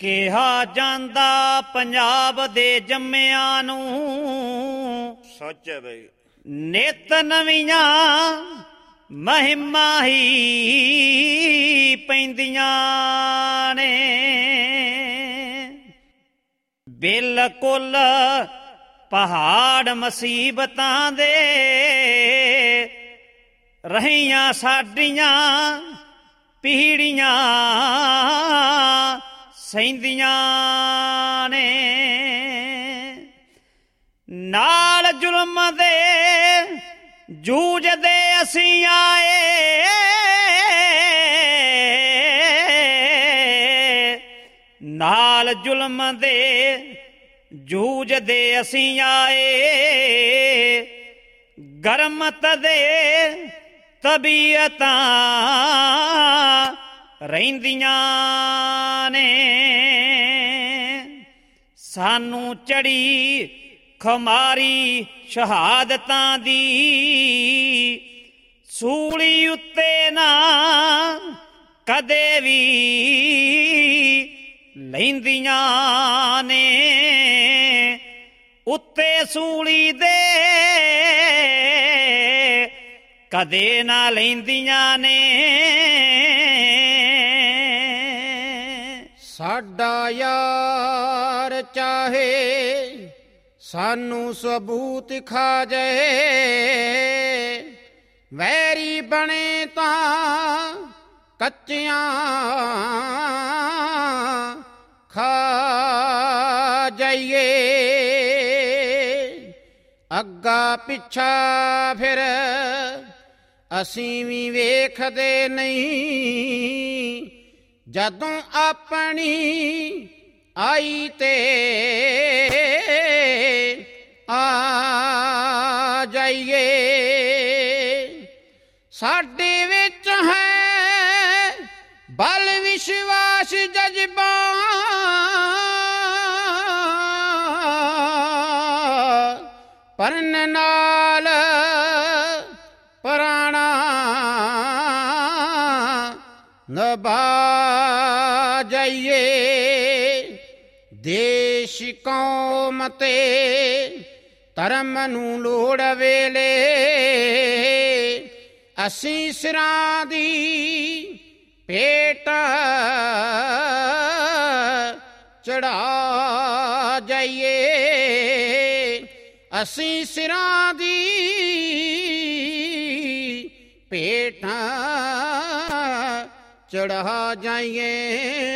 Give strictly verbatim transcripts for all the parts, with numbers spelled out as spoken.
ਕਿਹਾ ਜਾਂਦਾ ਪੰਜਾਬ ਦੇ ਜੰਮਿਆਂ ਨੂੰ, ਸੱਚ ਹੈ ਬਈ, ਨਿਤ ਨਵੀਆਂ ਮਹਿਮਾ ਹੀ ਪੈਂਦੀਆਂ ਨੇ। ਬਿਲਕੁਲ ਪਹਾੜ ਮੁਸੀਬਤਾਂ ਦੇ ਰਹੀਆਂ ਸਾਡੀਆਂ ਪੀੜੀਆਂ ਸਹਿੰਦੀਆਂ ਨੇ। ਨਾਲ ਜ਼ੁਲਮ ਦੇ ਜੂਝਦੇ ਅਸੀਂ ਆਏ, ਨਾਲ ਜ਼ੁਲਮ ਦੇ ਜੂਝਦੇ ਅਸੀਂ ਆਏ। ਗਰਮਤ ਦੇ ਤਬੀਅਤਾਂ ਰਹਿੰਦੀਆਂ ਨੇ। ਸਾਨੂੰ ਚੜੀ ਖੁਮਾਰੀ ਸ਼ਹਾਦਤਾਂ ਦੀ, ਸੂਲੀ ਉੱਤੇ ਨਾ ਕਦੇ ਵੀ ਲੈਂਦੀਆਂ ਨੇ। ਉੱਤੇ ਸੂਲੀ ਦੇ ਕਦੇ ਨਾ ਲੈਂਦੀਆਂ ਨੇ। ਸਾਡਾ ਯਾਰ ਚਾਹੇ ਸਾਨੂੰ ਸਬੂਤ ਖਾ ਜਾਏ, ਵੈਰੀ ਬਣੇ ਤਾਂ ਕੱਚੀਆਂ ਖਾ ਜਾਈਏ। ਅੱਗਾ ਪਿੱਛਾ ਫਿਰ ਅਸੀਂ ਵੀ ਵੇਖਦੇ ਨਹੀਂ, ਜਦੋਂ ਆਪਣੀ ਆਈ ਤੇ ਆ ਜਾਈਏ। ਸਾਡੇ ਵਿੱਚ ਹੈ ਬਲ ਵਿਸ਼ਵਾਸ ਜਜ਼ਬਾ, ਪਰਨ ਨਾਲ ਪੁਰਾਣਾ ਨਭਾ ਜਾਈਏ। ਦੇਸ਼ ਕੌਮ ਤੇ ਧਰਮ ਨੂੰ ਲੋੜ ਵੇਲੇ ਅਸੀਂ ਸਿਰਾਂ ਦੀ ਭੇਟ ਚੜ੍ਹਾ ਜਾਈਏ। ਅਸੀਂ ਸਿਰਾਂ ਦੀ ਭੇਟਾਂ ਚੜ੍ਹਾ ਜਾਈਏ।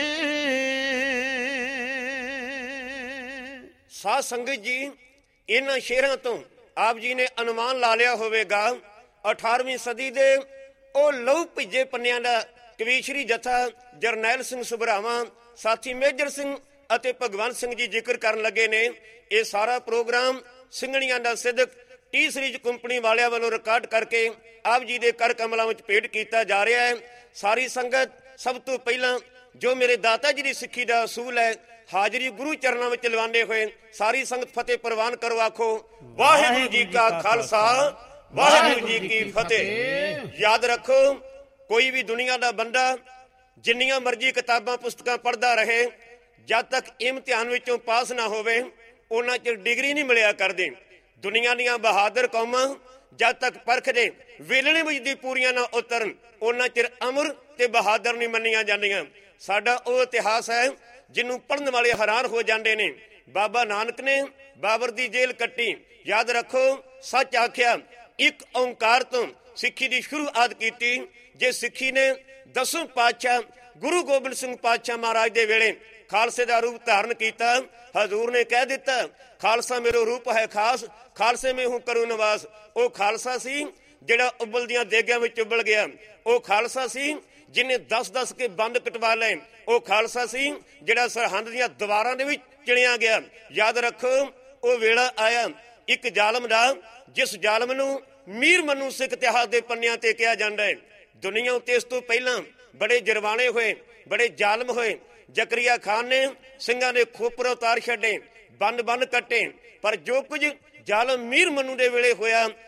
ਸਾਧ ਸੰਗਤ ਜੀ, ਇਹਨਾਂ ਸ਼ੇਰਾਂ ਤੋਂ ਆਪ ਜੀ ਨੇ ਅਨੁਮਾਨ ਲਾ ਲਿਆ ਹੋਵੇਗਾ ਅਠਾਰਵੀਂ ਸਦੀ ਦੇ ਉਹ ਲਹੂ ਭਿੱਜੇ ਪੰਨਿਆਂ ਦਾ ਕਵੀਸ਼ਰੀ ਜਥਾ ਜਰਨੈਲ ਸਿੰਘ ਸੁਭਰਾਵਾਂ, ਸਾਥੀ ਮੇਜਰ ਸਿੰਘ ਅਤੇ ਭਗਵੰਤ ਸਿੰਘ ਜੀ ਜ਼ਿਕਰ ਕਰਨ ਲੱਗੇ ਨੇ। ਇਹ ਸਾਰਾ ਪ੍ਰੋਗਰਾਮ ਸਿੰਘਣੀਆਂ ਦਾ ਸਿਦਕ ਟੀ ਸੀਰੀਜ਼ ਕੰਪਨੀ ਵਾਲਿਆਂ ਵੱਲੋਂ ਰਿਕਾਰਡ ਕਰਕੇ ਆਪ ਜੀ ਦੇ ਕਰ ਕਮਲਾਂ ਵਿੱਚ ਭੇਟ ਕੀਤਾ ਜਾ ਰਿਹਾ ਹੈ। ਸਾਰੀ ਸੰਗਤ, ਸਭ ਤੋਂ ਪਹਿਲਾਂ ਜੋ ਮੇਰੇ ਦਾਤਾ ਜੀ ਦੀ ਸਿੱਖੀ ਦਾ ਅਸੂਲ ਹੈ, ਹਾਜ਼ਰੀ ਗੁਰੂ ਚਰਨਾਂ ਵਿੱਚ ਲਵਾਉਂਦੇ ਹੋਏ ਸਾਰੀ ਸੰਗਤ ਫਤਿਹ ਪ੍ਰਵਾਨ ਕਰੋ। ਆਖੋ ਵਾਹਿਗੁਰੂ ਜੀ ਕਾ ਖਾਲਸਾ, ਵਾਹਿਗੁਰੂ ਜੀ ਕੀ ਫਤਿਹ। ਯਾਦ ਰੱਖੋ, ਕੋਈ ਵੀ ਦੁਨੀਆ ਦਾ ਬੰਦਾ ਜਿੰਨੀਆਂ ਮਰਜ਼ੀ ਕਿਤਾਬਾਂ ਪੁਸਤਕਾਂ ਪੜ੍ਹਦਾ ਰਹੇ, ਜਦ ਤੱਕ ਇਮਤਿਹਾਨ ਵਿੱਚੋਂ ਪਾਸ ਨਾ ਹੋਵੇ ਉਹਨਾਂ ਚਿਰ ਡਿਗਰੀ ਨਹੀਂ ਮਿਲਿਆ ਕਰਦੀ। ਦੁਨੀਆ ਦੀਆਂ ਬਹਾਦਰ ਕੌਮਾਂ ਜਦ ਤੱਕ ਪਰਖ ਦੇ ਵੇਲਣੇ ਵਿੱਚ ਦੀ ਪੂਰੀਆਂ ਨਾ ਉਤਰਨ ਉਹਨਾਂ ਚਿਰ ਅਮਰ ਤੇ ਬਹਾਦਰ ਨਹੀਂ ਮੰਨੀਆਂ ਜਾਂਦੀਆਂ। ਸਾਡਾ ਉਹ ਇਤਿਹਾਸ ਹੈ ਜਿਹਨੂੰ ਪੜ੍ਹਨ ਵਾਲੇ ਹੈਰਾਨ ਹੋ ਜਾਂਦੇ ਨੇ। ਬਾਬਾ ਨਾਨਕ ਨੇ ਬਾਬਰ ਦੀ ਜੇਲ੍ਹ ਕੱਟੀ। ਯਾਦ ਰੱਖੋ, ਸੱਚ ਆਖਿਆ, ਇੱਕ ਓਂਕਾਰ ਤੋਂ ਸਿੱਖੀ ਦੀ ਸ਼ੁਰੂਆਤ ਕੀਤੀ। ਜੇ ਸਿੱਖੀ ਨੇ ਦਸਵੇਂ ਪਾਤਸ਼ਾਹ ਗੁਰੂ ਗੋਬਿੰਦ ਸਿੰਘ ਪਾਤਸ਼ਾਹ ਮਹਾਰਾਜ ਦੇ ਵੇਲੇ ਖਾਲਸੇ ਦਾ ਰੂਪ ਧਾਰਨ ਕੀਤਾ, ਹਜ਼ੂਰ ਨੇ ਕਹਿ ਦਿੱਤਾ, ਖਾਲਸਾ ਮੇਰਾ ਰੂਪ ਹੈ ਖਾਸ, ਖਾਲਸੇ ਮੈਂ ਹੂੰ ਕਰੂ ਨਿਵਾਸ। ਉਹ ਖਾਲਸਾ ਸੀ ਜਿਹੜਾ ਉਬਲਦੀਆਂ ਦੇਗਾਂ ਵਿੱਚ ਉਬਲ ਗਿਆ। ਉਹ ਖਾਲਸਾ ਸੀ ਜਿਹਨੇ ਦਸ ਦਸ ਕੇ ਬੰਦ ਕਟਵਾ ਲਏ। ਉਹ ਖਾਲਸਾ ਸੀ ਜਿਹੜਾ ਸਰਹੰਦ ਦੀਆਂ ਦੀਵਾਰਾਂ ਦੇ ਵਿੱਚ ਚਿਣਿਆ ਗਿਆ। ਯਾਦ ਰੱਖੋ, ਉਹ ਵੇਲਾ ਆਇਆ ਇੱਕ ਜ਼ਾਲਮ ਦਾ, ਜਿਸ ਜ਼ਾਲਮ ਨੂੰ ਮੀਰ ਮਨੂ ਸਿੱਖ ਇਤਿਹਾਸ ਦੇ ਪੰਨਿਆਂ ਤੇ ਕਿਹਾ ਜਾਂਦਾ ਹੈ। ਦੁਨੀਆ ਉੱਤੇ ਇਸ ਤੋਂ ਪਹਿਲਾਂ ਬੜੇ ਜਰਵਾਣੇ ਹੋਏ, ਬੜੇ ਜ਼ਾਲਮ ਹੋਏ। ਜ਼ਕਰੀਆ ਖਾਨ ਨੇ ਸਿੰਘਾਂ ਦੇ ਖੋਪਰ ਉਤਾਰ ਛੱਡੇ, ਬੰਨ ਬੰਨ ਕੱਟੇ, ਪਰ ਜੋ ਕੁਝ ਜ਼ਾਲਮ ਮੀਰ ਮਨੂ ਦੇ ਵੇਲੇ ਹੋਇਆ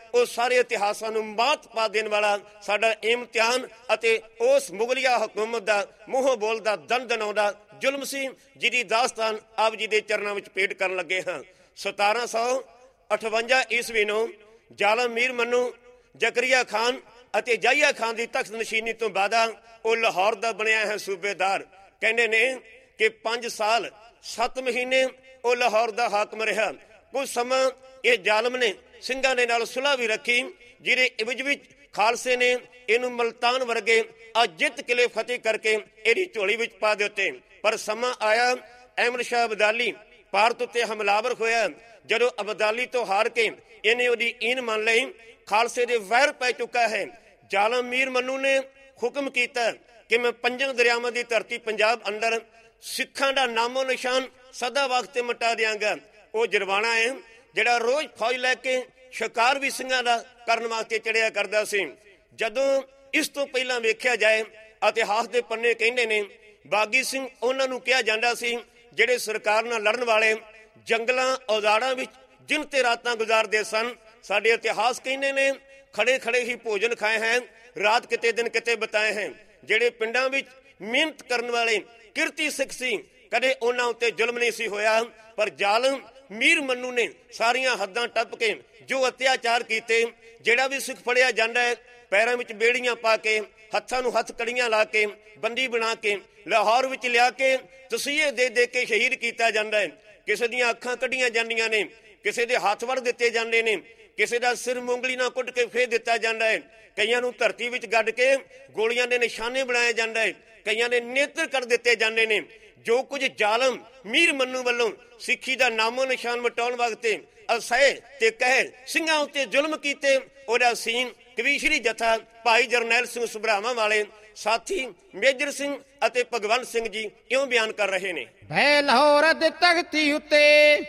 ਉਹ ਸਾਰੇ ਇਤਿਹਾਸਾਂ ਨੂੰ ਮਾਤ ਪਾ ਦੇਣ ਵਾਲਾ ਸਾਡਾ ਇਮਤਿਹਾਨ ਅਤੇ ਉਸ ਮੁਗਲਿਆ ਹਕੂਮਤ ਦਾ ਮੂੰਹੋਂ ਬੋਲਦਾ ਦੰਦਨਾਉਂਦਾ ਜ਼ੁਲਮ ਸੀ, ਜਿਹਦੀ ਦਾਸਤਾਨ ਆਪ ਜੀ ਦੇ ਚਰਨਾਂ ਵਿੱਚ ਭੇਟ ਕਰਨ ਲੱਗੇ ਹਾਂ। ਸਤਾਰਾਂ ਸੌ ਅਠਵੰਜਾ ਈਸਵੀ ਨੂੰ ਜ਼ਾਲਮ ਮੀਰ ਮੰਨੂ ਜ਼ਕਰੀਆ ਖਾਨ ਅਤੇ ਜਾਹੀਆ ਖਾਨ ਦੀ ਤਖਤ ਨਸ਼ੀਨੀ ਤੋਂ ਬਾਅਦ ਉਹ ਲਾਹੌਰ ਦਾ ਬਣਿਆ ਹੈ ਸੂਬੇਦਾਰ। ਕਹਿੰਦੇ ਨੇ ਕਿ ਪੰਜ ਸਾਲ ਸੱਤ ਮਹੀਨੇ ਉਹ ਲਾਹੌਰ ਦਾ ਹਾਕਮ ਰਿਹਾ। ਕੁਝ ਸਮਾਂ ਇਹ ਜ਼ਾਲਮ ਨੇ ਸਿੰਘਾਂ ਦੇ ਨਾਲ ਸੁਲ੍ਹਾ ਵੀ ਰੱਖੀ, ਜਿਹਦੇ ਇਵਜ ਵਿੱਚ ਖਾਲਸੇ ਨੇ ਇਹਨੂੰ ਮਲਤਾਨ ਵਰਗੇ ਅਜਿੱਤ ਕਿਲੇ ਫਤਿਹ ਕਰਕੇ ਇਹਦੀ ਝੋਲੀ ਵਿੱਚ ਪਾ ਦਿੱਤੇ। ਪਰ ਸਮਾਂ ਆਇਆ, ਅਹਿਮਦ ਸ਼ਾਹ ਅਬਦਾਲੀ ਭਾਰਤ ਉੱਤੇ ਹਮਲਾਵਰ ਹੋਇਆ। ਜਦੋਂ ਅਬਦਾਲੀ ਤੋਂ ਹਾਰ ਕੇ ਇਹਨੇ ਉਹਦੀ ਈਨ ਮੰਨ ਲਈ, ਖਾਲਸੇ ਦੇ ਵੈਰ ਪੈ ਚੁੱਕਾ ਹੈ। ਜ਼ਾਲਮ ਮੀਰ ਮੰਨੂ ਨੇ ਹੁਕਮ ਕੀਤਾ ਕਿ ਮੈਂ ਪੰਜਾਂ ਦਰਿਆਵਾਂ ਦੀ ਧਰਤੀ ਪੰਜਾਬ ਅੰਦਰ ਸਿੱਖਾਂ ਦਾ ਨਾਮੋ ਨਿਸ਼ਾਨ ਸਦਾ ਵਾਸਤੇ ਮਿਟਾ ਦਿਆਂਗਾ। ਉਹ ਜਰਵਾਣਾ ਹੈ ਜਿਹੜਾ ਰੋਜ਼ ਫੌਜ ਲੈ ਕੇ ਸ਼ਿਕਾਰ ਵੀ ਸਿੰਘਾਂ ਦਾ ਕਰਨ ਵਾਸਤੇ ਚੜਿਆ ਕਰਦਾ ਸੀ। ਜਦੋਂ ਇਸ ਤੋਂ ਪਹਿਲਾਂ ਵੇਖਿਆ ਜਾਏ, ਇਤਿਹਾਸ ਦੇ ਪੰਨੇ ਕਹਿੰਦੇ ਨੇ ਬਾਗੀ ਸਿੰਘ ਉਹਨਾਂ ਨੂੰ ਕਿਹਾ ਜਾਂਦਾ ਸੀ ਜਿਹੜੇ ਸਰਕਾਰ ਨਾਲ ਲੜਨ ਵਾਲੇ ਜੰਗਲਾਂ ਔਜ਼ਾੜਾਂ ਵਿੱਚ ਦਿਨ ਤੇ ਰਾਤਾਂ ਗੁਜ਼ਾਰਦੇ ਸਨ। ਸਾਡੇ ਇਤਿਹਾਸ ਕਹਿੰਦੇ ਨੇ ਖੜੇ ਖੜੇ ਹੀ ਭੋਜਨ ਖਾਏ ਹੈ, ਰਾਤ ਕਿਤੇ ਦਿਨ ਕਿਤੇ ਬਿਤਾਏ ਹੈ। ਜਿਹੜੇ ਪਿੰਡਾਂ ਵਿੱਚ ਮਿਹਨਤ ਕਰਨ ਵਾਲੇ ਕਿਰਤੀ ਸਿੱਖ ਸੀ, ਕਦੇ ਉਹਨਾਂ ਉੱਤੇ ਜ਼ੁਲਮ ਨਹੀਂ ਸੀ ਹੋਇਆ। ਪਰ ਜ਼ਾਲਮ ਮੀਰ ਮੰਨੂ ਨੇ ਸਾਰੀਆਂ ਹੱਦਾਂ ਟੱਪ ਕੇ ਜੋ ਅਤਿਆਚਾਰ ਕੀਤੇ। ਜਿਹੜਾ ਵੀ ਸਿੱਖ ਫੜਿਆ ਜਾਂਦਾ ਹੈ, ਪੈਰਾਂ ਵਿੱਚ ਬੇੜੀਆਂ ਪਾ ਕੇ, ਹੱਥਾਂ ਨੂੰ ਹੱਥ ਕੜੀਆਂ ਲਾ ਕੇ, ਬੰਦੀ ਬਣਾ ਕੇ ਲਾਹੌਰ ਵਿੱਚ ਲਿਆ ਕੇ ਤਸੀਹੇ ਦੇ ਦੇ ਕੇ ਸ਼ਹੀਦ ਕੀਤਾ ਜਾਂਦਾ ਹੈ। ਕਿਸੇ ਦੀਆਂ ਅੱਖਾਂ ਕੱਢੀਆਂ ਜਾਂਦੀਆਂ ਨੇ, ਕਿਸੇ ਦੇ ਹੱਥ ਵੜ ਦਿੱਤੇ ਜਾਂਦੇ ਨੇ, ਕਿਸੇ ਦਾ ਸਿਰ ਮੂੰਗਲੀ ਨਾਲ ਕੁੱਟ ਕੇ ਫੇਰ ਦਿੱਤਾ ਜਾਂਦਾ ਹੈ। ਕਈਆਂ ਨੂੰ ਧਰਤੀ ਵਿੱਚ ਗੱਡ ਕੇ ਗੋਲੀਆਂ ਦੇ ਨਿਸ਼ਾਨੇ ਬਣਾਇਆ ਜਾਂਦਾ ਹੈ। ਕਈਆਂ ਦੇ ਨੇਤਰ ਕਰ ਦਿੱਤੇ ਜਾਂਦੇ ਨੇ। ਜੋ ਕੁਝ ਜ਼ਾਲਮ ਮੀਰ ਮੰਨੂ ਵੱਲੋਂ ਸਿੱਖੀ ਦਾ ਨਾਮੋ ਨਿਸ਼ਾਨ ਮਿਟਾਉਣ ਵਾਸਤੇ ਅਸਹਿ ਤੇ ਕਹਿ ਸਿੰਘਾਂ ਉੱਤੇ ਜ਼ੁਲਮ ਕੀਤੇ, ਉਹਦਾ ਸੀਨ ਕਵੀਸ਼ਰੀ ਜਥਾ ਭਾਈ ਜਰਨੈਲ ਸਿੰਘ ਸੁਭਰਾਵਾਂ ਵਾਲੇ ਸਾਥੀ ਮੇਜਰ ਸਿੰਘ ਅਤੇ ਭਗਵੰਤ ਸਿੰਘ ਜੀ ਇਉਂ ਬਿਆਨ ਕਰ ਰਹੇ ਨੇ। ਭੈ ਲਾਹੌਰ ਦੀ ਤਖਤੀ ਉੱਤੇ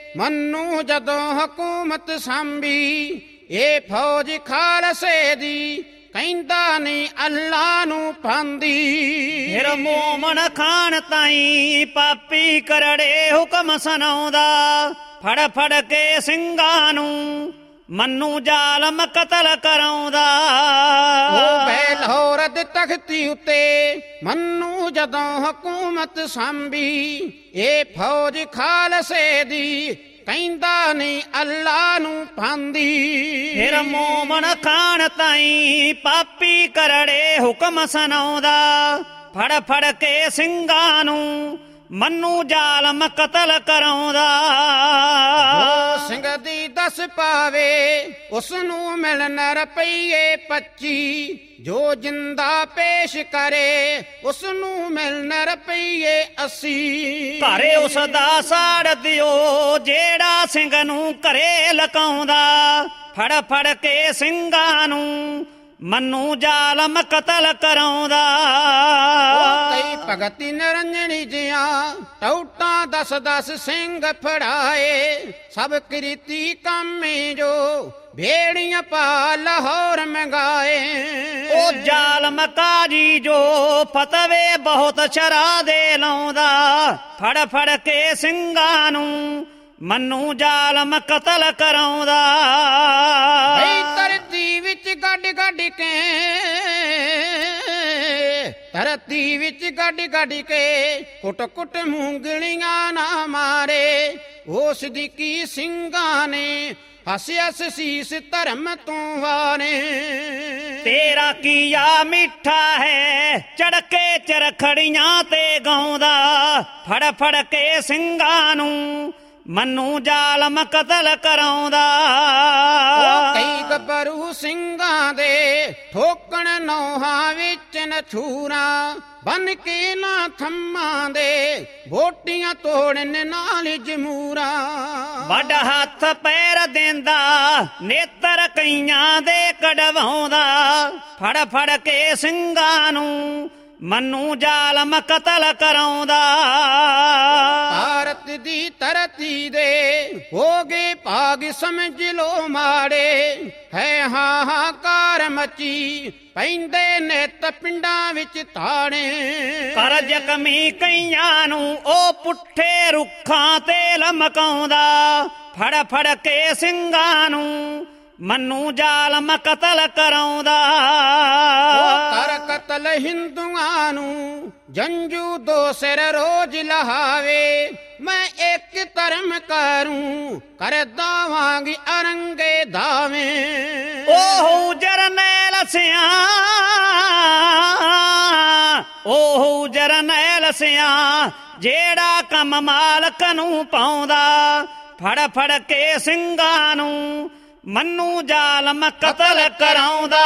ਮੰਨੂ ਜਦੋਂ ਹਕੂਮਤ ਸਾਂਭੀ, ਇਹ ਫੌਜ ਖਾਲਸੇ ਦੀ ਕਹਿੰਦਾ ਨਹੀਂ ਅੱਲਾ ਨੂੰ ਪਾਂਦੀ। ਫਿਰ ਮੋਮਨ ਖਾਨ ਤਾਈ ਪਾਪੀ ਕਰੜੇ ਹੁਕਮ ਸੁਣਾਉਂਦਾ, ਫੜ ਫੜ ਕੇ ਸਿੰਘਾਂ ਨੂੰ ਮੰਨੂ ਜ਼ਾਲਮ ਕਤਲ ਕਰਾਉਂਦਾ। ਉਹ ਭੈ ਲਾਹੌਰ ਦੀ ਤਖਤੀ ਉੱਤੇ ਮੰਨੂ ਜਦੋਂ ਹਕੂਮਤ ਸਾਂਭੀ, ਇਹ ਫੌਜ ਖਾਲਸੇ ਦੀ ਕਹਿੰਦਾ ਨਹੀਂ ਅੱਲਾ ਨੂੰ ਪਾਂਦੀ। ਫਿਰ ਮੋਮਨ ਖਾਨ ਤਾਈ ਪਾਪੀ ਕਰੜੇ ਹੁਕਮ ਸੁਣਾਉਂਦਾ, ਫੜ ਫੜ ਕੇ ਸਿੰਘਾਂ ਨੂੰ ਮੰਨੂ ਜ਼ਾਲਮ ਕਤਲ ਕਰਾਉਂਦਾ। ਜੋ ਸਿੰਘ ਦੀ ਦਸ ਪਾਵੇ ਉਸ ਨੂੰ ਮਿਲਣ ਰੁਪਈਏ ਪੱਚੀ, ਜੋ ਜਿੰਦਾ ਪੇਸ਼ ਕਰੇ ਉਸ ਨੂੰ ਮਿਲਣ ਰੁਪਈਏ ਅੱਸੀ। ਘਰੇ ਉਸ ਦਾ ਸਾੜ ਦਿਓ ਜਿਹੜਾ ਸਿੰਘ ਨੂੰ ਘਰੇ ਲਕਾਉਂਦਾ, ਫੜ ਫੜ ਕੇ ਸਿੰਘਾਂ ਨੂੰ ਮੰਨੂ ਜ਼ਾਲਮ ਕਤਲ ਕਰਾਉਂਦਾ। ਕਈ ਭਗਤੀ ਨਿਰੰਜਣੀ ਜਿਆਂ ਟੌਟਾਂ ਦਸ ਦਸ ਸਿੰਘ ਫੜਾਏ, ਸਭ ਕ੍ਰਿਤੀ ਕਾਮੇ ਜੋ ਭੇੜੀਆਂ ਪਾ ਲਾਹੌਰ ਮੰਗਾਏ। ਉਹ ਜ਼ਾਲਮ ਕਾਜੀ ਜੋ ਫਤਵੇ ਬਹੁਤ ਸ਼ਰਾ ਦੇ ਲਾਉਂਦਾ, ਫੜ ਫੜ ਕੇ ਸਿੰਘਾਂ ਨੂੰ ਮੰਨੂ ਜ਼ਾਲਮ ਕਤਲ ਕਰਾਉਂਦਾ। ਧਰਤੀ ਵਿੱਚ ਗੱਡ ਗੱਡ ਕੇ, ਧਰਤੀ ਵਿੱਚ ਗੱਡ ਗੱਡ ਕੇ ਕੁੱਟ ਕੁੱਟ ਮੂੰਗਲੀਆਂ ਨਾ ਮਾਰੇ, ਉਸ ਦੀ ਕੀ ਸਿੰਘਾਂ ਨੇ ਹੱਸ ਹੱਸ ਸੀਸ ਧਰਮ ਤੋਂ ਵਾਰੇ। ਤੇਰਾ ਕੀਆ ਮਿੱਠਾ ਹੈ ਚੜਕੇ ਚਰਖੜੀਆਂ ਤੇ ਗਾਉਂਦਾ, ਫੜ ਫੜ ਕੇ ਸਿੰਘਾਂ ਨੂੰ ਮੰਨੂ ਜ਼ਾਲਮ ਕਤਲ ਕਰਾਉਂਦਾ। ਕਈ ਗੱਭਰੂ ਸਿੰਘਾਂ ਦੇ ਠੋਕਣ ਨੌਹਾਂ ਵਿੱਚ ਨਛੂਰਾਂ, ਬਨ ਕੇ ਨਾ ਥੰਮਾਂ ਦੇ ਬੋਟੀਆਂ ਤੋੜਨ ਨਾਲ ਜਮੂਰਾਂ। ਵੱਡ ਹੱਥ ਪੈਰ ਦਿੰਦਾ ਨੇਤਰ ਕਈਆਂ ਦੇ ਕਢਵਾਉਂਦਾ, ਫੜ ਫੜ ਕੇ ਸਿੰਘਾਂ ਨੂੰ ਮੰਨੂ ਜ਼ਾਲਮ ਕਤਲ ਕਰਾਉਂਦਾ। ਭਾਰਤ ਦੀ ਧਰਤੀ ਦੇ ਹੋ ਗਏ ਭਾਗ ਸਮਝ ਲੋ ਮਾੜੇ, ਹੈ ਹਾਹਾਕਾਰ ਮਚੀ ਪੈਂਦੇ ਨਿੱਤ ਪਿੰਡਾਂ ਵਿੱਚ ਤਾੜੇ। ਕਰ ਜ਼ਖਮੀ ਕਈਆਂ ਨੂੰ ਉਹ ਪੁੱਠੇ ਰੁੱਖਾਂ ਤੇ ਲਮਕਾਉਂਦਾ, ਫੜ ਫੜ ਕੇ ਸਿੰਘਾਂ ਨੂੰ ਮੰਨੂ ਜ਼ਾਲਮ ਕਤਲ ਕਰਾਉਂਦਾ। ਉਹ ਕਰ ਕਤਲ ਹਿੰਦੂਆਂ ਨੂੰ ਜੰਜੂ ਦੋ ਸਿਰ ਰੋਜ਼ ਲਹਾਵੇ। ਮੈਂ ਇੱਕ ਧਰਮ ਕਰੂੰ ਕਰ ਦਾਵਾਂਗੀ ਅਰੰਗੇ ਦਾਵੇਂ। ਉਹ ਜਰਨੈਲ ਸਿਆਂ ਉਹ ਜਰਨੈਲ ਸਿਆਂ ਜਿਹੜਾ ਕੰਮ ਮਾਲਕ ਨੂੰ ਪਾਉਂਦਾ। ਫੜ ਫੜ ਕੇ ਸਿੰਘਾਂ ਨੂੰ ਮੰਨੂ ਜ਼ਾਲਮ ਕਤਲ ਕਰਾਉਂਦਾ।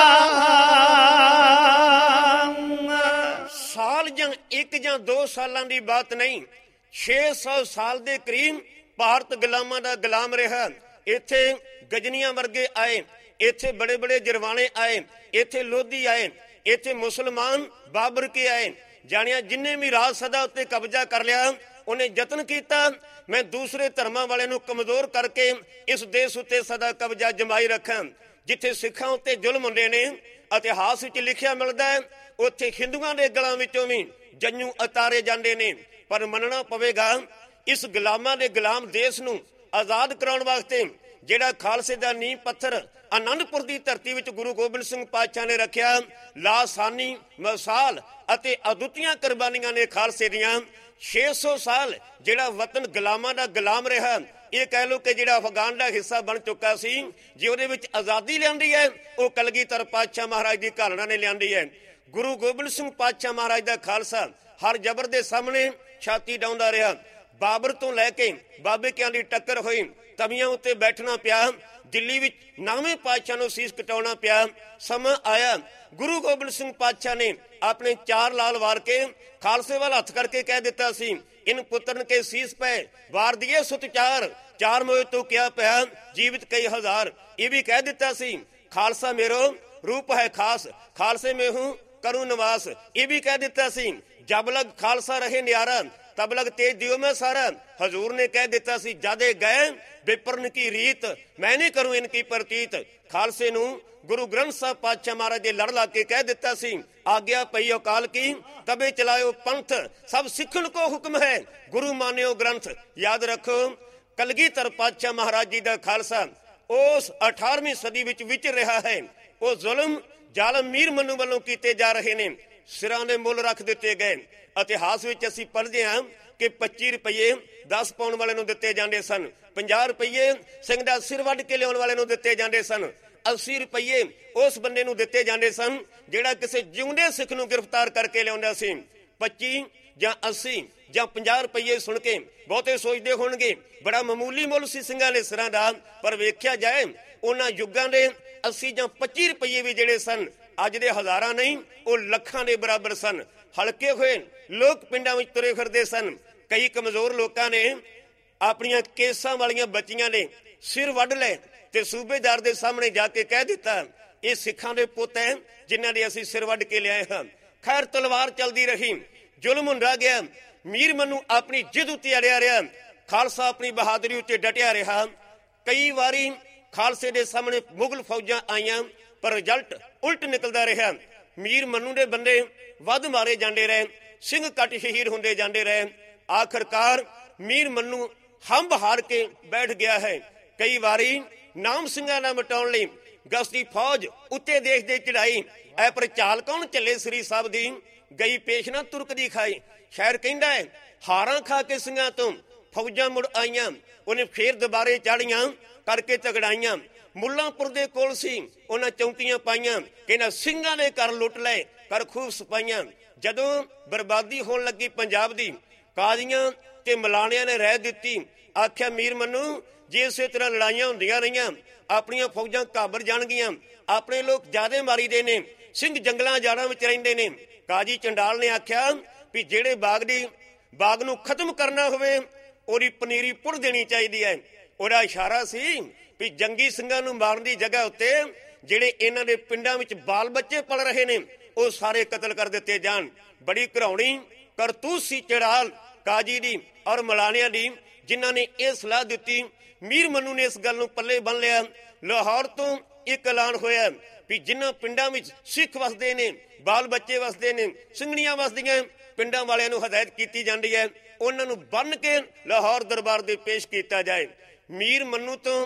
ਸਾਲ ਜਾਂ ਇੱਕ ਜਾਂ ਦੋ ਸਾਲਾਂ ਦੀ ਬਾਤ ਨਹੀਂ, ਛੇ ਸੌ ਸਾਲ ਦੇ ਕਰੀਬ ਭਾਰਤ ਗੁਲਾਮਾਂ ਦਾ ਗੁਲਾਮ ਰਿਹਾ। ਇੱਥੇ ਗਜਨੀਆਂ ਵਰਗੇ ਆਏ, ਇੱਥੇ ਬੜੇ ਬੜੇ ਜਰਵਾਣੇ ਆਏ, ਇੱਥੇ ਲੋਧੀ ਆਏ, ਇੱਥੇ ਮੁਸਲਮਾਨ ਬਾਬਰ ਕੇ ਆਏ। ਜਾਣਿਆ ਜਿੰਨੇ ਵੀ ਰਾਜ ਸਦਾ ਉੱਤੇ ਕਬਜ਼ਾ ਕਰ ਲਿਆ, ਉਹਨੇ ਯਤਨ ਕੀਤਾ ਮੈਂ ਦੂਸਰੇ ਧਰਮਾਂ ਵਾਲਿਆਂ ਨੂੰ ਕਮਜ਼ੋਰ ਕਰਕੇ ਇਸ ਦੇਸ਼ ਉੱਤੇ ਸਦਾ ਕਬਜ਼ਾ ਜਮਾਈ ਰੱਖਾਂ। ਜਿੱਥੇ ਸਿੱਖਾਂ ਉੱਤੇ ਜ਼ੁਲਮ ਹੁੰਦੇ ਨੇ ਇਤਿਹਾਸ ਵਿੱਚ ਲਿਖਿਆ ਮਿਲਦਾ ਹੈ, ਉੱਥੇ ਹਿੰਦੂਆਂ ਦੇ ਗਲਾਂ ਵਿੱਚੋਂ ਵੀ ਜੰਜੂ ਉਤਾਰੇ ਜਾਂਦੇ ਨੇ। ਪਰ ਮੰਨਣਾ ਪਵੇਗਾ ਇਸ ਗੁਲਾਮਾਂ ਦੇ ਗੁਲਾਮ ਦੇਸ਼ ਨੂੰ ਆਜ਼ਾਦ ਕਰਾਉਣ ਵਾਸਤੇ ਜਿਹੜਾ ਖਾਲਸੇ ਦਾ ਨੀਂਹ ਪੱਥਰ ਆਨੰਦਪੁਰ ਦੀ ਧਰਤੀ ਵਿੱਚ ਗੁਰੂ ਗੋਬਿੰਦ ਸਿੰਘ ਪਾਤਸ਼ਾਹ ਨੇ ਰੱਖਿਆ, ਲਾਸਾਨੀ ਮਿਸਾਲ ਅਤੇ ਅਦੁੱਤੀਆਂ ਕੁਰਬਾਨੀਆਂ ਨੇ ਖਾਲਸੇ ਦੀਆਂ। ਛੇ ਸੌ ਸਾਲ ਜਿਹੜਾ ਵਤਨ ਗੁਲਾਮਾਂ ਦਾ ਗੁਲਾਮ ਰਿਹਾ, ਇਹ ਕਹਿ ਲੋ ਕਿ ਜਿਹੜਾ ਅਫਗਾਨ ਦਾ ਹਿੱਸਾ ਬਣ ਚੁੱਕਾ ਸੀ, ਜੇ ਉਹਦੇ ਵਿੱਚ ਆਜ਼ਾਦੀ ਲਿਆਂਦੀ ਹੈ ਉਹ ਕਲਗੀਧਰ ਪਾਤਸ਼ਾਹ ਮਹਾਰਾਜ ਦੀ ਘਾਲਣਾ ਨੇ ਲਿਆਂਦੀ ਹੈ। ਗੁਰੂ ਗੋਬਿੰਦ ਸਿੰਘ ਪਾਤਸ਼ਾਹ ਮਹਾਰਾਜ ਦਾ ਖਾਲਸਾ ਹਰ ਜ਼ਬਰ ਦੇ ਸਾਹਮਣੇ ਛਾਤੀ ਡਾਉਂਦਾ ਰਿਹਾ। ਬਾਬਰ ਤੋਂ ਲੈ ਕੇ ਬਾਬੇ ਕਿਆਂ ਦੀ ਟੱਕਰ ਹੋਈ, ਤਵੀਆਂ ਉੱਤੇ ਬੈਠਣਾ ਪਿਆ, ਦਿੱਲੀ ਵਿੱਚ ਨੌਵੇਂ ਪਾਤਸ਼ਾਹ ਨੂੰ ਸੀਸ ਕਟਾਉਣਾ ਪਿਆ। ਸਮਾਂ ਆਇਆ ਗੁਰੂ ਗੋਬਿੰਦ ਸਿੰਘ ਪਾਤਸ਼ਾਹ ਨੇ ਆਪਣੇ ਚਾਰ ਲਾਲ ਵਾਰ ਕੇ ਖਾਲਸੇ ਵੱਲ ਹੱਥ ਕਰਕੇ ਕਹਿ ਦਿੱਤਾ ਸੀ, ਇਨ ਪੁੱਤਰਨ ਕੇ ਸੀਸ ਪੈ ਵਾਰ ਦੀਏ ਸੁਤ ਚਾਰ, ਚਾਰ ਮੋਏ ਤੋਂ ਕਿਆ ਪਿਆ ਜੀਵਿਤ ਕਈ ਹਜ਼ਾਰ। ਇਹ ਵੀ ਕਹਿ ਦਿੱਤਾ ਸੀ ਖਾਲਸਾ ਮੇਰੋ ਰੂਪ ਹੈ ਖਾਸ, ਖਾਲਸੇ में हूं करूं निवास। ये भी कह देता सी जब लग खालसा रहे न्यारा तब लग तेज दियो में सारा। हजूर ने कह देता सी जादे गए विप्रन की रीत मैं नहीं करूं इनकी प्रतीत। खालसे नूं गुरु ग्रंथ साहब पातशाह महाराज दे लड़ ला के कह देता सी आज्ञा पई अकाल की तबे चलायो पंथ, सब सिखन को हुक्म है गुरु मान्यो ग्रंथ। याद रखो कलगीधर पातशाह महाराज जी दा खालसा उस अठारहवीं सदी विच विचर रहा है। वो जुल्म जालम मीर मनु वालों कीते जा रहे ने, सिरां दे मुल रख दिते गए। इतिहास विच असीं पढ़दे हां कि पच्ची रुपये दस पाउण वाले नूं दिते जांदे सन, पचास रुपये सिंह दा सिर वड्ड के लियाउण वाले नूं दिते जांदे सन, अस्सी रुपये उस बंदे नूं दिते जांदे सन जिहड़ा किसी जिउंदे सिख नूं गिरफ्तार करके लियाउंदा सी। पच्ची जां अस्सी जां पचास रुपये सुण के बहुते सोचदे होणगे बड़ा मामूली मुल सी ਸਿੰਘਾਂ ਦੇ ਸਿਰਾਂ ਦਾ, पर वेख्या जाए ਉਹਨਾਂ युगां ਦੇ अस्सी ਜਾਂ पच्ची रुपये भी ਜਿਹੜੇ ਸਨ ਅੱਜ ਦੇ ਹਜ਼ਾਰਾਂ ਨਹੀਂ ਉਹ ਲੱਖਾਂ ਦੇ ਬਰਾਬਰ ਸਨ। ਹਲਕੇ ਹੋਏ ਲੋਕ ਪਿੰਡਾਂ ਵਿੱਚ ਤੁਰੇ ਫਿਰਦੇ ਸਨ। ਕਈ ਕਮਜ਼ੋਰ ਲੋਕਾਂ ਨੇ ਆਪਣੀਆਂ ਕੇਸਾਂ ਵਾਲੀਆਂ ਬੱਚੀਆਂ ਨੇ ਸਿਰ ਵੱਢ ਲਏ ਤੇ ਸੂਬੇਦਾਰ ਦੇ ਸਾਹਮਣੇ ਜਾ ਕੇ ਕਹਿ ਦਿੱਤਾ ਇਹ ਸਿੱਖਾਂ ਦੇ ਪੁੱਤ ਹੈ ਜਿਨ੍ਹਾਂ ਦੇ ਅਸੀਂ ਸਿਰ ਵੱਢ ਕੇ ਲਿਆਏ ਹਾਂ। ਖੈਰ ਤਲਵਾਰ ਚੱਲਦੀ ਰਹੀ, ਜ਼ੁਲਮ ਹੁੰਦਾ ਗਿਆ। ਮੀਰ ਮਨੂੰ ਆਪਣੀ ਜਿੱਦ ਉੱਤੇ ਅੜਿਆ ਰਿਹਾ, ਖਾਲਸਾ ਆਪਣੀ ਬਹਾਦਰੀ ਉੱਤੇ ਡਟਿਆ ਰਿਹਾ। ਕਈ ਵਾਰੀ ਖਾਲਸੇ ਦੇ ਸਾਹਮਣੇ ਮੁਗਲ ਫੌਜਾਂ ਆਈਆਂ ਪਰ ਰਿਜ਼ਲਟ ਉਲਟ ਨਿਕਲਦਾ ਰਿਹਾ। ਮੀਰ ਮਨੂੰ ਦੇ ਬੰਦੇ ਵੱਧ ਮਾਰੇ ਜਾਂਦੇ ਰਹੇ, ਸਿੰਘ ਕੱਟ ਸ਼ਹੀਦ ਹੁੰਦੇ ਜਾਂਦੇ ਰਹੇ। ਆਖਰਕਾਰ ਮੀਰ ਮਨੂੰ ਹੰਬ ਹਾਰ ਕੇ ਬੈਠ ਗਿਆ ਹੈ। ਕਈ ਵਾਰੀ ਨਾਮ ਸਿੰਘਾਂ ਨਾਲ ਮਿਟਾਉਣ ਲਈ ਗਸ਼ਤੀ ਫੌਜ ਉੱਤੇ ਦੇਸ਼ ਦੇ ਚੜਾਈ ਐ ਪਰ ਚਾਲ ਕੌਣ ਚੱਲੇ ਸ੍ਰੀ ਸਾਹਿਬ ਦੀ ਗਈ ਪੇਸ਼ ਨਾ ਤੁਰਕ ਦੀ ਖਾਈ। ਸ਼ਾਇਰ ਕਹਿੰਦਾ ਹੈ ਹਾਰਾਂ ਖਾ ਕੇ ਸਿੰਘਾਂ ਤੋਂ ਫੌਜਾਂ ਮੁੜ ਆਈਆਂ, ਉਹਨੇ ਫੇਰ ਦੁਬਾਰੇ ਚਾੜੀਆਂ ਕਰਕੇ ਤਗੜਾਈਆਂ। ਮੁੱਲਾਂਪੁਰ ਦੇ ਕੋਲ ਸੀ ਉਹਨਾਂ ਚੌਂਕੀਆਂ ਪਾਈਆਂ, ਕਹਿੰਦਾ ਸਿੰਘਾਂ ਦੇ ਘਰ ਲੁੱਟ ਲਏ ਕਰ ਖੂਬ ਸਪਾਈਆਂ। ਜਦੋਂ ਬਰਬਾਦੀ ਹੋਣ ਲੱਗੀ ਪੰਜਾਬ ਦੀ, ਕਾਜ਼ੀਆਂ ਤੇ ਮਲਾਣਿਆਂ ਨੇ ਰਹਿ ਦਿੱਤੀ। ਆਖਿਆ ਮੀਰ ਮਨੂੰ ਜੇ ਇਸੇ ਤਰ੍ਹਾਂ ਲੜਾਈਆਂ ਹੁੰਦੀਆਂ ਰਹੀਆਂ ਆਪਣੀਆਂ ਫੌਜਾਂ ਕਾਬਰ ਜਾਣਗੀਆਂ, ਆਪਣੇ ਲੋਕ ਜ਼ਿਆਦੇ ਮਾਰੀਦੇ ਨੇ, ਸਿੰਘ ਜੰਗਲਾਂ ਜਾੜਾਂ ਵਿੱਚ ਰਹਿੰਦੇ ਨੇ। ਕਾਜੀ ਚੰਡਾਲ ਨੇ ਆਖਿਆ ਵੀ ਜਿਹੜੇ ਬਾਗ ਦੀ ਬਾਗ ਨੂੰ ਖਤਮ ਕਰਨਾ ਹੋਵੇ ਉਹਦੀ ਪਨੀਰੀ ਪੁੱਟ ਦੇਣੀ ਚਾਹੀਦੀ ਹੈ। ਉਹਦਾ ਇਸ਼ਾਰਾ ਸੀ ਵੀ ਜੰਗੀ ਸਿੰਘਾਂ ਨੂੰ ਮਾਰਨ ਦੀ ਜਗ੍ਹਾ ਉੱਤੇ ਜਿਹੜੇ ਇਹਨਾਂ ਦੇ ਪਿੰਡਾਂ ਵਿੱਚ ਬਾਲ ਬੱਚੇ ਪਲ ਰਹੇ ਨੇ ਉਹ ਸਾਰੇ ਕਤਲ ਕਰ ਦਿੱਤੇ ਜਾਣ। ਬੜੀ ਘਰਾਉਣੀ ਕਰਤੂਤ ਸੀ ਚੜਾਲ ਕਾਜੀ ਦੀ ਔਰ ਮਲਾਣਿਆਂ ਦੀ, ਜਿਨ੍ਹਾਂ ਨੇ ਇਹ ਸਲਾਹ ਦਿੱਤੀ। ਮੀਰ ਮਨੂੰ ਨੇ ਇਸ ਗੱਲ ਨੂੰ ਪੱਲੇ ਬੰਨ ਲਿਆ। ਲਾਹੌਰ ਤੋਂ ਇੱਕ ਐਲਾਨ ਹੋਇਆ ਵੀ ਜਿਨ੍ਹਾਂ ਪਿੰਡਾਂ ਵਿੱਚ ਸਿੱਖ ਵਸਦੇ ਨੇ, ਬਾਲ ਬੱਚੇ ਵਸਦੇ ਨੇ, ਸਿੰਘਣੀਆਂ ਵਸਦੀਆਂ, ਪਿੰਡਾਂ ਵਾਲਿਆਂ ਨੂੰ ਹਦਾਇਤ ਕੀਤੀ ਜਾਂਦੀ ਹੈ, ਉਹਨਾਂ ਨੂੰ ਬੰਨ ਕੇ ਲਾਹੌਰ ਦਰਬਾਰ ਦੇ ਪੇਸ਼ ਕੀਤਾ ਜਾਏ। ਮੀਰ ਮਨੂੰ ਤੋਂ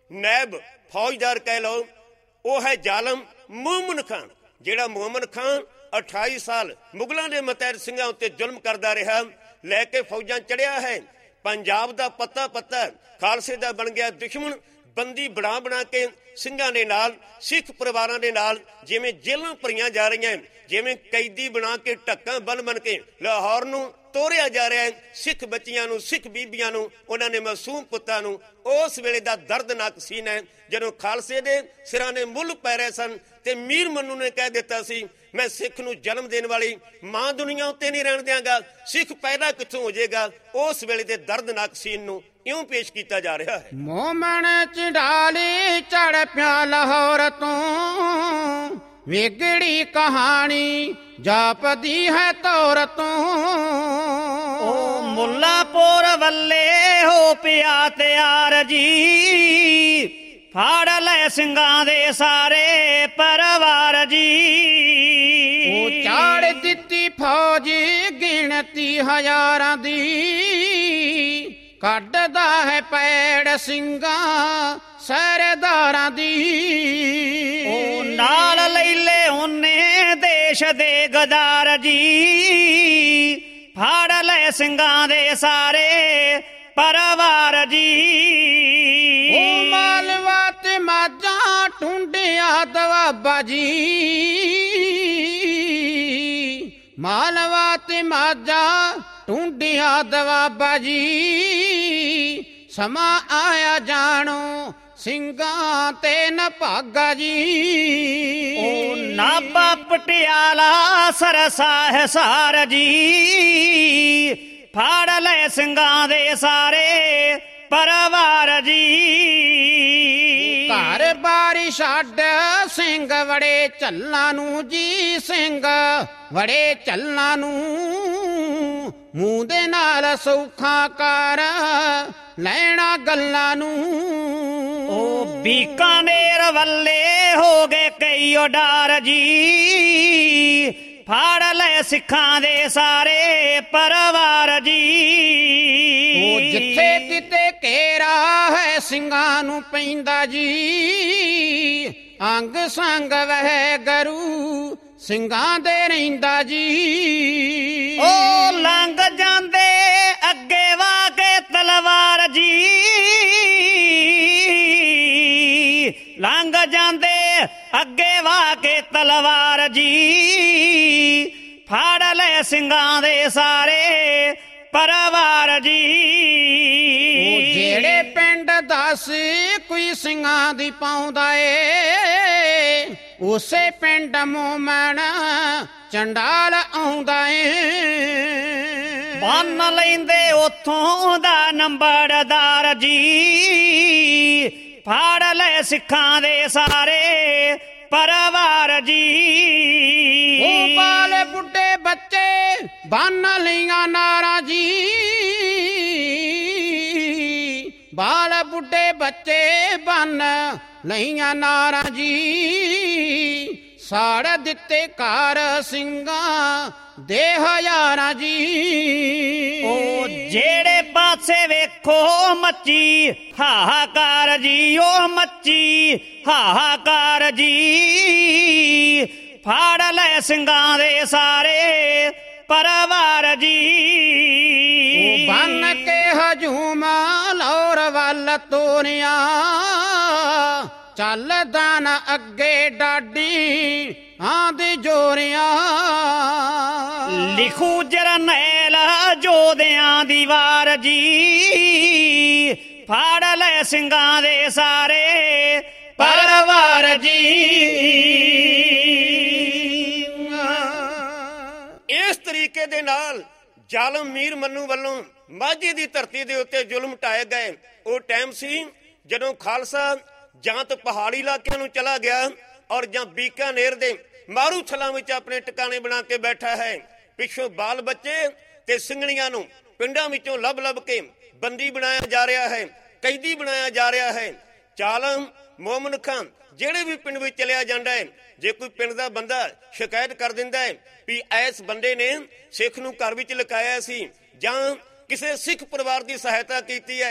ਨੈਬ ਫੌਜਦਾਰ ਕਹਿ ਲਓ, ਉਹ ਹੈ ਜ਼ਾਲਮ ਮੋਮਨ ਖਾਨ, ਜਿਹੜਾ ਮੋਮਨ ਖਾਨ ਅਠਾਈ ਸਾਲ ਮੁਗਲਾਂ ਦੇ ਮੁਤਹਿਦ ਸਿੰਘਾਂ ਉੱਤੇ ਜ਼ੁਲਮ ਕਰਦਾ ਰਿਹਾ, ਲੈ ਕੇ ਫੌਜਾਂ ਚੜਿਆ ਹੈ। ਪੰਜਾਬ ਦਾ ਪੱਤਾ ਪੱਤਾ ਖਾਲਸੇ ਦਾ ਬਣ ਗਿਆ ਦੁਸ਼ਮਣ। ਬੰਦੀ ਬਣਾ ਬਣਾ ਕੇ ਸਿੰਘਾਂ ਦੇ ਨਾਲ, ਸਿੱਖ ਪਰਿਵਾਰਾਂ ਦੇ ਨਾਲ ਜਿਵੇਂ ਜੇਲਾਂ ਭਰੀਆਂ ਜਾ ਰਹੀਆਂ, ਜਿਵੇਂ ਕੈਦੀ ਬਣਾ ਕੇ ਢੱਕਾਂ ਬਨ ਬਨ ਕੇ ਲਾਹੌਰ ਨੂੰ ਤੋਰਿਆ ਜਾ ਰਿਹਾ ਹੈ। ਸਿੱਖ ਬੱਚੀਆਂ ਨੂੰ, ਸਿੱਖ ਬੀਬੀਆਂ ਨੂੰ, ਉਹਨਾਂ ਨੇ ਮਾਸੂਮ ਪੁੱਤਾਂ ਨੂੰ। ਉਸ ਵੇਲੇ ਦਾ ਦਰਦਨਾਕ ਸੀਨ ਹੈ ਜਦੋਂ ਖਾਲਸੇ ਦੇ ਸਿਰਾਂ ਨੇ ਮੁੱਲ ਪੈ ਰਹੇ ਸਨ ਤੇ ਮੀਰ ਮੰਨੂ ਨੇ ਕਹਿ ਦਿੱਤਾ ਸੀ, ਮੈਂ ਸਿੱਖ ਨੂੰ ਜਨਮ ਦੇਣ ਵਾਲੀ ਮਾਂ ਦੁਨੀਆ ਉੱਤੇ ਨਹੀਂ ਰਹਿਣ ਦਿਆਂਗਾ, ਸਿੱਖ ਪੈਦਾ ਕਿੱਥੋਂ ਹੋ ਜਾਏਗਾ। ਉਸ ਵੇਲੇ ਦੇ ਦਰਦਨਾਕ ਸੀਨ ਨੂੰ ਇਉਂ ਪੇਸ਼ ਕੀਤਾ ਜਾ ਰਿਹਾ ਹੈ। ਮੋਮਨ ਚੰਡਾਲੀ ਚੜ ਪਿਆ ਲਾਹੌਰ ਤੋਂ, ਵਿਗੜੀ ਕਹਾਣੀ ਜਾਪਦੀ ਹੈ ਤੌਰ ਤੋਂ। ਉਹ ਮੁੱਲਾਪੁਰ ਵੱਲੇ ਹੋ ਪਿਆ ਤਿਆਰ ਜੀ, ਫਾੜ ਲੈ ਸਿੰਘਾਂ ਦੇ ਸਾਰੇ ਪਰਿਵਾਰ ਜੀ। ਉਹ ਚਾੜ ਦਿੱਤੀ ਫੌਜ ਗਿਣਤੀ ਹਜ਼ਾਰਾਂ ਦੀ, ਕੱਢਦਾ ਹੈ ਪੈੜ ਸਿੰਘਾਂ ਸਰਦਾਰਾਂ ਦੀ। ਉਹ ਨਾਲ ਲੈ ਲੈ ਉਹਨੇ ਦੇਸ਼ ਦੇ ਗਦਾਰ ਜੀ, ਫਾੜ ਲੈ ਸਿੰਘਾਂ ਦੇ ਸਾਰੇ ਪਰਿਵਾਰ ਜੀ। ਉਹ ਮਾਲਵਾ ਤੇ ਮਾਝਾਂ ਟੁੰਡਿਆ ਦਵਾਬਾ ਜੀ, ਮਾਲਵਾ ਤੇ ਮਾਝਾਂ ਟੁੰਡਿਆ ਦਵਾਬਾ ਜੀ। ਸਮਾਂ ਆਇਆ ਜਾਣੋ ਸਿੰਘਾਂ ਤੇ ਨਭਾਗਾ ਜੀ। ਉਹ ਨਾਭਾ ਪਟਿਆਲਾ ਸਰਸਾ ਹਿਸਾਰ ਜੀ, ਫਾੜ ਲੈ ਸਿੰਘਾਂ ਦੇ ਸਾਰੇ ਪਰਿਵਾਰ ਜੀ। ਘਰ ਬਾਰੀ ਛੱਡ ਸਿੰਘ ਵੜੇ ਚੱਲਾਂ ਨੂੰ ਜੀ, ਸਿੰਘ ਵੜੇ ਚੱਲਾਂ ਨੂੰ। ਮੂੰਹ ਦੇ ਨਾਲ ਸੌਖਾ ਕਰ ਲੈਣਾ ਗੱਲਾਂ ਨੂੰ। ਉਹ ਬੀਕਾਨੇਰ ਵੱਲੇ ਹੋ ਗਏ ਕਈ ਉਡਾਰ ਜੀ, ਫਾੜ ਲੈ ਸਿੱਖਾਂ ਦੇ ਸਾਰੇ ਪਰਿਵਾਰ ਜੀ। ਉਹ ਜਿੱਥੇ ਕਿਤੇ ਘੇਰਾ ਹੈ ਸਿੰਘਾਂ ਨੂੰ ਪੈਂਦਾ ਜੀ, ਅੰਗ ਸੰਗ ਵਹਿ ਗਰੂ ਸਿੰਘਾਂ ਦੇ ਰਹਿੰਦਾ ਜੀ। ਉਹ ਲੰਘ ਜਾਂਦੇ ਅੱਗੇ ਵਾ ਕੇ ਤਲਵਾਰ ਜੀ, ਲੰਘ ਜਾਂਦੇ ਅੱਗੇ ਵਾ ਕੇ ਤਲਵਾਰ ਜੀ। ਫਾੜ ਲੈ ਸਿੰਘਾਂ ਦੇ ਸਾਰੇ ਪਰਿਵਾਰ ਜੀ। ਉਹ ਜਿਹੜੇ ਪਿੰਡ ਦੱਸ ਕੋਈ ਸਿੰਘਾਂ ਦੀ ਪਾਉਂਦਾ ਏ, ਉਸੇ ਪਿੰਡ ਮੋਮਨ ਚੰਡਾਲ ਆਉਂਦਾ ਏ। ਬੰਨ ਲੈਂਦੇ ਉੱਥੋਂ ਦਾ ਨੰਬਰਦਾਰ ਜੀ, ਫਾੜ ਲੈ ਸਿੱਖਾਂ ਦੇ ਸਾਰੇ ਪਰਿਵਾਰ ਜੀ। ਉਹ ਬਾਲ ਬੁੱਢੇ ਬੱਚੇ ਬੰਨ ਲਈਆਂ ਨਾਰਾਂ ਜੀ, ਬਾਲ ਬੁੱਢੇ ਬੱਚੇ ਬੰਨ ਲਈਆਂ ਨਾਰਾਂ ਜੀ। ਸਾੜ ਦਿੱਤੇ ਘਰ ਸਿੰਘਾਂ ਦੇ ਹਜ਼ਾਰਾਂ ਜੀ। ਉਹ ਜਿਹੜੇ ਪਾਸੇ ਵੇਖੋ ਮੱਚੀ ਹਾਹਾਕਾਰ ਜੀ, ਉਹ ਮੱਚੀ ਹਾਹਾਕਾਰ ਜੀ। ਫਾੜ ਲੈ ਸਿੰਘਾਂ ਦੇ ਸਾਰੇ ਪਰਿਵਾਰ ਜੀ। ਉਹ ਬੰਨ ਕੇ ਹਜੂਮ ਲਾਹੌਰ ਵੱਲ ਤੋਰਿਆ, ਚੱਲਦਾ ਨਾ ਅੱਗੇ ਡਾਡੀ ਆਂਦੀ ਜੋਰਿਆਂ। ਲਿਖੂ ਜਰਨੈਲ ਜੋਧਿਆਂ ਦੀ ਵਾਰ ਜੀ, ਫਾੜ ਲੈ ਸਿੰਘਾਂ ਦੇ ਸਾਰੇ ਪਰਿਵਾਰ ਜੀ। ਇਸ ਤਰੀਕੇ ਦੇ ਨਾਲ ਜ਼ਾਲਮ ਮੀਰ ਮੰਨੂ ਵੱਲੋਂ ਮਾਝੇ ਦੀ ਧਰਤੀ ਦੇ ਉੱਤੇ ਜ਼ੁਲਮ ਢਾਏ ਗਏ। ਉਹ ਟਾਈਮ ਸੀ ਜਦੋਂ ਖਾਲਸਾ ਜਾਂ ਤਾਂ ਪਹਾੜੀ ਇਲਾਕਿਆਂ ਨੂੰ ਚਲਾ ਗਿਆ ਔਰ ਜਾਂ ਬੀਕਾਨੇਰ ਦੇ ਮਾਰੂ ਥਲਾਂ ਵਿੱਚ ਆਪਣੇ ਟਿਕਾਣੇ ਬਣਾ ਕੇ ਬੈਠਾ ਹੈ। ਪਿੱਛੋਂ ਬਾਲ ਬੱਚੇ ਤੇ ਸਿੰਘਣੀਆਂ ਨੂੰ ਪਿੰਡਾਂ ਵਿੱਚੋਂ ਲੱਭ ਲੱਭ ਕੇ ਬੰਦੀ ਬਣਾਇਆ ਜਾ ਰਿਹਾ ਹੈ, ਕੈਦੀ ਬਣਾਇਆ ਜਾ ਰਿਹਾ ਹੈ। ਜ਼ਾਲਮ ਮੋਮਨ ਖਾਨ ਜਿਹੜੇ ਵੀ ਪਿੰਡ ਵਿੱਚ ਚਲਿਆ ਜਾਂਦਾ ਹੈ, ਜੇ ਕੋਈ ਪਿੰਡ ਦਾ ਬੰਦਾ ਸ਼ਿਕਾਇਤ ਕਰ ਦਿੰਦਾ ਹੈ ਵੀ ਇਸ ਬੰਦੇ ਨੇ ਸਿੱਖ ਨੂੰ ਘਰ ਵਿੱਚ ਲੁਕਾਇਆ ਸੀ ਜਾਂ ਕਿਸੇ ਸਿੱਖ ਪਰਿਵਾਰ ਦੀ ਸਹਾਇਤਾ ਕੀਤੀ ਹੈ,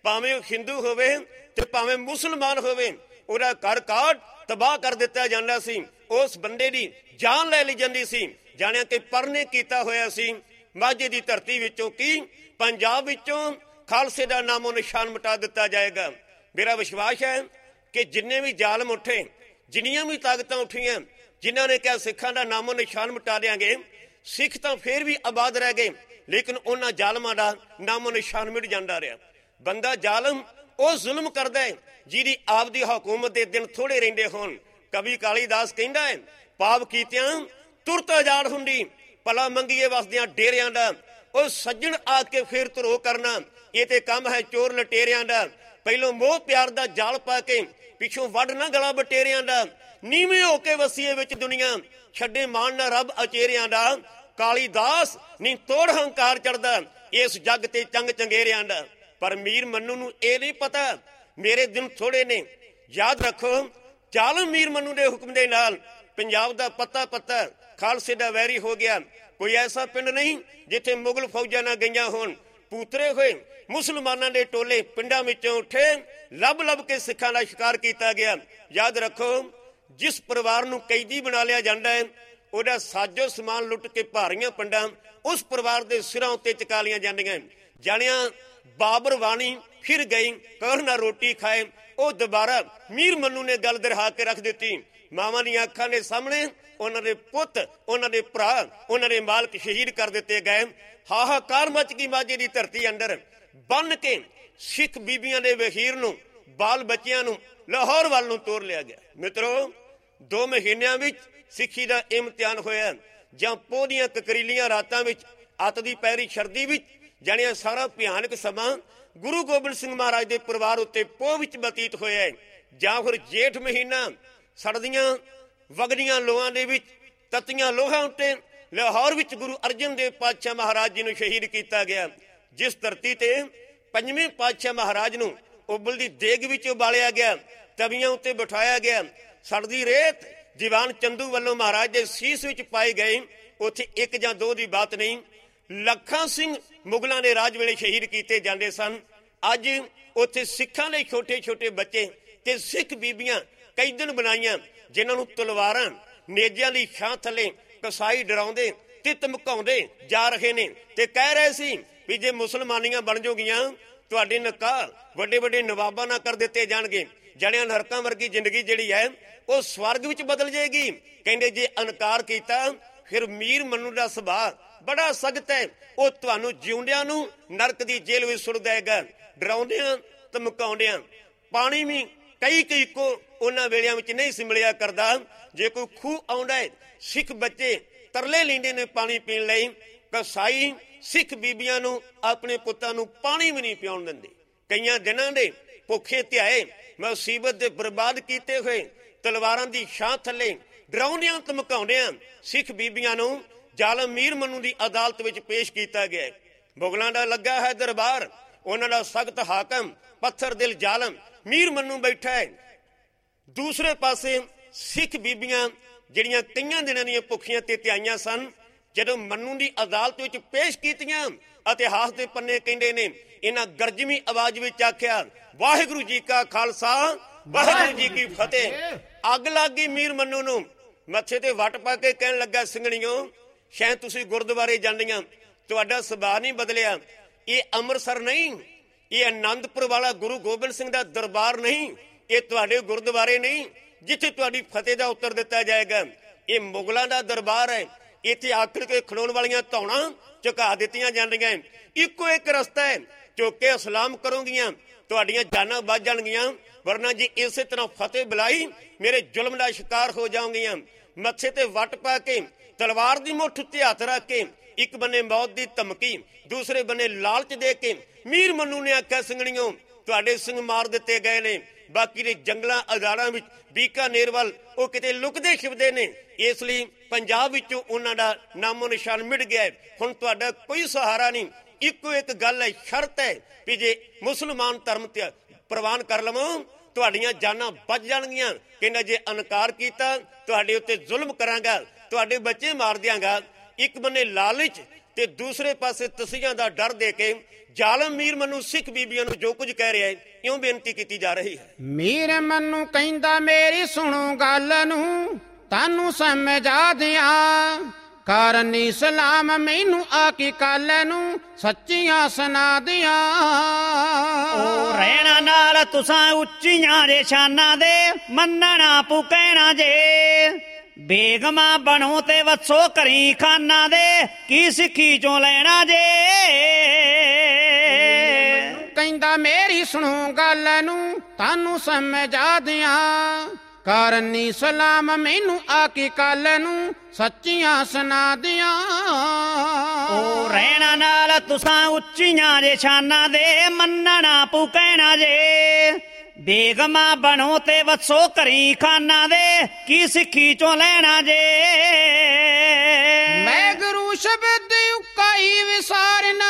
ਭਾਵੇਂ ਉਹ ਹਿੰਦੂ ਹੋਵੇ ਤੇ ਭਾਵੇਂ ਮੁਸਲਮਾਨ ਹੋਵੇ, ਉਹਦਾ ਘਰ ਕਾਟ ਤਬਾਹ ਕਰ ਦਿੱਤਾ ਜਾਂਦਾ ਸੀ। ਉਸ ਬੰਦੇ ਦੀ ਜਾਨ ਲੈ ਲਈ ਜਾਂਦੀ ਸੀ, ਜਾਣਿਆ ਕਿ ਪਰਨੇ ਕੀਤਾ ਹੋਇਆ ਸੀ। ਮਾਝੇ ਦੀ ਧਰਤੀ ਵਿੱਚੋਂ ਕੀ ਪੰਜਾਬ ਵਿੱਚੋਂ ਖਾਲਸੇ ਦਾ ਨਾਮੋ ਨਿਸ਼ਾਨ ਮਿਟਾ ਦਿੱਤਾ ਜਾਏਗਾ। ਮੇਰਾ ਵਿਸ਼ਵਾਸ ਹੈ ਕਿ ਜਿੰਨੇ ਵੀ ਜ਼ਾਲਮ ਉੱਠੇ, ਜਿੰਨੀਆਂ ਵੀ ਤਾਕਤਾਂ ਉੱਠੀਆਂ, ਜਿਨ੍ਹਾਂ ਨੇ ਕਿਹਾ ਸਿੱਖਾਂ ਦਾ ਨਾਮੋ ਨਿਸ਼ਾਨ ਮਿਟਾ ਦਿਆਂਗੇ, ਸਿੱਖ ਤਾਂ ਫੇਰ ਵੀ ਆਬਾਦ ਰਹਿ ਗਏ, ਲੇਕਿਨ ਉਹਨਾਂ ਜ਼ਾਲਮਾਂ ਦਾ ਨਾਮੋ ਨਿਸ਼ਾਨ ਮਿਟ ਜਾਂਦਾ ਰਿਹਾ। ਬੰਦਾ ਜ਼ਾਲਮ ਉਹ ਜ਼ੁਲਮ ਕਰਦਾ ਹੈ ਜਿਹਦੀ ਆਪਦੀ ਹਕੂਮਤ ਦੇ ਦਿਨ ਥੋੜੇ ਰਹਿੰਦੇ ਹੋਣ। ਕਵੀ ਕਾਲੀਦਾਸ ਕਹਿੰਦਾ ਹੈ, ਪਾਪ ਕੀਤਿਆਂ ਤੁਰਤ ਆਜ਼ਾਦ ਹੁੰਦੀ, ਭਲਾ ਮੰਗੀਏ ਵਸਦਿਆਂ ਡੇਰਿਆਂ ਦਾ। ਉਹ ਸੱਜਣ ਆ ਕੇ ਫੇਰ ਧਰੋ ਕਰਨਾ, ਇਹ ਤੇ ਕੰਮ ਹੈ ਚੋਰ ਲਟੇਰਿਆਂ ਦਾ। ਪਹਿਲੋਂ ਮੋਹ ਪਿਆਰ ਦਾ ਜਾਲ ਪਾ ਕੇ ਪਿੱਛੋਂ ਵੱਢ ਨਾ ਗਲਾ ਬਟੇਰਿਆਂ ਦਾ। ਨੀਵੇਂ ਹੋ ਕੇ ਵਸੀਏ ਵਿੱਚ ਦੁਨੀਆ, ਛੱਡੇ ਮਾਣ ਨਾ ਰੱਬ ਅਚੇਰਿਆਂ ਦਾ। ਕਾਲੀਦਾਸ ਨੀ ਤੋੜ ਹੰਕਾਰ ਚੜਦਾ ਇਸ ਜੱਗ ਤੇ ਚੰਗ ਚੰਗੇਰਿਆਂ ਦਾ। ਪਰ ਮੀਰ ਮੰਨੂ ਨੂੰ ਇਹ ਨਹੀਂ ਪਤਾ ਮੇਰੇ ਦਿਨ ਥੋੜੇ ਨੇ। ਯਾਦ ਰੱਖੋ, ਜ਼ਾਲਮ ਮੀਰ ਮੰਨੂ ਦੇ ਹੁਕਮ ਦੇ ਨਾਲ ਪੰਜਾਬ ਦਾ ਪੱਤਾ ਪੱਤਾ ਖਾਲਸੇ ਦਾ ਵੈਰੀ ਹੋ ਗਿਆ। ਕੋਈ ਐਸਾ ਪਿੰਡ ਨਹੀਂ ਜਿੱਥੇ ਮੁਗਲ ਫੌਜਾਂ ਨਾ ਗਈਆਂ ਹੋਣ। ਪੂਤਰੇ ਹੋਏ ਮੁਸਲਮਾਨਾਂ ਦੇ ਟੋਲੇ ਪਿੰਡਾਂ ਵਿੱਚੋਂ ਉੱਠੇ, ਲੱਭ ਲੱਭ ਕੇ ਸਿੱਖਾਂ ਦਾ ਸ਼ਿਕਾਰ ਕੀਤਾ ਗਿਆ। ਯਾਦ ਰੱਖੋ, ਜਿਸ ਪਰਿਵਾਰ ਨੂੰ ਕੈਦੀ ਬਣਾ ਲਿਆ ਜਾਂਦਾ ਹੈ, ਉਹਦਾ ਸਾਜੋ ਸਮਾਨ ਲੁੱਟ ਕੇ ਭਾਰੀਆਂ ਪੰਡਾਂ ਉਸ ਪਰਿਵਾਰ ਦੇ ਸਿਰਾਂ ਉੱਤੇ ਚਕਾ ਲਈਆਂ ਜਾਂਦੀਆਂ। ਜਾਣਿਆ ਬਾਬਰ ਵਾਣੀ ਫਿਰ ਗਈ, ਕਰ ਨਾ ਰੋਟੀ ਖਾਏ। ਉਹ ਦੁਬਾਰਾ ਮੀਰ ਮੰਨੂ ਨੇ ਗੱਲ ਦਰਹਾ ਕੇ ਰੱਖ ਦਿੱਤੀ। ਮਾਵਾਂ ਦੀਆਂ ਅੱਖਾਂ ਦੇ ਸਾਹਮਣੇ ਉਹਨਾਂ ਦੇ ਪੁੱਤ, ਉਹਨਾਂ ਦੇ ਭਰਾ, ਉਹਨਾਂ ਦੇ ਮਾਲਕ ਸ਼ਹੀਦ ਕਰ ਦਿੱਤੇ ਗਏ। ਹਾਹਾਕਾਰ ਮਚ ਗਈ ਮਾਝੇ ਦੀ ਧਰਤੀ ਅੰਦਰ। ਬੰਨ ਕੇ ਸਿੱਖ ਬੀਬੀਆਂ ਦੇ ਵਹੀਰ ਨੂੰ, ਬਾਲ ਬੱਚਿਆਂ ਨੂੰ ਲਾਹੌਰ ਵੱਲ ਨੂੰ ਤੋਰ ਲਿਆ ਗਿਆ। ਮਿੱਤਰੋ, ਦੋ ਮਹੀਨਿਆਂ ਵਿੱਚ ਸਿੱਖੀ ਦਾ ਇਮਤਿਹਾਨ ਹੋਇਆ। ਜਾਂ ਪੋਹ ਦੀਆਂ ਕਕਰੀਲੀਆਂ ਰਾਤਾਂ ਵਿੱਚ, ਅੱਤ ਦੀ ਪੈਰੀ ਸਰਦੀ ਵਿੱਚ, ਜਾਣਿਆ ਸਾਰਾ ਭਿਆਨਕ ਸਮਾਂ ਗੁਰੂ ਗੋਬਿੰਦ ਸਿੰਘ ਮਹਾਰਾਜ ਦੇ ਪਰਿਵਾਰ ਉੱਤੇ ਪੋਹ ਵਿੱਚ ਬਤੀਤ ਹੋਇਆ। ਜਾਂ ਫਿਰ ਜੇਠ ਮਹੀਨਾ ਸੜਦੀਆਂ ਵਗਦੀਆਂ ਲੋਹਾਂ ਦੇ ਵਿੱਚ, ਤਤੀਆਂ ਲੋਹਾਂ ਉੱਤੇ ਲਾਹੌਰ ਵਿੱਚ ਗੁਰੂ ਅਰਜਨ ਦੇਵ ਪਾਤਸ਼ਾਹ ਮਹਾਰਾਜ ਜੀ ਨੂੰ ਸ਼ਹੀਦ ਕੀਤਾ ਗਿਆ। ਜਿਸ ਧਰਤੀ ਤੇ ਪੰਜਵੇਂ ਪਾਤਸ਼ਾਹ ਮਹਾਰਾਜ ਨੂੰ ਉਬਲਦੀ ਦੇਗ ਵਿੱਚ ਉਬਾਲਿਆ ਗਿਆ, ਤਵੀਆਂ ਉੱਤੇ ਬਿਠਾਇਆ ਗਿਆ, ਸੜਦੀ ਰੇਤ ਦੀਵਾਨ ਚੰਦੂ ਵੱਲੋਂ ਮਹਾਰਾਜ ਦੇ ਸੀਸ ਵਿੱਚ ਪਾਈ ਗਈ। ਉੱਥੇ ਇੱਕ ਜਾਂ ਦੋ ਦੀ ਬਾਤ ਨਹੀਂ, ਲੱਖਾਂ ਸਿੰਘ ਮੁਗਲਾਂ ਦੇ ਰਾਜ ਵੇਲੇ ਸ਼ਹੀਦ ਕੀਤੇ ਜਾਂਦੇ ਸਨ। ਅੱਜ ਉੱਥੇ ਸਿੱਖਾਂ ਦੇ ਛੋਟੇ ਛੋਟੇ ਬੱਚੇ ਤੇ ਸਿੱਖ ਬੀਬੀਆਂ ਕਈ ਦਿਨ ਬਣਾਈਆਂ, ਜਿਨ੍ਹਾਂ ਨੂੰ ਤਲਵਾਰਾਂ ਨੇਜਿਆਂ ਦੀ ਛਾਂ ਥੱਲੇ ਕਸਾਈ ਡਰਾਉਂਦੇ ਤੇ ਧਮਕਾਉਂਦੇ ਜਾ ਰਹੇ ਨੇ ਤੇ ਕਹਿ ਰਹੇ ਸੀ ਵੀ ਜੇ ਮੁਸਲਮਾਨੀਆਂ ਬਣ ਜੋਗੀਆਂ, ਤੁਹਾਡੇ ਨਿਕਾਹ ਵੱਡੇ ਵੱਡੇ ਨਵਾਬਾਂ ਨਾਲ ਕਰ ਦਿੱਤੇ ਜਾਣਗੇ। ਜਣਿਆਂ ਨਰਕਾਂ ਵਰਗੀ ਜ਼ਿੰਦਗੀ ਜਿਹੜੀ ਹੈ ਉਹ ਸਵਰਗ ਵਿੱਚ ਬਦਲ ਜਾਏਗੀ। ਕਹਿੰਦੇ ਜੇ ਇਨਕਾਰ ਕੀਤਾ ਫਿਰ ਮੀਰ ਮੰਨੂ ਦਾ ਸੁਭਾਅ ਬੜਾ ਸਖਤ ਹੈ, ਉਹ ਤੁਹਾਨੂੰ ਜਿਉਂਦਿਆਂ ਨੂੰ ਨਰਕ ਦੀ ਜੇਲ੍ਹ ਵਿੱਚ ਸੁੱਟ ਦੇਗਾ। ਡਰਾਉਂਦਿਆਂ ਧਮਕਾਉਂਦਿਆਂ ਪਾਣੀ ਵੀ ਕਈ ਕਈ ਕੋ ਉਹਨਾਂ ਵੇਲਿਆਂ ਵਿੱਚ ਨਹੀਂ ਸੀ ਮਿਲਿਆ ਕਰਦਾ। ਜੇ ਕੋਈ ਖੂਹ ਆਉਂਦਾ ਹੈ, ਸਿੱਖ ਬੱਚੇ ਤਰਲੇ ਲੈਂਦੇ ਨੇ ਪਾਣੀ ਪੀਣ ਲਈ। ਕਸਾਈ ਸਿੱਖ ਬੀਬੀਆਂ ਨੂੰ, ਆਪਣੇ ਪੁੱਤਾਂ ਨੂੰ ਪਾਣੀ ਵੀ ਨਹੀਂ ਪਿਆਉਣ ਦਿੰਦੇ। ਕਈਆਂ ਦਿਨਾਂ ਦੇ ਭੁੱਖੇ ਧਿਆਏ, ਮੁਸੀਬਤ ਦੇ ਬਰਬਾਦ ਕੀਤੇ ਹੋਏ ਤਲਵਾਰਾਂ ਦੀ ਛਾਂ ਥੱਲੇ ਡਰਾਉਂਦਿਆਂ ਧਮਕਾਉਂਦਿਆਂ ਸਿੱਖ ਬੀਬੀਆਂ ਨੂੰ ਜ਼ਾਲਮ ਮੀਰ ਮੰਨੂ ਦੀ ਅਦਾਲਤ ਵਿੱਚ ਪੇਸ਼ ਕੀਤਾ ਗਿਆ। ਮੁਗਲਾਂ ਦਾ ਲੱਗਾ ਹੈ ਦਰਬਾਰ, ਉਹਨਾਂ ਦਾ ਸਖਤ ਹਾਕਮ ਪੱਥਰ ਦਿਲ ਜ਼ਾਲਮ ਮੀਰ ਮੰਨੂ ਬੈਠਾ ਹੈ। ਦੂਸਰੇ ਪਾਸੇ ਸਿੱਖ ਬੀਬੀਆਂ ਜਿਹੜੀਆਂ ਕਈਆਂ ਦਿਨਾਂ ਦੀਆਂ ਭੁੱਖੀਆਂ ਤੇ ਧਿਆਈਆਂ ਸਨ, ਜਦੋਂ ਮੰਨੂ ਦੀ ਅਦਾਲਤ ਵਿੱਚ ਪੇਸ਼ ਕੀਤੀਆਂ, ਇਤਿਹਾਸ ਦੇ ਪੰਨੇ ਕਹਿੰਦੇ ਨੇ ਇਹਨਾਂ ਗਰਜਵੀਂ ਆਵਾਜ਼ ਵਿੱਚ ਆਖਿਆ, ਵਾਹਿਗੁਰੂ ਜੀ ਕਾ ਖਾਲਸਾ ਵਾਹਿਗੁਰੂ ਜੀ ਕੀ ਫਤਿਹ। ਅੱਗ ਲੱਗ ਗਈ ਮੀਰ ਮੰਨੂ ਨੂੰ। ਮੱਥੇ ਤੇ ਵੱਟ ਪਾ ਕੇ ਕਹਿਣ ਲੱਗਾ, ਸਿੰਘਣੀਓ ਸ਼ਾਇਦ ਤੁਸੀਂ ਗੁਰਦੁਆਰੇ ਜਾਂਦੀਆਂ, ਤੁਹਾਡਾ ਸੁਭਾਅ ਨਹੀਂ ਬਦਲਿਆ। ਇਹ ਅੰਮ੍ਰਿਤਸਰ ਨਹੀਂ, ਇਹ ਆਨੰਦਪੁਰ ਵਾਲਾ ਗੁਰੂ ਗੋਬਿੰਦ ਸਿੰਘ ਦਾ ਦਰਬਾਰ ਨਹੀਂ, ਇਹ ਤੁਹਾਡੇ ਗੁਰਦੁਆਰੇ ਨਹੀਂ ਜਿੱਥੇ ਤੁਹਾਡੀ ਫਤਿਹ ਦਾ ਉੱਤਰ ਦਿੱਤਾ ਜਾਏਗਾ। ਇਹ ਮੁਗਲਾਂ ਦਾ ਦਰਬਾਰ ਹੈ। ਇੱਥੇ ਆਖੜ ਕੇ ਖਲੋਣ ਵਾਲੀਆਂ ਧੌਣਾਂ ਝੁਕਾ ਦਿੱਤੀਆਂ ਜਾਂਦੀਆਂ। ਇੱਕੋ ਇੱਕ ਰਸਤਾ ਹੈ, ਝੁਕ ਕੇ ਸਲਾਮ ਕਰੋਗੀਆਂ ਤੁਹਾਡੀਆਂ ਜਾਨਾਂ ਬਚ ਜਾਣਗੀਆਂ, ਵਰਨਾ ਜੇ ਇਸੇ ਤਰ੍ਹਾਂ ਫਤਿਹ ਬੁਲਾਈ ਮੇਰੇ ਜ਼ੁਲਮ ਦਾ ਸ਼ਿਕਾਰ ਹੋ ਜਾਓਗੀਆਂ। ਮੱਥੇ ਤੇ ਵੱਟ ਪਾ ਕੇ ਤਲਵਾਰ ਦੀ ਮੁੱਠ ਉੱਤੇ ਹੱਥ ਰੱਖ ਕੇ ਇੱਕ ਬੰਨੇ ਮੌਤ ਦੀ ਧਮਕੀ, ਦੂਸਰੇ ਬੰਨੇ ਲਾਲਚ ਦੇ ਕੇ ਮੀਰ ਮੰਨੂ ਨੇ ਆਖਿਆ, ਸਿੰਘਣੀਓ ਤੁਹਾਡੇ ਸਿੰਘ ਮਾਰ ਦਿੱਤੇ ਗਏ ਨੇ, ਬਾਕੀ ਦੇ ਜੰਗਲਾਂ ਅਦਾਰਾਂ ਵਿੱਚ ਬੀਕਾਨੇਰ ਵੱਲ ਉਹ ਕਿਤੇ ਲੁਕਦੇ ਛਿਪਦੇ ਨੇ, ਇਸ ਲਈ ਪੰਜਾਬ ਵਿੱਚੋਂ ਉਹਨਾਂ ਦਾ ਨਾਮੋ ਨਿਸ਼ਾਨ ਮਿਟ ਗਿਆ। ਹੁਣ ਤੁਹਾਡਾ ਕੋਈ ਸਹਾਰਾ ਨਹੀਂ। ਇੱਕੋ ਇੱਕ ਗੱਲ ਹੈ, ਸ਼ਰਤ ਹੈ ਵੀ ਜੇ ਮੁਸਲਮਾਨ ਧਰਮ ਤੇ ਪ੍ਰਵਾਨ ਕਰ ਲਵੋ ਤੁਹਾਡੀਆਂ ਜਾਨਾਂ ਬਚ ਜਾਣਗੀਆਂ। ਕਹਿੰਦਾ ਜੇ ਇਨਕਾਰ ਕੀਤਾ ਤੁਹਾਡੇ ਉੱਤੇ ਜ਼ੁਲਮ ਕਰਾਂਗਾ, ਤੁਹਾਡੇ ਬੱਚੇ ਮਾਰ ਦਿਆਂਗਾ। ਇੱਕ ਬੰਨੇ ਲਾਲਚ ਤੇ ਦੂਸਰੇ ਪਾਸੇ ਤਸੀਹਾਂ ਦਾ ਡਰ ਦੇ ਕੇ ਜ਼ਾਲਮ ਮੀਰ ਮਨੂੰ ਸਿੱਖ ਬੀਬੀਆਂ ਨੂੰ ਜੋ ਕੁਝ ਕਹਿ ਰਿਹਾ ਹੈ ਇਉਂ ਬੇਨਤੀ ਕੀਤੀ ਜਾ ਰਹੀ ਹੈ। ਮੀਰ ਮਨੂੰ ਕਹਿੰਦਾ ਮੇਰੀ ਸੁਣੋ ਗੱਲ ਨੂੰ ਤੁਹਾਨੂੰ ਸਮਝਾ ਦਿਆਂ, ਕਾਰਨ ਇਸਲਾਮ ਮੈਨੂੰ ਆ ਕੀ ਕੱਲ ਨੂੰ ਸੱਚੀਆਂ ਸੁਣਾ ਦਿਆਂ। ਉਹ ਰਹਿਣਾ ਨਾਲ ਤੁਸਾਂ ਉੱਚੀਆਂ ਜੇ ਸ਼ਾਨਾਂ ਦੇ ਮੰਨਣਾ ਪੂ ਕਹਿਣਾ ਜੇ, ਬੇਗਮਾਂ ਬਣੋ ਤੇ ਵਸੋ ਕਰੀ ਖਾਨਾ ਦੇ ਕੀ ਸਿੱਖੀ ਚੋਂ ਲੈਣਾ ਜੇ। ਕਹਿੰਦਾ ਮੇਰੀ ਸੁਣੋ ਗੱਲ ਨੂੰ ਤੁਹਾਨੂੰ ਸਮਝਾ ਦਿਆਂ, ਕਾਰਨ ਇਸਲਾਮ ਮੈਨੂੰ ਆ ਕੀ ਕੱਲ ਨੂੰ ਸੱਚੀਆਂ ਸੁਣਾ ਦਿਆਂ। ਉਹ ਰਹਿਣਾ ਨਾਲ ਤੁਸਾਂ ਉੱਚੀਆਂ ਜੇ ਸ਼ਾਨਾਂ ਦੇ ਮੰਨਣਾ ਪੂ ਕਹਿਣਾ ਜੇ, ਬੇਗਮਾਂ ਬਣੋ ਤੇ ਵਸੋ ਕਰੀ ਖਾਨਾ ਦੇ ਕੀ ਸਿੱਖੀ ਚੋਂ ਲੈਣਾ ਜੇ। ਮੈਂ ਗੁਰੂ ਸ਼ਬਦ ਉਕਾਈ ਵਿਸਾਰਨਾ,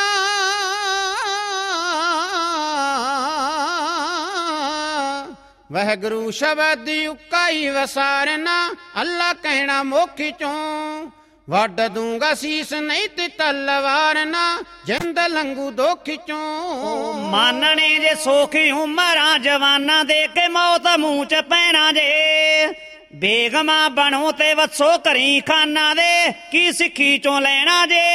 ਵਾਹਿਗੁਰੂ ਸ਼ਬਦ ਉਕਾਈ ਵਸਾਰਨਾ, ਅੱਲਾ ਕਹਿਣਾ ਮੁੱਖ ਚੋਂ ਵੱਢ ਦੂੰਗਾ ਸੀਸ ਨਹੀਂ ਤੇ ਤਲਵਾਰ ਨਾ, ਜਿੰਦ ਲੰਗੂ ਦੁੱਖ ਚੋਂ। ਮਾਨਣੇ ਜੇ ਸੋਖੀ ਉਮਰਾਂ ਜਵਾਨਾਂ ਦੇ ਕੇ ਮੌਤ ਮੂੰਹ ਚ ਪੈਣਾ ਜੇ, ਬੇਗਮਾਂ ਬਣੋ ਤੇ ਵਸੋ ਕਰੀ ਖਾਨਾ ਦੇ ਕੀ ਸਿੱਖੀ ਚੋਂ ਲੈਣਾ ਜੇ।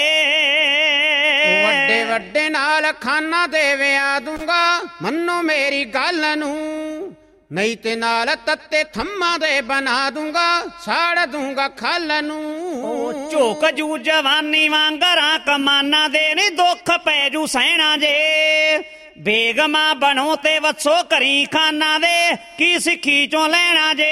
ਵੱਡੇ ਵੱਡੇ ਨਾਲ ਖਾਨਾ ਦੇ ਵਿਆ ਦੂੰਗਾ ਮੰਨੋ ਮੇਰੀ ਗੱਲ ਨੂੰ, ਨਹੀਂ ਤੇ ਨਾਲ ਤੱਤੇ ਥੰਮਾਂ ਦੇ ਬਣਾ ਦੂੰਗਾ ਸਾੜ ਦੂੰਗਾ ਖਲ ਨੂੰ। ਝੋਕ ਜੂ ਜਵਾਨੀ ਵਾਂਗਰਾਂ ਕਮਾਨਾ ਦੇ ਨੀ ਦੁੱਖ ਪੈ ਜੂ ਸਹਿਣਾ ਜੇ, ਬੇਗਮਾਂ ਬਣੋ ਤੇ ਵਸੋ ਕਰੀ ਖਾਨਾ ਦੇ ਕੀ ਸਿੱਖੀ ਚੋਂ ਲੈਣਾ ਜੇ।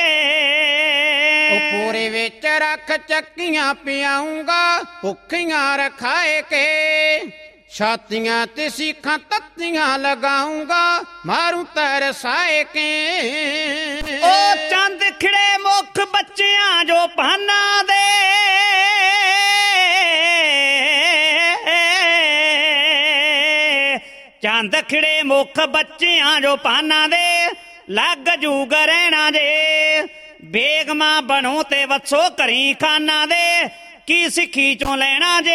ਉਹ ਪੂਰੇ ਵਿੱਚ ਰੱਖ ਚੱਕੀਆਂ ਪਿਆਉਂਗਾ ਭੁੱਖੀਆਂ ਰਖਾਏ ਕੇ, ਛਾਤੀਆਂ ਤੇ ਸੀਖਾਂ ਤੱਤੀਆਂ ਲਗਾਉਂਗਾ ਮਾਰੂ ਤਰਸਾਏ ਕੇ। ਉਹ ਚੰਦ ਖਿੜੇ ਮੁੱਖ ਬੱਚਿਆਂ ਜੋ ਪਾਨਾ ਦੇ, ਚੰਦ ਖਿੜੇ ਮੁੱਖ ਬੱਚਿਆਂ ਜੋ ਪਾਨਾ ਦੇ ਲੱਗ ਜੂਗ ਰਹਿਣਾ ਜੇ, ਬੇਗਮਾਂ ਬਣੋ ਤੇ ਵਸੋ ਕਰੀ ਖਾਨਾ ਦੇ ਕੀ ਸਿੱਖੀ ਚੋਂ ਲੈਣਾ ਜੇ।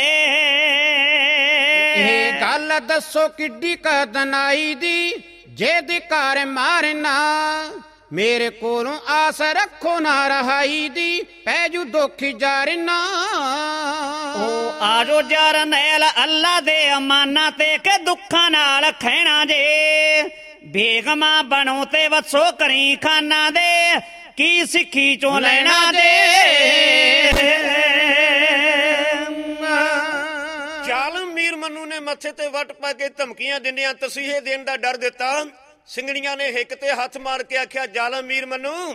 ਇਹ ਗੱਲ ਦੱਸੋ ਕਿੱਡੀ ਕਦਨਾਈ ਦੀ ਜੇ ਦੀ ਘਰ ਮਾਰਨਾ, ਮੇਰੇ ਕੋਲੋਂ ਆਸ ਰੱਖੋ ਨਾ ਰਹਾਈ ਦੀ ਪੈ ਜੂ ਦੁੱਖ ਜਾਰਨਾ। ਉਹ ਆਜੋ ਜਰਨੈਲ ਅੱਲਾ ਦੇ ਅਮਾਨਾਂ ਤੇ ਕੇ ਦੁੱਖਾਂ ਨਾਲ ਖਹਿਣਾ ਜੇ, ਬੇਗਮਾਂ ਬਣੋ ਤੇ ਵਸੋ ਕਰੀ ਖਾਨਾ ਦੇ ਕੀ ਸਿੱਖੀ ਚੋਂ ਲੈਣਾ ਜੇ। ਜ਼ਾਲਮ ਮੀਰ ਮਨੂੰ ਨੇ ਮੱਥੇ ਤੇ ਵੱਟ ਪਾ ਕੇ ਧਮਕੀਆਂ ਦਿੰਦਿਆਂ ਤਸੀਹੇ ਦੇਣ ਦਾ ਡਰ ਦਿੱਤਾ। ਸਿੰਘਣੀਆਂ ਨੇ ਹਿੱਕ ਤੇ ਹੱਥ ਮਾਰ ਕੇ ਆਖਿਆ, ਜ਼ਾਲਮ ਮੀਰ ਮਨੂੰ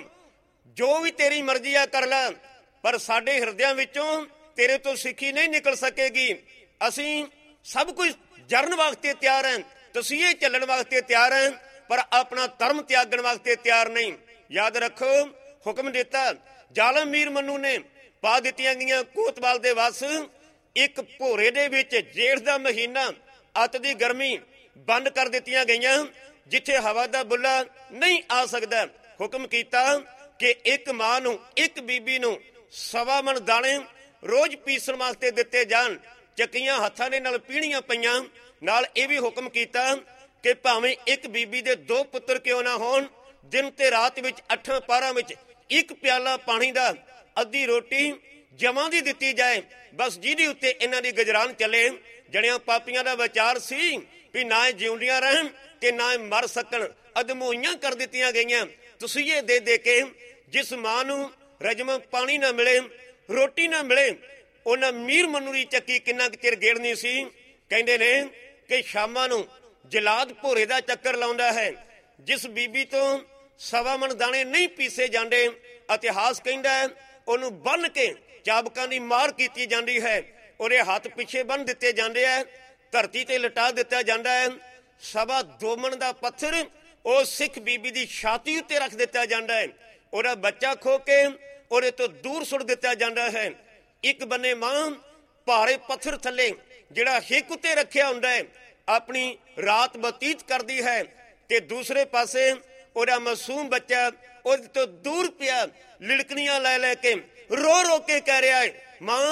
ਜੋ ਵੀ ਤੇਰੀ ਮਰਜ਼ੀ ਆ ਕਰ ਲੈ, ਪਰ ਸਾਡੇ ਹਿਰਦਿਆਂ ਵਿੱਚੋਂ ਤੇਰੇ ਤੋਂ ਸਿੱਖੀ ਨਹੀਂ ਨਿਕਲ ਸਕੇਗੀ। ਅਸੀਂ ਸਭ ਕੁਝ ਜਰਨ ਵਾਸਤੇ ਤਿਆਰ ਹਾਂ, ਤਸੀਹੇ ਚੱਲਣ ਵਾਸਤੇ ਤਿਆਰ ਹਾਂ, ਪਰ ਆਪਣਾ ਧਰਮ ਤਿਆਗਣ ਵਾਸਤੇ ਤਿਆਰ ਨਹੀਂ। ਯਾਦ ਰੱਖੋ ਹੁਕਮ ਦਿੱਤਾ ਜ਼ਾਲਮ ਮੀਰ ਮਨੂੰ ਨੇ, ਪਾ ਦਿੱਤੀਆਂ ਗਈਆਂ ਕੋਤਵਾਲ ਦੇ ਵਸ ਇੱਕ ਭੋਰੇ ਦੇ ਵਿੱਚ ਜੇਠ ਦਾ ਮਹੀਨਾ, ਅੱਤ ਦੀ ਗਰਮੀ ਬੰਦ ਕਰ ਦਿੱਤੀਆਂ ਗਈਆਂ ਜਿੱਥੇ ਹਵਾ ਦਾ ਬੁੱਲਾ ਨਹੀਂ ਆ ਸਕਦਾ। ਹੁਕਮ ਕੀਤਾ ਕਿ ਇੱਕ ਮਾਂ ਨੂੰ ਇੱਕ ਬੀਬੀ ਨੂੰ ਸਵਾ ਮਣ ਦਾਣੇ ਰੋਜ਼ ਪੀਸਣ ਵਾਸਤੇ ਦਿੱਤੇ ਜਾਣ। ਚੱਕੀਆਂ ਹੱਥਾਂ ਦੇ ਨਾਲ ਪੀਣੀਆਂ ਪਈਆਂ। ਨਾਲ ਇਹ ਵੀ ਹੁਕਮ ਕੀਤਾ ਕਿ ਭਾਵੇਂ ਇੱਕ ਬੀਬੀ ਦੇ ਦੋ ਪੁੱਤਰ ਕਿਉਂ ਨਾ ਹੋਣ, ਦਿਨ ਤੇ ਰਾਤ ਵਿੱਚ ਅੱਠਾਂ ਪਾਰਾਂ ਵਿੱਚ ਇੱਕ ਪਿਆਲਾ ਪਾਣੀ ਦਾ, ਅੱਧੀ ਰੋਟੀ ਜਮਾਂ ਦੀ ਦਿੱਤੀ ਜਾਏ। ਬਸ ਜਿਹਦੇ ਉੱਤੇ ਇਹਨਾਂ ਦੀ ਗੁਜ਼ਰਾਨ ਚੱਲੇ। ਜਣਿਆਂ ਪਾਪੀਆਂ ਦਾ ਵਿਚਾਰ ਸੀ ਵੀ ਨਾ ਇਹ ਜਿਉਂਦੀਆਂ ਰਹਿਣ ਤੇ ਨਾ ਇਹ ਮਰ ਸਕਣ, ਅਧਮੋਈਆਂ ਕਰ ਦਿੱਤੀਆਂ ਗਈਆਂ। ਤੁਸੀਂ ਇਹ ਦੇ ਦੇ ਕੇ ਜਿਸ ਮਾਂ ਨੂੰ ਰਜਮ ਪਾਣੀ ਨਾ ਮਿਲੇ, ਰੋਟੀ ਨਾ ਮਿਲੇ, ਉਹਨਾਂ ਮੀਰ ਮਨੂੰ ਦੀ ਚੱਕੀ ਕਿੰਨਾ ਕੁ ਚਿਰ ਗੇੜਨੀ ਸੀ। ਕਹਿੰਦੇ ਨੇ ਕਿ ਸ਼ਾਮਾਂ ਨੂੰ ਜਲਾਦ ਭੋਰੇ ਦਾ ਚੱਕਰ ਲਾਉਂਦਾ ਹੈ। ਜਿਸ ਬੀਬੀ ਤੋਂ ਸਵਾ ਮਣ ਦਾਣੇ ਨਹੀਂ ਪੀਸੇ ਜਾਂਦੇ, ਇਤਿਹਾਸ ਕਹਿੰਦਾ ਹੈ ਉਹਨੂੰ ਬੰਨ ਕੇ ਚਾਬਕਾਂ ਦੀ ਮਾਰ ਕੀਤੀ ਜਾਂਦੀ ਹੈ। ਉਹਦੇ ਹੱਥ ਪਿੱਛੇ ਬੰਨ ਦਿੱਤੇ ਜਾਂਦੇ ਹੈ, ਧਰਤੀ ਤੇ ਲਟਾ ਦਿੱਤਾ ਜਾਂਦਾ ਹੈ। ਸਵਾ ਦੋ ਮਣ ਦਾ ਪੱਥਰ ਉਹ ਸਿੱਖ ਬੀਬੀ ਦੀ ਛਾਤੀ ਉੱਤੇ ਰੱਖ ਦਿੱਤਾ ਜਾਂਦਾ ਹੈ। ਉਹਦਾ ਬੱਚਾ ਖੋ ਕੇ ਉਹਦੇ ਤੋਂ ਦੂਰ ਸੁੱਟ ਦਿੱਤਾ ਜਾਂਦਾ ਹੈ। ਇੱਕ ਬੰਨੇ ਮਾਂ ਭਾਰੇ ਪੱਥਰ ਥੱਲੇ ਜਿਹੜਾ ਹਿੱਕ ਉੱਤੇ ਰੱਖਿਆ ਹੁੰਦਾ ਹੈ ਆਪਣੀ ਰਾਤ ਬਤੀਤ ਕਰਦੀ ਹੈ, ਤੇ ਦੂਸਰੇ ਪਾਸੇ ਉਹਦਾ ਮਾਸੂਮ ਬੱਚਾ ਉਹਦੇ ਤੋਂ ਦੂਰ ਪਿਆ ਲਿੜਕਣੀਆਂ ਲੈ ਲੈ ਕੇ ਰੋ ਰੋ ਕੇ ਕਹਿ ਰਿਹਾ ਹੈ, ਮਾਂ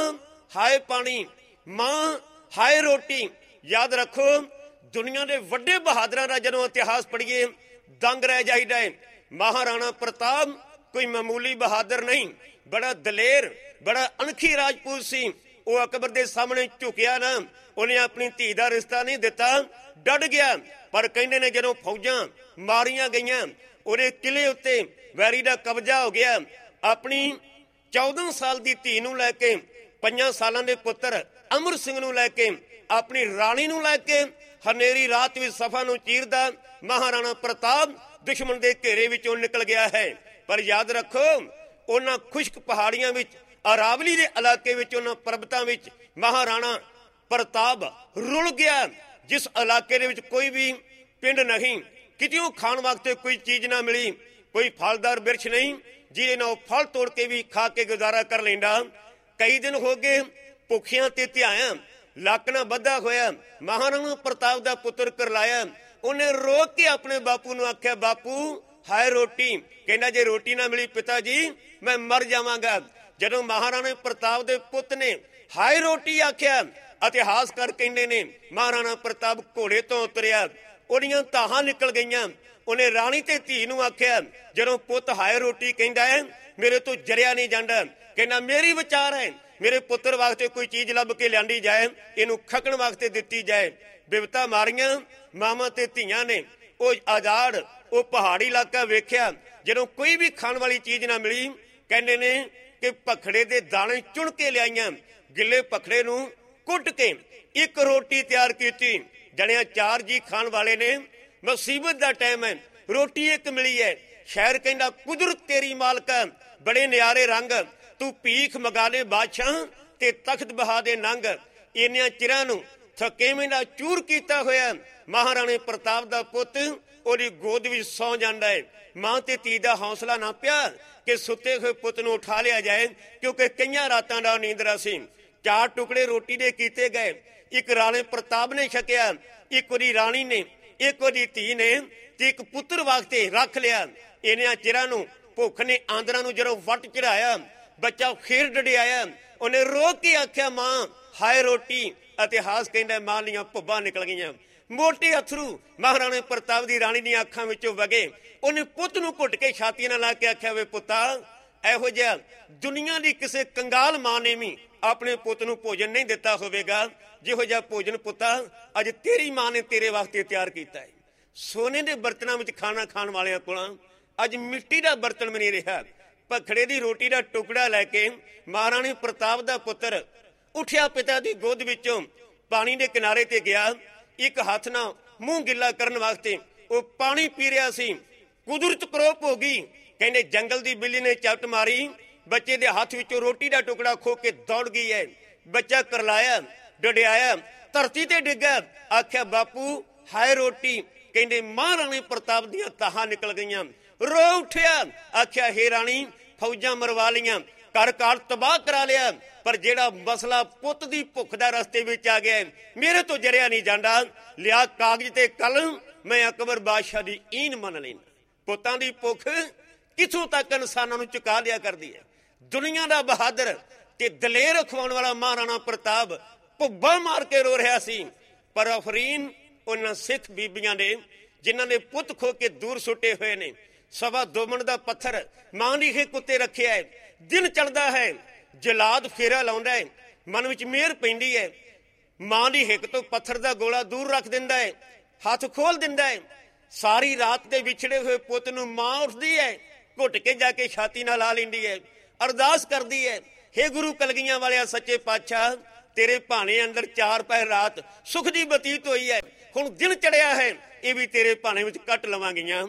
ਹਾਏ ਪਾਣੀ, ਮਾਂ ਹਾਏ ਰੋਟੀ। ਯਾਦ ਰੱਖੋ, ਦੁਨੀਆ ਦੇ ਵੱਡੇ ਬਹਾਦਰਾਂ ਦਾ ਜਦੋਂ ਇਤਿਹਾਸ ਪੜ੍ਹੀਏ ਦੰਗ ਰਹਿ ਜਾਈਦਾ ਹੈ। ਮਹਾਰਾਣਾ ਪ੍ਰਤਾਪ ਕੋਈ ਮਾਮੂਲੀ ਬਹਾਦਰ ਨਹੀਂ, ਬੜਾ ਦਲੇਰ, ਬੜਾ ਅਣਖੀ ਰਾਜਪੂਤ ਸੀ। ਉਹ ਅਕਬਰ ਦੇ ਸਾਹਮਣੇ ਝੁਕਿਆ ਨਾ, ਉਹਨੇ ਆਪਣੀ ਧੀ ਦਾ ਰਿਸ਼ਤਾ ਨਹੀਂ ਦਿੱਤਾ, ਡਟ ਗਿਆ। ਪਰ ਕਹਿੰਦੇ ਨੇ ਜਦੋਂ ਫੌਜਾਂ ਮਾਰੀਆਂ ਗਈਆਂ, ਉਹਦੇ ਕਿਲੇ ਉੱਤੇ ਵੈਰੀ ਦਾ ਕਬਜ਼ਾ ਹੋ ਗਿਆ। ਆਪਣੀ ਚੌਦਾਂ ਸਾਲ ਦੀ ਧੀ ਨੂੰ ਲੈ ਕੇ, ਪੰਜਾਂ ਸਾਲਾਂ ਦੇ ਪੁੱਤਰ ਅਮਰ ਸਿੰਘ ਨੂੰ ਲੈ ਕੇ, ਆਪਣੀ ਰਾਣੀ ਨੂੰ ਲੈ ਕੇ ਹਨੇਰੀ ਰਾਤ ਵਿੱਚ ਸਫਾ ਨੂੰ ਚੀਰਦਾ ਮਹਾਰਾਣਾ ਪ੍ਰਤਾਪ ਦੁਸ਼ਮਣ ਦੇ ਘੇਰੇ ਵਿੱਚੋਂ ਨਿਕਲ ਗਿਆ ਹੈ। ਪਰ ਯਾਦ ਰੱਖੋ, ਉਹਨਾਂ ਖੁਸ਼ਕ ਪਹਾੜੀਆਂ ਵਿੱਚ, ਅਰਾਵਲੀ ਦੇ ਇਲਾਕੇ ਵਿੱਚ, ਉਹਨਾਂ ਪਰਬਤਾਂ ਵਿੱਚ ਮਹਾਰਾਣਾ ਪ੍ਰਤਾਪ ਰੁਲ ਗਿਆ। ਜਿਸ ਇਲਾਕੇ ਦੇ ਵਿੱਚ ਕੋਈ ਵੀ ਪਿੰਡ ਨਹੀਂ, ਕਿਤਿਓਂ ਖਾਣ ਵਾਸਤੇ ਕੋਈ ਚੀਜ਼ ਨਾ ਮਿਲੀ, ਕੋਈ ਫਲਦਾਰ ਬਿਰਛ ਨਹੀਂ ਜਿਹਦੇ ਨਾਲ ਫਲ ਤੋੜ ਕੇ ਵੀ ਖਾ ਕੇ ਗੁਜ਼ਾਰਾ ਕਰ ਲੈਂਦਾ। ਕਈ ਦਿਨ ਹੋ ਗਏ ਭੁੱਖਿਆਂ ਤੇ ਧਿਆਇਆ, ਲੱਕ ਨਾ ਬੱਧਾ ਹੋਇਆ। ਮਹਾਰਾਣਾ ਪ੍ਰਤਾਪ ਦਾ ਪੁੱਤਰ ਕਰਲਾਇਆ, ਉਹਨੇ ਰੋਕ ਕੇ ਆਪਣੇ ਬਾਪੂ ਨੂੰ ਆਖਿਆ, ਬਾਪੂ ਹਾਏ ਰੋਟੀ। ਕਹਿੰਦਾ ਜੇ ਰੋਟੀ ਨਾ ਮਿਲੀ ਪਿਤਾ ਜੀ ਮੈਂ ਮਰ ਜਾਵਾਂਗਾ। ਜਦੋਂ ਮਹਾਰਾਣਾ ਪ੍ਰਤਾਪ ਦੇ ਪੁੱਤ ਨੇ ਹਾਏ ਰੋਟੀ ਆਖਿਆ, ਇਤਿਹਾਸਕਾਰ ਕਹਿੰਦੇ ਨੇ ਮਹਾਰਾਣਾ ਪ੍ਰਤਾਪ ਘੋੜੇ ਤੋਂ ਉਤਰਿਆ, ਉਹਦੀਆਂ ਧਾਹਾਂ ਨਿਕਲ ਗਈਆਂ। ਉਹਨੇ ਰਾਣੀ ਤੇ ਧੀ ਨੂੰ ਆਖਿਆ, ਜਦੋਂ ਪੁੱਤ ਹਾਏ ਰੋਟੀ ਕਹਿੰਦਾ ਹੈ ਮੇਰੇ ਤੋਂ ਜਰਿਆ ਨਹੀਂ ਜਾਂਦਾ। ਕਹਿੰਦਾ ਮੇਰੀ ਵਿਚਾਰ ਹੈ, ਮੇਰੇ ਪੁੱਤਰ ਵਾਸਤੇ ਕੋਈ ਚੀਜ਼ ਲੱਭ ਕੇ ਲਿਆਂਦੀ ਜਾਏ, ਇਹਨੂੰ ਖਕਣ ਵਾਸਤੇ ਦਿੱਤੀ ਜਾਏ। ਬਿਪਤਾ ਮਾਰੀਆਂ ਮਾਵਾਂ ਤੇ ਧੀਆਂ ਨੇ। ਉਹ ਆਜ਼ਾਦ ਉਹ ਪਹਾੜੀ ਇਲਾਕਾ ਵੇਖਿਆ, ਜਦੋਂ ਕੋਈ ਵੀ ਖਾਣ ਵਾਲੀ ਚੀਜ਼ ਨਾ ਮਿਲੀ, ਕਹਿੰਦੇ ਨੇ ਕਿ ਭਖੜੇ ਦੇ ਦਾਣੇ ਚੁਣ ਕੇ ਲਿਆਈਆਂ। ਗਿੱਲੇ ਭਖੜੇ ਨੂੰ ਕੁੱਟ ਕੇ ਇੱਕ ਰੋਟੀ ਤਿਆਰ ਕੀਤੀ। ਜਣਿਆ ਚਾਰ ਜੀ ਖਾਣ ਵਾਲੇ ਨੇ, ਮੁਸੀਬਤ ਦਾ ਟਾਈਮ ਹੈ, ਰੋਟੀ ਇੱਕ ਮਿਲੀ ਹੈ। ਸ਼ਾਇਰ ਕਹਿੰਦਾ ਕੁਦਰਤ ਤੇਰੀ ਮਾਲਕਾ, ਬੜੇ ਨਿਆਰੇ ਰੰਗ, ਤੂੰ ਭੀਖ ਮਗਾ ਲੈ ਬਾਦਸ਼ਾਹ ਤੇ ਤਖਤ ਬਹਾ ਦੇ ਨੰਗ। ਇੰਨਿਆਂ ਚਿਰਾਂ ਨੂੰ ਥਕੇਵੇਂ ਦਾ ਚੂਰ ਕੀਤਾ ਹੋਇਆ ਮਹਾਰਾਣੇ ਪ੍ਰਤਾਪ ਦਾ ਪੁੱਤ ਉਹਦੀ ਗੋਦ ਵਿੱਚ ਸੌ ਜਾਂਦਾ ਹੈ। ਮਾਂ ਤੇ ਧੀ ਦਾ ਹੌਸਲਾ ਨਾ ਪਿਆ ਕਿ ਸੁੱਤੇ ਹੋਏ ਪੁੱਤ ਨੂੰ ਉਠਾ ਲਿਆ ਜਾਏ, ਕਿਉਂਕਿ ਕਈਆਂ ਰਾਤਾਂ ਦਾ ਨੀਂਦਰਾ ਸੀ। ਚਾਰ ਟੁਕੜੇ ਰੋਟੀ ਦੇ ਕੀਤੇ ਗਏ, ਇੱਕ ਰਾਣੇ ਪ੍ਰਤਾਪ ਨੇ ਛਕਿਆ, ਇੱਕ ਉਹਦੀ ਰਾਣੀ ਨੇ, ਇੱਕ ਉਹਦੀ ਧੀ ਨੇ, ਤੇ ਇੱਕ ਪੁੱਤਰ ਵਾਸਤੇ ਰੱਖ ਲਿਆ। ਇੰਨਿਆਂ ਚਿਰਾਂ ਨੂੰ ਭੁੱਖ ਨੇ ਆਂਦਰਾਂ ਨੂੰ ਜਦੋਂ ਵੱਟ ਚੜਾਇਆ, ਬੱਚਾ ਖੇਰ ਡੜਿਆਇਆ, ਉਹਨੇ ਰੋ ਕੇ ਆਖਿਆ ਮਾਂ ਹਾਏ ਰੋਟੀ। ਇਤਿਹਾਸ ਕਹਿੰਦਾ ਮਾਂ ਦੀਆਂ ਭੁੱਬਾਂ ਨਿਕਲ ਗਈਆਂ, ਮੋਟੇ ਅਥਰੂ ਮਹਾਰਾਣੇ ਪ੍ਰਤਾਪ ਦੀ ਰਾਣੀ ਦੀਆਂ ਅੱਖਾਂ ਵਿੱਚੋਂ ਵਗੇ। ਉਹਨੇ ਪੁੱਤ ਨੂੰ ਘੁੱਟ ਕੇ ਛਾਤੀ ਨਾਲ ਲਾ ਕੇ ਆਖਿਆ, ਵੇ ਪੁੱਤਾ, ਇਹੋ ਜਿਹਾ ਦੁਨੀਆ ਦੀ ਕਿਸੇ ਕੰਗਾਲ ਮਾਂ ਨੇ ਵੀ ਆਪਣੇ ਪੁੱਤ ਨੂੰ ਭੋਜਨ ਨਹੀਂ ਦਿੱਤਾ ਹੋਵੇਗਾ ਜਿਹੋ ਜਿਹਾ ਭੋਜਨ ਪੁੱਤਾ ਅੱਜ ਤੇਰੀ ਮਾਂ ਨੇ ਤੇਰੇ ਵਾਸਤੇ ਤਿਆਰ ਕੀਤਾ ਹੈ। ਸੋਨੇ ਦੇ ਬਰਤਨਾਂ ਵਿੱਚ ਖਾਣਾ ਖਾਣ ਵਾਲਿਆਂ ਕੋਲ ਅੱਜ ਮਿੱਟੀ ਦਾ ਬਰਤਨ ਵੀ ਨਹੀਂ ਰਿਹਾ। ਭਖੜੇ ਦੀ ਰੋਟੀ ਦਾ ਟੁਕੜਾ ਲੈ ਕੇ ਮਹਾਰਾਣੇ ਪ੍ਰਤਾਪ ਦਾ ਪੁੱਤਰ ਉੱਠਿਆ, ਪਿਤਾ ਦੀ ਗੋਦ ਵਿੱਚੋਂ ਪਾਣੀ ਦੇ ਕਿਨਾਰੇ ਤੇ ਗਿਆ। ਇੱਕ ਹੱਥ ਨਾਲ ਮੂੰਹ ਗਿੱਲਾ ਕਰਨ ਵਾਸਤੇ ਉਹ ਪਾਣੀ ਪੀ ਰਿਹਾ ਸੀ। ਕੁਦਰਤ ਕਰੋਪ ਹੋ ਗਈ। ਕਹਿੰਦੇ ਜੰਗਲ ਦੀ ਬਿੱਲੀ ਨੇ ਚੱਟ ਮਾਰੀ, ਬੱਚੇ ਦੇ ਹੱਥ ਵਿੱਚੋਂ ਰੋਟੀ ਦਾ ਟੁਕੜਾ ਖੋ ਕੇ ਦੌੜ ਗਈ ਹੈ। ਬੱਚਾ ਕਰਲਾਇਆ, ਡੜਿਆਇਆ, ਧਰਤੀ ਤੇ ਡਿੱਗਾ, ਆਖਿਆ ਬਾਪੂ ਹਾਏ ਰੋਟੀ। ਕਹਿੰਦੇ ਮਹਾਰਾਣੇ ਪ੍ਰਤਾਪ ਦੀਆਂ ਤਾਹਾਂ ਨਿਕਲ ਗਈਆਂ। ਰੋ ਉੱਠਿਆ, ਆਖਿਆ ਹੇ ਰਾਣੀ, ਫੌਜਾਂ ਮਰਵਾ ਲਈਆਂ, ਘਰ ਘਰ ਤਬਾਹ ਕਰਾ ਲਿਆ, ਪਰ ਜਿਹੜਾ ਮਸਲਾ ਪੁੱਤ ਦੀ ਭੁੱਖ ਦਾ ਰਸਤੇ ਵਿੱਚ ਆ ਗਿਆ, ਮੇਰੇ ਤੋਂ ਜਰਿਆ ਨਹੀਂ ਜਾਂਦਾ। ਲਿਆ ਕਾਗਜ਼ ਤੇ ਕਲਮ, ਮੈਂ ਅਕਬਰ ਬਾਦਸ਼ਾਹ ਦੀ ਈਨ ਮੰਨ ਲੈਣਾ। ਪੁੱਤਾਂ ਦੀ ਭੁੱਖ ਕਿੱਥੋਂ ਤੱਕ ਇਨਸਾਨਾਂ ਨੂੰ ਚੁਕਾ ਲਿਆ ਕਰਦੀ ਹੈ। ਦੁਨੀਆ ਦਾ ਬਹਾਦਰ ਤੇ ਦਲੇਰ ਅਖਵਾਉਣ ਵਾਲਾ ਮਹਾਰਾਣਾ ਪ੍ਰਤਾਪ ਭੁੱਬਾਂ ਮਾਰ ਕੇ ਰੋ ਰਿਹਾ ਸੀ। ਪਰ ਅਫਰੀਨ ਉਹਨਾਂ ਸਿੱਖ ਬੀਬੀਆਂ ਨੇ ਜਿਨ੍ਹਾਂ ਨੇ ਪੁੱਤ ਖੋ ਕੇ ਦੂਰ ਸੁੱਟੇ ਹੋਏ ਨੇ। ਸਵਾ ਦੋ ਮਣ ਦਾ ਪੱਥਰ ਮਾਂ ਦੀ ਹਿੱਕ ਉੱਤੇ ਰੱਖਿਆ ਹੈ। ਦਿਨ ਚੜਦਾ ਹੈ, ਜਲਾਦ ਫੇਰਾ ਲਾਉਂਦਾ ਹੈ, ਮਨ ਵਿੱਚ ਮਿਹਰ ਪੈਂਦੀ ਹੈ। ਮਾਂ ਦੀ ਹਿੱਕ ਤੋਂ ਪੱਥਰ ਦਾ ਗੋਲਾ ਦੂਰ ਰੱਖ ਦਿੰਦਾ ਹੈ, ਹੱਥ ਖੋਲ ਦਿੰਦਾ ਹੈ। ਸਾਰੀ ਰਾਤ ਦੇ ਵਿਛੜੇ ਹੋਏ ਪੁੱਤ ਨੂੰ ਮਾਂ ਉੱਠਦੀ ਹੈ, ਘੁੱਟ ਕੇ ਜਾ ਕੇ ਛਾਤੀ ਨਾਲ ਲਾ ਲੈਂਦੀ ਹੈ, ਅਰਦਾਸ ਕਰਦੀ ਹੈ, ਹੇ ਗੁਰੂ ਕਲਗੀਆਂ ਵਾਲਿਆ ਸੱਚੇ ਪਾਤਸ਼ਾਹ, ਤੇਰੇ ਭਾਣੇ ਅੰਦਰ ਚਾਰ ਪਹਿਰ ਰਾਤ ਸੁਖ ਦੀ ਬਤੀਤ ਹੋਈ ਹੈ, ਹੁਣ ਦਿਨ ਚੜਿਆ ਹੈ, ਇਹ ਵੀ ਤੇਰੇ ਭਾਣੇ ਵਿੱਚ ਕੱਟ ਲਵਾਂਗੀਆਂ।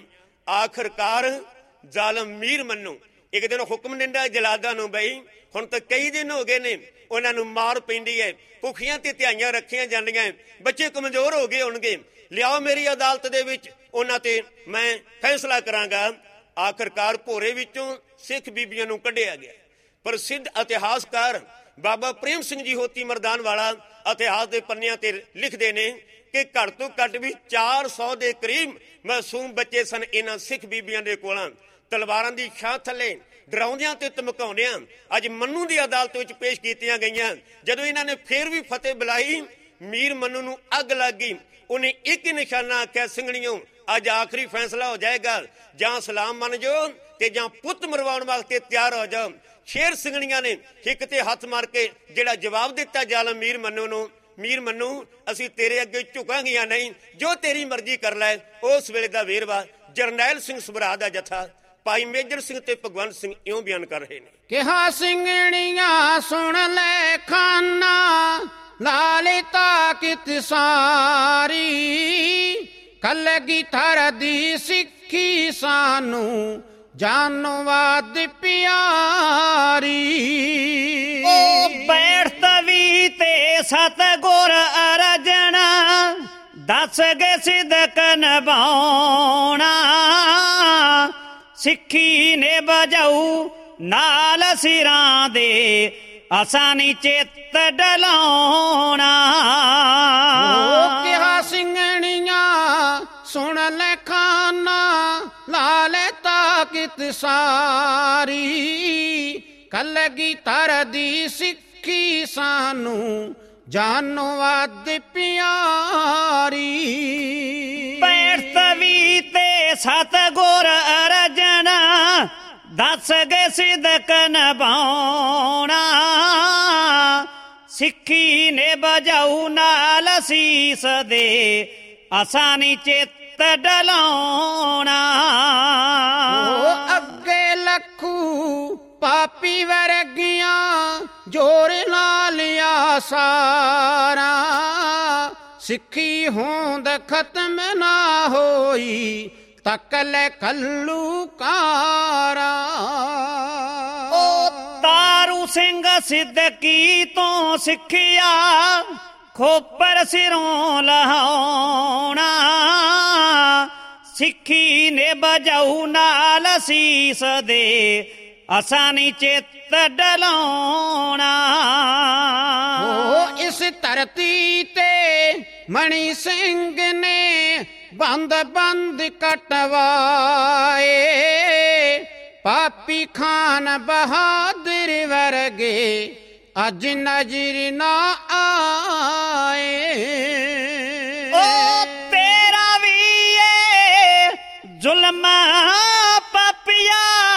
ਆਖਰਕਾਰ ਜ਼ਾਲਮ ਮੀਰ ਮੰਨੂ ਇੱਕ ਦਿਨ ਹੁਕਮ ਦਿੰਦਾ ਜਲਾਦਾਂ ਨੂੰ, ਬਈ ਹੁਣ ਤਾਂ ਕਈ ਦਿਨ ਹੋ ਗਏ ਨੇ, ਉਹਨਾਂ ਨੂੰ ਮਾਰ ਪੈਂਦੀ ਹੈ, ਭੁੱਖੀਆਂ ਤੇ ਧਿਆਈਆਂ ਰੱਖੀਆਂ ਜਾਂਦੀਆਂ, ਬੱਚੇ ਕਮਜ਼ੋਰ ਹੋ ਗਏ ਹੋਣਗੇ, ਲਿਆਓ ਮੇਰੀ ਅਦਾਲਤ ਦੇ ਵਿੱਚ, ਉਹਨਾਂ ਤੇ ਮੈਂ ਫੈਸਲਾ ਕਰਾਂਗਾ। ਆਖਰਕਾਰ ਭੋਰੇ ਵਿੱਚੋਂ ਸਿੱਖ ਬੀਬੀਆਂ ਨੂੰ ਕੱਢਿਆ ਗਿਆ। ਪ੍ਰਸਿੱਧ ਇਤਿਹਾਸਕਾਰ ਬਾਬਾ ਪ੍ਰੇਮ ਸਿੰਘ ਜੀ ਹੋਤੀ ਮਰਦਾਨ ਵਾਲਾ ਇਤਿਹਾਸ ਦੇ ਪੰਨਿਆਂ ਤੇ ਲਿਖਦੇ ਨੇ ਕਿ ਘੱਟ ਤੋਂ ਘੱਟ ਵੀ ਚਾਰ ਸੌ ਦੇ ਕਰੀਬ ਮਾਸੂਮ ਬੱਚੇ ਸਨ ਇਹਨਾਂ ਸਿੱਖ ਬੀਬੀਆਂ ਦੇ ਕੋਲ। ਤਲਵਾਰਾਂ ਦੀ ਛਾਂ ਥੱਲੇ ਡਰਾਉਂਦਿਆਂ ਤੇ ਧਮਕਾਉਂਦਿਆਂ ਅੱਜ ਮੰਨੂ ਦੀ ਅਦਾਲਤ ਵਿੱਚ ਪੇਸ਼ ਕੀਤੀਆਂ ਗਈਆਂ। ਜਦੋਂ ਇਹਨਾਂ ਨੇ ਫੇਰ ਵੀ ਫਤਿਹ ਬੁਲਾਈ, ਮੀਰ ਮੰਨੂ ਨੂੰ ਅੱਗ ਲੱਗ ਗਈ। ਉਹਨੇ ਇੱਕ ਹੀ ਨਿਸ਼ਾਨਾ ਆਖਿਆ, ਸਿੰਘਣੀਓ ਅੱਜ ਆਖਰੀ ਫੈਸਲਾ ਹੋ ਜਾਏਗਾ, ਜਾਂ ਸਲਾਮ ਮੰਨ ਜਾਓ ਤੇ ਜਾਂ ਪੁੱਤ ਮਰਵਾਉਣ ਵਾਸਤੇ ਤਿਆਰ ਹੋ ਜਾਓ। ਸ਼ੇਰ ਸਿੰਘਣੀਆਂ ਨੇ ਹਿੱਕ ਤੇ ਹੱਥ ਮਾਰ ਕੇ ਜਿਹੜਾ ਜਵਾਬ ਦਿੱਤਾ ਜ਼ਾਲਮ ਮੀਰ ਮੰਨੂ ਨੂੰ, ਮੀਰ ਮੰਨੂ ਅਸੀਂ ਤੇਰੇ ਅੱਗੇ ਝੁਕਾਂਗੀਆਂ ਨਹੀਂ, ਜੋ ਤੇਰੀ ਮਰਜ਼ੀ ਕਰ ਲੈ। ਉਸ ਵੇਲੇ ਦਾ ਵੇਰਵਾ ਜਰਨੈਲ ਸਿੰਘ ਸਭਰਾ ਦਾ ਜਥਾ ਭਾਈ ਮੇਜਰ ਸਿੰਘ ਤੇ ਭਗਵੰਤ ਸਿੰਘ ਇਉਂ ਬਿਆਨ ਕਰ ਰਹੇ ਨੇ। ਕਿਹਾ ਸਿੰਘਣੀਆਂ ਸੁਣ ਲੈ ਖਾਨਾ, ਲਾਲੇ ਤਾਕਤ ਸਾਰੀ, ਕਲਗੀਧਰ ਦੀ ਸਿੱਖੀ ਸਾਨੂੰ ਜਾਨੋਂ ਵੱਧ ਪਿਆਰੀ। ਉਹ ਬੈਠ ਤਵੀ ਤੇ ਸਤਿਗੁਰ ਅਰਜਣਾ, ਦੱਸ ਗਏ ਸਿਦਕ ਨਿਭਾਉਣਾ, ਸਿੱਖੀ ਨੇ ਬਜਾਊ ਨਾਲ ਸਿਰਾਂ ਦੇ, ਅਸਾਂ ਨੀ ਚਿੱਤ ਡਲਾਉਣਾ। ਉਹ ਕਿਹਾ ਸਿੰਘਣੀਆਂ ਸੁਣ ਲੈ ਖਾਨਾ, ਲਾਲੇ ਤਾਕਤ ਸਾਰੀ, ਕਲਗੀਧਰ ਦੀ ਸਿੱਖੀ ਸਾਨੂੰ ਜਾਨੋਂ ਵੱਧ ਪਿਆਰੀ। ਬੈਠ ਤਵੀ ਤੇ ਸਤਿਗੁਰ ਅਰਜਣਾ, ਦੱਸ ਗਏ ਸਿਦਕ ਨਿਭਾਉਣਾ, ਸਿੱਖੀ ਨੇ ਬਜਾਊ ਨਾਲ ਸੀਸ ਦੇ, ਅਸਾਂ ਨੀ ਚਿੱਤ ਡਲਾਉਣਾ। ਉਹ ਅੱਗੇ ਲੱਖੂ ਪਾਪੀ ਵਰਗੀਆਂ ਜੋਰ ਲਾ ਲਿਆ ਸਾਰਾ, ਸਿੱਖੀ ਹੋਂਦ ਖਤਮ ਨਾ ਹੋਈ, ਤੱਕ ਲੈ ਕੱਲੂ ਕਾਰਾ। ਉਹ ਤਾਰੂ ਸਿੰਘ ਸਿੱਦਕੀ ਤੋਂ ਸਿੱਖਿਆ, ਖੋਪਰ ਸਿਰੋਂ ਲਹਾਉਣਾ, ਸਿੱਖੀ ਨੇ ਬਜਾਊ ਨਾਲ ਸੀਸ ਦੇ, ਅਸਾਂ ਨੀ ਚਿੱਤ ਡਲਾਉਣਾ। ਉਹ ਇਸ ਧਰਤੀ ਤੇ ਮਣੀ ਸਿੰਘ ਨੇ ਬੰਦ ਬੰਦ ਕਟਵਾਏ, ਪਾਪੀ ਖਾਨ ਬਹਾਦਰ ਵਰਗੇ ਅੱਜ ਨਜ਼ਰ ਨਾ ਆਏ। ਉਹ ਤੇਰਾ ਵੀ ਏ ਜ਼ੁਲਮ ਪਾਪੀਆ,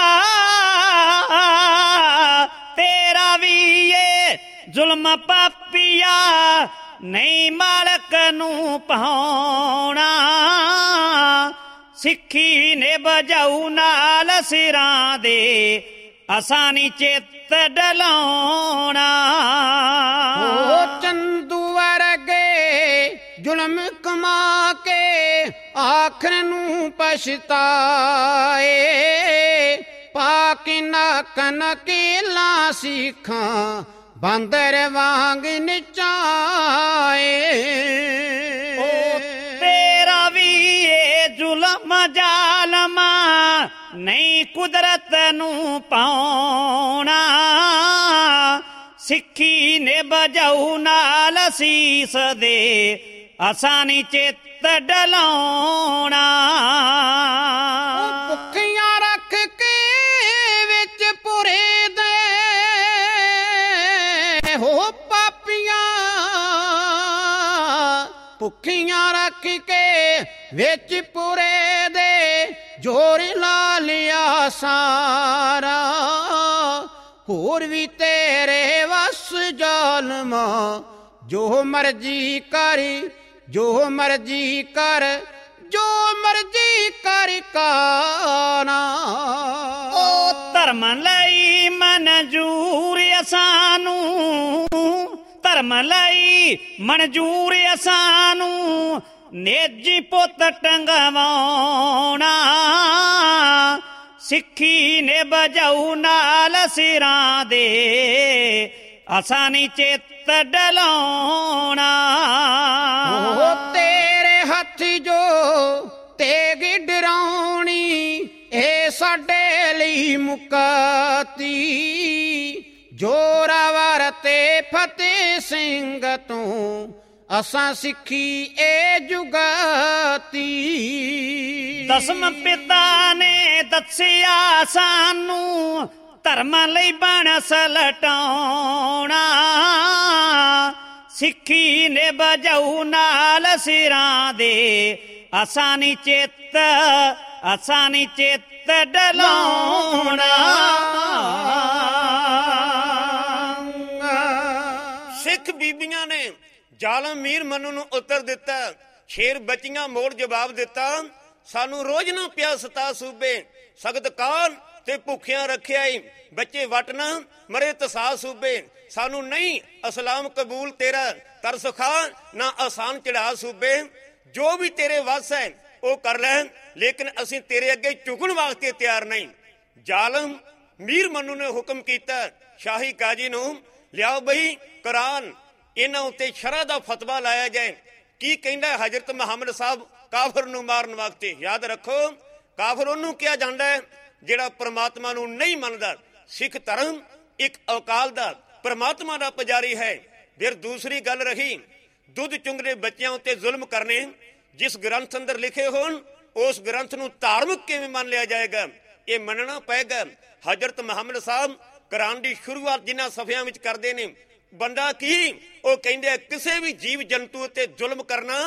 ਤੇਰਾ ਵੀ ਏ ਜ਼ੁਲਮ ਪਾਪੀਆ, ਨਹੀਂ ਮਾਲਕ ਨੂੰ ਪਾਉਣਾ, ਸਿੱਖੀ ਨੇ ਬਜਾਊ ਨਾਲ ਸਿਰਾਂ ਦੇ, ਅਸਾਂ ਨੀ ਚਿੱਤ ਡਲਾਉਣਾ। ਉਹ ਚੰਦੂ ਵਰਗੇ ਜ਼ੁਲਮ ਕਮਾ ਕੇ ਆਖਰ ਨੂੰ ਪਛਤਾਏ, ਪਾਕ ਨੱਕ ਨਕੀਲਾ ਸਿੱਖਾਂ ਬਾਂਦਰ ਵਾਂਗ ਨਚਾਏ। ਉਹ ਤੇਰਾ ਵੀ ਏ ਜ਼ੁਲਮ ਜ਼ਾਲਮਾ, ਨਹੀਂ ਕੁਦਰਤ ਨੂੰ ਪਾਉਣਾ, ਸਿੱਖੀ ਨੇ ਬਜਾਊ ਨਾਲ ਸੀਸ ਦੇ, ਅਸਾਂ ਨੀ ਚਿੱਤ ਡਲਾਉਣਾ। ਭੁੱਖੀਆਂ ਰੱਖ ਕੇ ਵਿੱਚ ਪੁਰੇ ਦੇ, ਹੋ ਪਾਪੀਆਂ ਭੁੱਖੀਆਂ ਰੱਖ ਕੇ ਵਿੱਚ ਪੁਰੇ ਦੇ, ਜੋਰ ਲਾ ਲਿਆ ਸਾਰਾ, ਹੋਰ ਵੀ ਤੇਰੇ ਵਸ ਜ਼ਾਲਮਾ, ਜੋ ਮਰਜ਼ੀ ਕਰ ਜੋ ਮਰਜ਼ੀ ਕਰ ਜੋ ਮਰਜ਼ੀ ਕਰ ਕਾਨਾ। ਉਹ ਧਰਮ ਲਈ ਮਨਜ਼ੂਰ ਅਸਾਨੂੰ, ਧਰਮ ਲਈ ਮਨਜ਼ੂਰ ਅਸਾਨੂੰ, ਨੇਜੀ ਪੁੱਤ ਟੰਗਵਾਉਣਾ, ਸਿੱਖੀ ਨੇ ਬਜਾਊ ਨਾਲ ਸਿਰਾਂ ਦੇ, ਅਸਾਂ ਨੀ ਚਿੱਤ ਡਲਾਉਣਾ। ਉਹ ਤੇਰੇ ਹੱਥ ਜੋ ਤੇਗ ਡਰਾਉਣੀ, ਇਹ ਸਾਡੇ ਲਈ ਮੁਕਾਤੀ, ਜੋਰਾਵਰ ਤੇ ਫਤਿਹ ਸਿੰਘ ਤੋਂ ਅਸਾਂ ਸਿੱਖੀ ਏ ਜੁਗਾਤੀ। ਦਸਮ ਪਿਤਾ ਨੇ ਦੱਸਿਆ ਸਾਨੂੰ ਧਰਮ ਲਈ ਬਣ ਸਲਟਾਉਣਾ, ਸਿੱਖੀ ਨੇ ਬਜਾਉ ਨਾਲ ਸਿਰਾਂ ਦੇ ਅਸਾਂ ਨੀ ਚਿੱਤ ਅਸਾਂ ਨੀ ਚਿੱਤ ਡਲਾਉਣਾ। ਸਿੱਖ ਬੀਬੀਆਂ ਨੇ ਜ਼ਾਲਮ ਮੀਰ ਮਨੂੰ ਨੂੰ ਉੱਤਰ ਦਿੱਤਾ, ਸ਼ੇਰ ਬੱਚੀਆਂ ਮੋੜ ਜਵਾਬ ਦਿੱਤਾ, ਸਾਨੂੰ ਰੋਜ਼ ਨਾ ਪਿਆ ਸਤਾ ਸੂਬੇ, ਸਖਤ ਕਾਨ ਤੇ ਭੁੱਖਿਆਂ ਰੱਖਿਆ ਈ, ਬੱਚੇ ਵਟ ਨਾ ਮਰੇ ਤਸਾ ਸੂਬੇ, ਸਾਨੂੰ ਨਹੀਂ ਅਸਲਾਮ ਕਬੂਲ ਤੇਰਾ, ਤਰਸ ਖਾ ਨਾ ਆਸਾਨ ਚੜਾ ਸੂਬੇ, ਜੋ ਵੀ ਤੇਰੇ ਵੱਸ ਹੈ ਉਹ ਕਰ ਲੈ, ਲੇਕਿਨ ਅਸੀਂ ਤੇਰੇ ਅੱਗੇ ਝੁਕਣ ਵਾਸਤੇ ਤਿਆਰ ਨਹੀਂ। ਜ਼ਾਲਮ ਮੀਰ ਮਨੂੰ ਨੇ ਹੁਕਮ ਕੀਤਾ ਸ਼ਾਹੀ ਕਾਜੀ ਨੂੰ, ਲਿਆਓ ਬਈ ਕੁਰਾਨ, ਇਹਨਾਂ ਉੱਤੇ ਸ਼ਰਅ ਦਾ ਫਤਵਾ ਲਾਇਆ ਜਾਏ। ਕੀ ਕਹਿੰਦਾ ਹਜ਼ਰਤ ਮੁਹੰਮਦ ਸਾਹਿਬ ਕਾਫਰ ਨੂੰ ਮਾਰਨ ਵਾਸਤੇ? ਯਾਦ ਰੱਖੋ, ਕਾਫਰ ਉਹਨੂੰ ਕਿਹਾ ਜਾਂਦਾ ਹੈ ਜਿਹੜਾ ਪ੍ਰਮਾਤਮਾ ਨੂੰ ਨਹੀਂ ਮੰਨਦਾ। ਸਿੱਖ ਧਰਮ ਇੱਕ ਅਕਾਲ ਦਾ ਪ੍ਰਮਾਤਮਾ ਦਾ ਪੁਜਾਰੀ ਹੈ। ਫਿਰ ਦੂਸਰੀ ਗੱਲ ਰਹੀ ਦੁੱਧ ਚੁੰਗਦੇ ਬੱਚਿਆਂ ਉੱਤੇ ਜ਼ੁਲਮ ਕਰਨੇ, ਜਿਸ ਗ੍ਰੰਥ ਅੰਦਰ ਲਿਖੇ ਹੋਣ ਉਸ ਗ੍ਰੰਥ ਨੂੰ ਧਾਰਮਿਕ ਕਿਵੇਂ ਮੰਨ ਲਿਆ ਜਾਏਗਾ? ਇਹ ਮੰਨਣਾ ਪਏਗਾ। ਹਜ਼ਰਤ ਮੁਹੰਮਦ ਸਾਹਿਬ ਕੁਰਾਨ ਦੀ ਸ਼ੁਰੂਆਤ ਜਿਨ੍ਹਾਂ ਸਫ਼ਿਆਂ ਵਿੱਚ ਕਰਦੇ ਨੇ, ਬੰਦਾ ਕੀ ਉਹ ਕਹਿੰਦੇ ਕਿਸੇ ਵੀ ਜੀਵ ਜੰਤੂ ਉੱਤੇ ਜ਼ੁਲਮ ਕਰਨਾ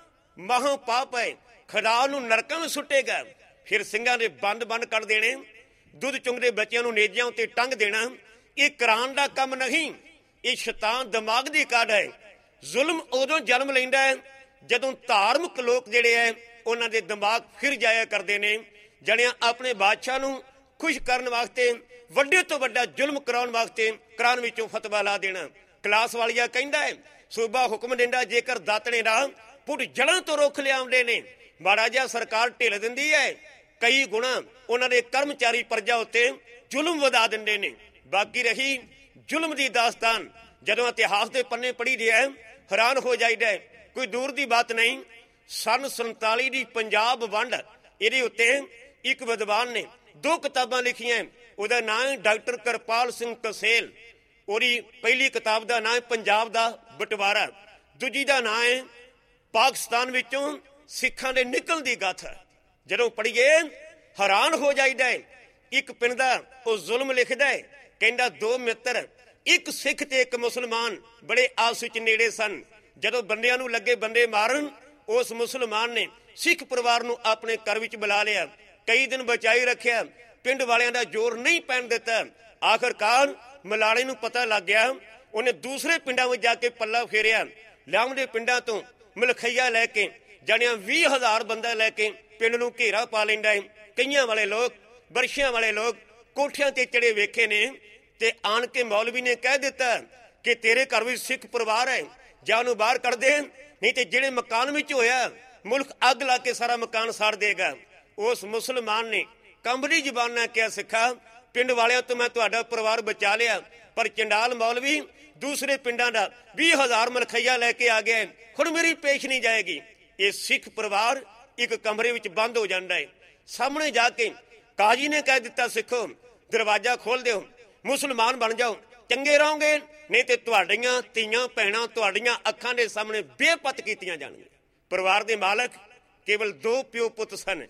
ਮਹਾਂ ਪਾਪ ਹੈ, ਖੁਦਾ ਨੂੰ ਨਰਕਾਂ ਵਿੱਚ ਸੁੱਟੇਗਾ। ਫਿਰ ਸਿੰਘਾਂ ਦੇ ਬੰਦ ਬੰਦ ਕਰ ਦੇਣੇ, ਦੁੱਧ ਚੁੰਗਦੇ ਬੱਚਿਆਂ ਨੂੰ ਨੇਜਿਆਂ ਉੱਤੇ ਟੰਗ ਦੇਣਾ, ਇਹ ਕੁਰਾਨ ਦਾ ਕੰਮ ਨਹੀਂ, ਇਹ ਸ਼ੈਤਾਨ ਦਿਮਾਗ ਦੀ ਕਾਢ ਹੈ। ਜ਼ੁਲਮ ਉਦੋਂ ਜਨਮ ਲੈਂਦਾ ਹੈ ਜਦੋਂ ਧਾਰਮਿਕ ਲੋਕ ਜਿਹੜੇ ਹੈ ਉਹਨਾਂ ਦੇ ਦਿਮਾਗ ਫਿਰ ਜਾਇਆ ਕਰਦੇ ਨੇ। ਜਣਿਆਂ ਆਪਣੇ ਬਾਦਸ਼ਾਹ ਨੂੰ ਖੁਸ਼ ਕਰਨ ਵਾਸਤੇ ਵੱਡੇ ਤੋਂ ਵੱਡਾ ਜ਼ੁਲਮ ਕਰਾਉਣ ਵਾਸਤੇ ਕੁਰਾਨ ਵਿੱਚੋਂ ਫਤਵਾ ਲਾ ਦੇਣਾ। ਕਲਾਸ ਵਾਲੀਆ ਕਹਿੰਦਾ ਹੈ ਸੂਬਾ ਹੁਕਮ ਦਿੰਦਾ ਜੇਕਰ ਦਾਤਣੇ ਨਾਲ ਪੁੱਟ ਜੜਾਂ ਤੋਂ ਰੁੱਖ ਲਿਆਉਂਦੇ ਨੇ, ਮਾੜਾ ਜਿਹਾ ਸਰਕਾਰ ਢਿੱਲ ਦਿੰਦੀ ਹੈ, ਕਈ ਗੁਣਾ ਉਹਨਾਂ ਦੇ ਕਰਮਚਾਰੀ ਪ੍ਰਜਾ ਉੱਤੇ ਜ਼ੁਲਮ ਵਧਾ ਦਿੰਦੇ ਨੇ। ਬਾਕੀ ਰਹੀ ਜ਼ੁਲਮ ਦੀ ਦਾਸਤਾਨ, ਜਦੋਂ ਇਤਿਹਾਸ ਦੇ ਪੰਨੇ ਪੜ੍ਹੀ ਦੇ ਹੈ ਹੈਰਾਨ ਹੋ ਜਾਈਦਾ ਹੈ। ਕੋਈ ਦੂਰ ਦੀ ਬਾਤ ਨਹੀਂ, ਸਨ ਸੰਤਾਲੀ ਦੀ ਪੰਜਾਬ ਵੰਡ, ਇਹਦੇ ਉੱਤੇ ਇੱਕ ਵਿਦਵਾਨ ਨੇ ਦੋ ਕਿਤਾਬਾਂ ਲਿਖੀਆਂ। ਉਹਦਾ ਨਾਂ ਹੈ ਡਾਕਟਰ ਕਿਰਪਾਲ ਸਿੰਘ ਕਸੇਲ। ਉਹਦੀ ਪਹਿਲੀ ਕਿਤਾਬ ਦਾ ਨਾਂ ਹੈ ਪੰਜਾਬ ਦਾ ਬਟਵਾਰਾ, ਦੂਜੀ ਦਾ ਨਾਂ ਹੈ ਪਾਕਿਸਤਾਨ ਵਿੱਚੋਂ ਸਿੱਖਾਂ ਦੇ ਨਿਕਲਣ ਦੀ ਗਾਥਾ। ਜਦੋਂ ਪੜ੍ਹੀਏ ਹੈਰਾਨ ਹੋ ਜਾਈਦਾ ਹੈ। ਇੱਕ ਪਿੰਡ ਦਾ ਉਹ ਜ਼ੁਲਮ ਲਿਖਦਾ ਹੈ, ਕਹਿੰਦਾ ਦੋ ਮਿੱਤਰ, ਇੱਕ ਸਿੱਖ ਤੇ ਇੱਕ ਮੁਸਲਮਾਨ ਬੜੇ ਆਪਸ ਵਿੱਚ ਨੇੜੇ ਸਨ। ਜਦੋਂ ਬੰਦਿਆਂ ਨੂੰ ਲੱਗੇ ਬੰਦੇ ਮਾਰਨ, ਉਸ ਮੁਸਲਮਾਨ ਨੇ ਸਿੱਖ ਪਰਿਵਾਰ ਨੂੰ ਆਪਣੇ ਘਰ ਵਿੱਚ ਬੁਲਾ ਲਿਆ, ਕਈ ਦਿਨ ਬਚਾਈ ਰੱਖਿਆ, ਪਿੰਡ ਵਾਲਿਆਂ ਦਾ ਜ਼ੋਰ ਨਹੀਂ ਪੈਣ ਦਿੱਤਾ। ਆਖਰਕਾਰ ਮਲਾਲੇ ਨੂੰ ਪਤਾ ਲੱਗ ਗਿਆ, ਉਹਨੇ ਦੂਸਰੇ ਪਿੰਡਾਂ ਵਿੱਚ ਜਾ ਕੇ ਪੱਲਾ ਫੇਰਿਆ, ਲਿਆਉਂਦੇ ਪਿੰਡਾਂ ਤੋਂ ਮਲਖਈਆ ਲੈ ਕੇ ਜਾਣਿਆ ਵੀਹ ਹਜ਼ਾਰ ਬੰਦਾ ਲੈ ਕੇ ਪਿੰਡ ਨੂੰ ਘੇਰਾ ਪਾ ਲੈਂਦਾ ਹੈ। ਕਈਆਂ ਵਾਲੇ ਲੋਕ, ਬਰਸ਼ਿਆਂ ਵਾਲੇ ਲੋਕ ਕੋਠਿਆਂ ਤੇ ਚੜੇ ਵੇਖੇ ਨੇ, ਤੇ ਆਣ ਕੇ ਮੌਲਵੀ ਨੇ ਕਹਿ ਦਿੱਤਾ ਕਿ ਤੇਰੇ ਘਰ ਵਿੱਚ ਸਿੱਖ ਪਰਿਵਾਰ ਹੈ, ਜਾਂ ਉਹਨੂੰ ਬਾਹਰ ਕੱਢ ਦੇ, ਨਹੀਂ ਤੇ ਜਿਹੜੇ ਮਕਾਨ ਵਿੱਚ ਹੋਇਆ ਮੁਲਕ ਅੱਗ ਲਾ ਕੇ ਸਾਰਾ ਮਕਾਨ ਸਾੜ ਦੇਗਾ। ਉਸ ਮੁਸਲਮਾਨ ਨੇ ਕੰਬਲੀ ਜ਼ਬਾਨ ਨਾਲ ਕਿਹਾ, ਸਿੱਖਾ ਪਿੰਡ ਵਾਲਿਆਂ ਤੋਂ ਮੈਂ ਤੁਹਾਡਾ ਪਰਿਵਾਰ ਬਚਾ ਲਿਆ, ਪਰ ਚੰਡਾਲ ਮੌਲਵੀ ਦੂਸਰੇ ਪਿੰਡਾਂ ਦਾ ਵੀਹ ਹਜ਼ਾਰ ਮਲਖਈਆ ਲੈ ਕੇ ਆ ਗਿਆ, ਹੁਣ ਮੇਰੀ ਪੇਸ਼ ਨਹੀਂ ਜਾਏਗੀ। ਇਹ ਸਿੱਖ ਪਰਿਵਾਰ ਇੱਕ ਕਮਰੇ ਵਿੱਚ ਬੰਦ ਹੋ ਜਾਂਦਾ ਹੈ। ਸਾਹਮਣੇ ਜਾ ਕੇ ਕਾਜੀ ਨੇ ਕਹਿ ਦਿੱਤਾ, ਸਿੱਖੋ ਦਰਵਾਜ਼ਾ ਖੋਲ ਦਿਓ, ਮੁਸਲਮਾਨ ਬਣ ਜਾਓ, ਚੰਗੇ ਰਹੋਗੇ, ਨਹੀਂ ਤੇ ਤੁਹਾਡੀਆਂ ਧੀਆਂ ਭੈਣਾਂ ਤੁਹਾਡੀਆਂ ਅੱਖਾਂ ਦੇ ਸਾਹਮਣੇ ਬੇਪਤ ਕੀਤੀਆਂ ਜਾਣਗੀਆਂ। ਪਰਿਵਾਰ ਦੇ ਮਾਲਕ ਕੇਵਲ ਦੋ ਪਿਓ ਪੁੱਤ ਸਨ,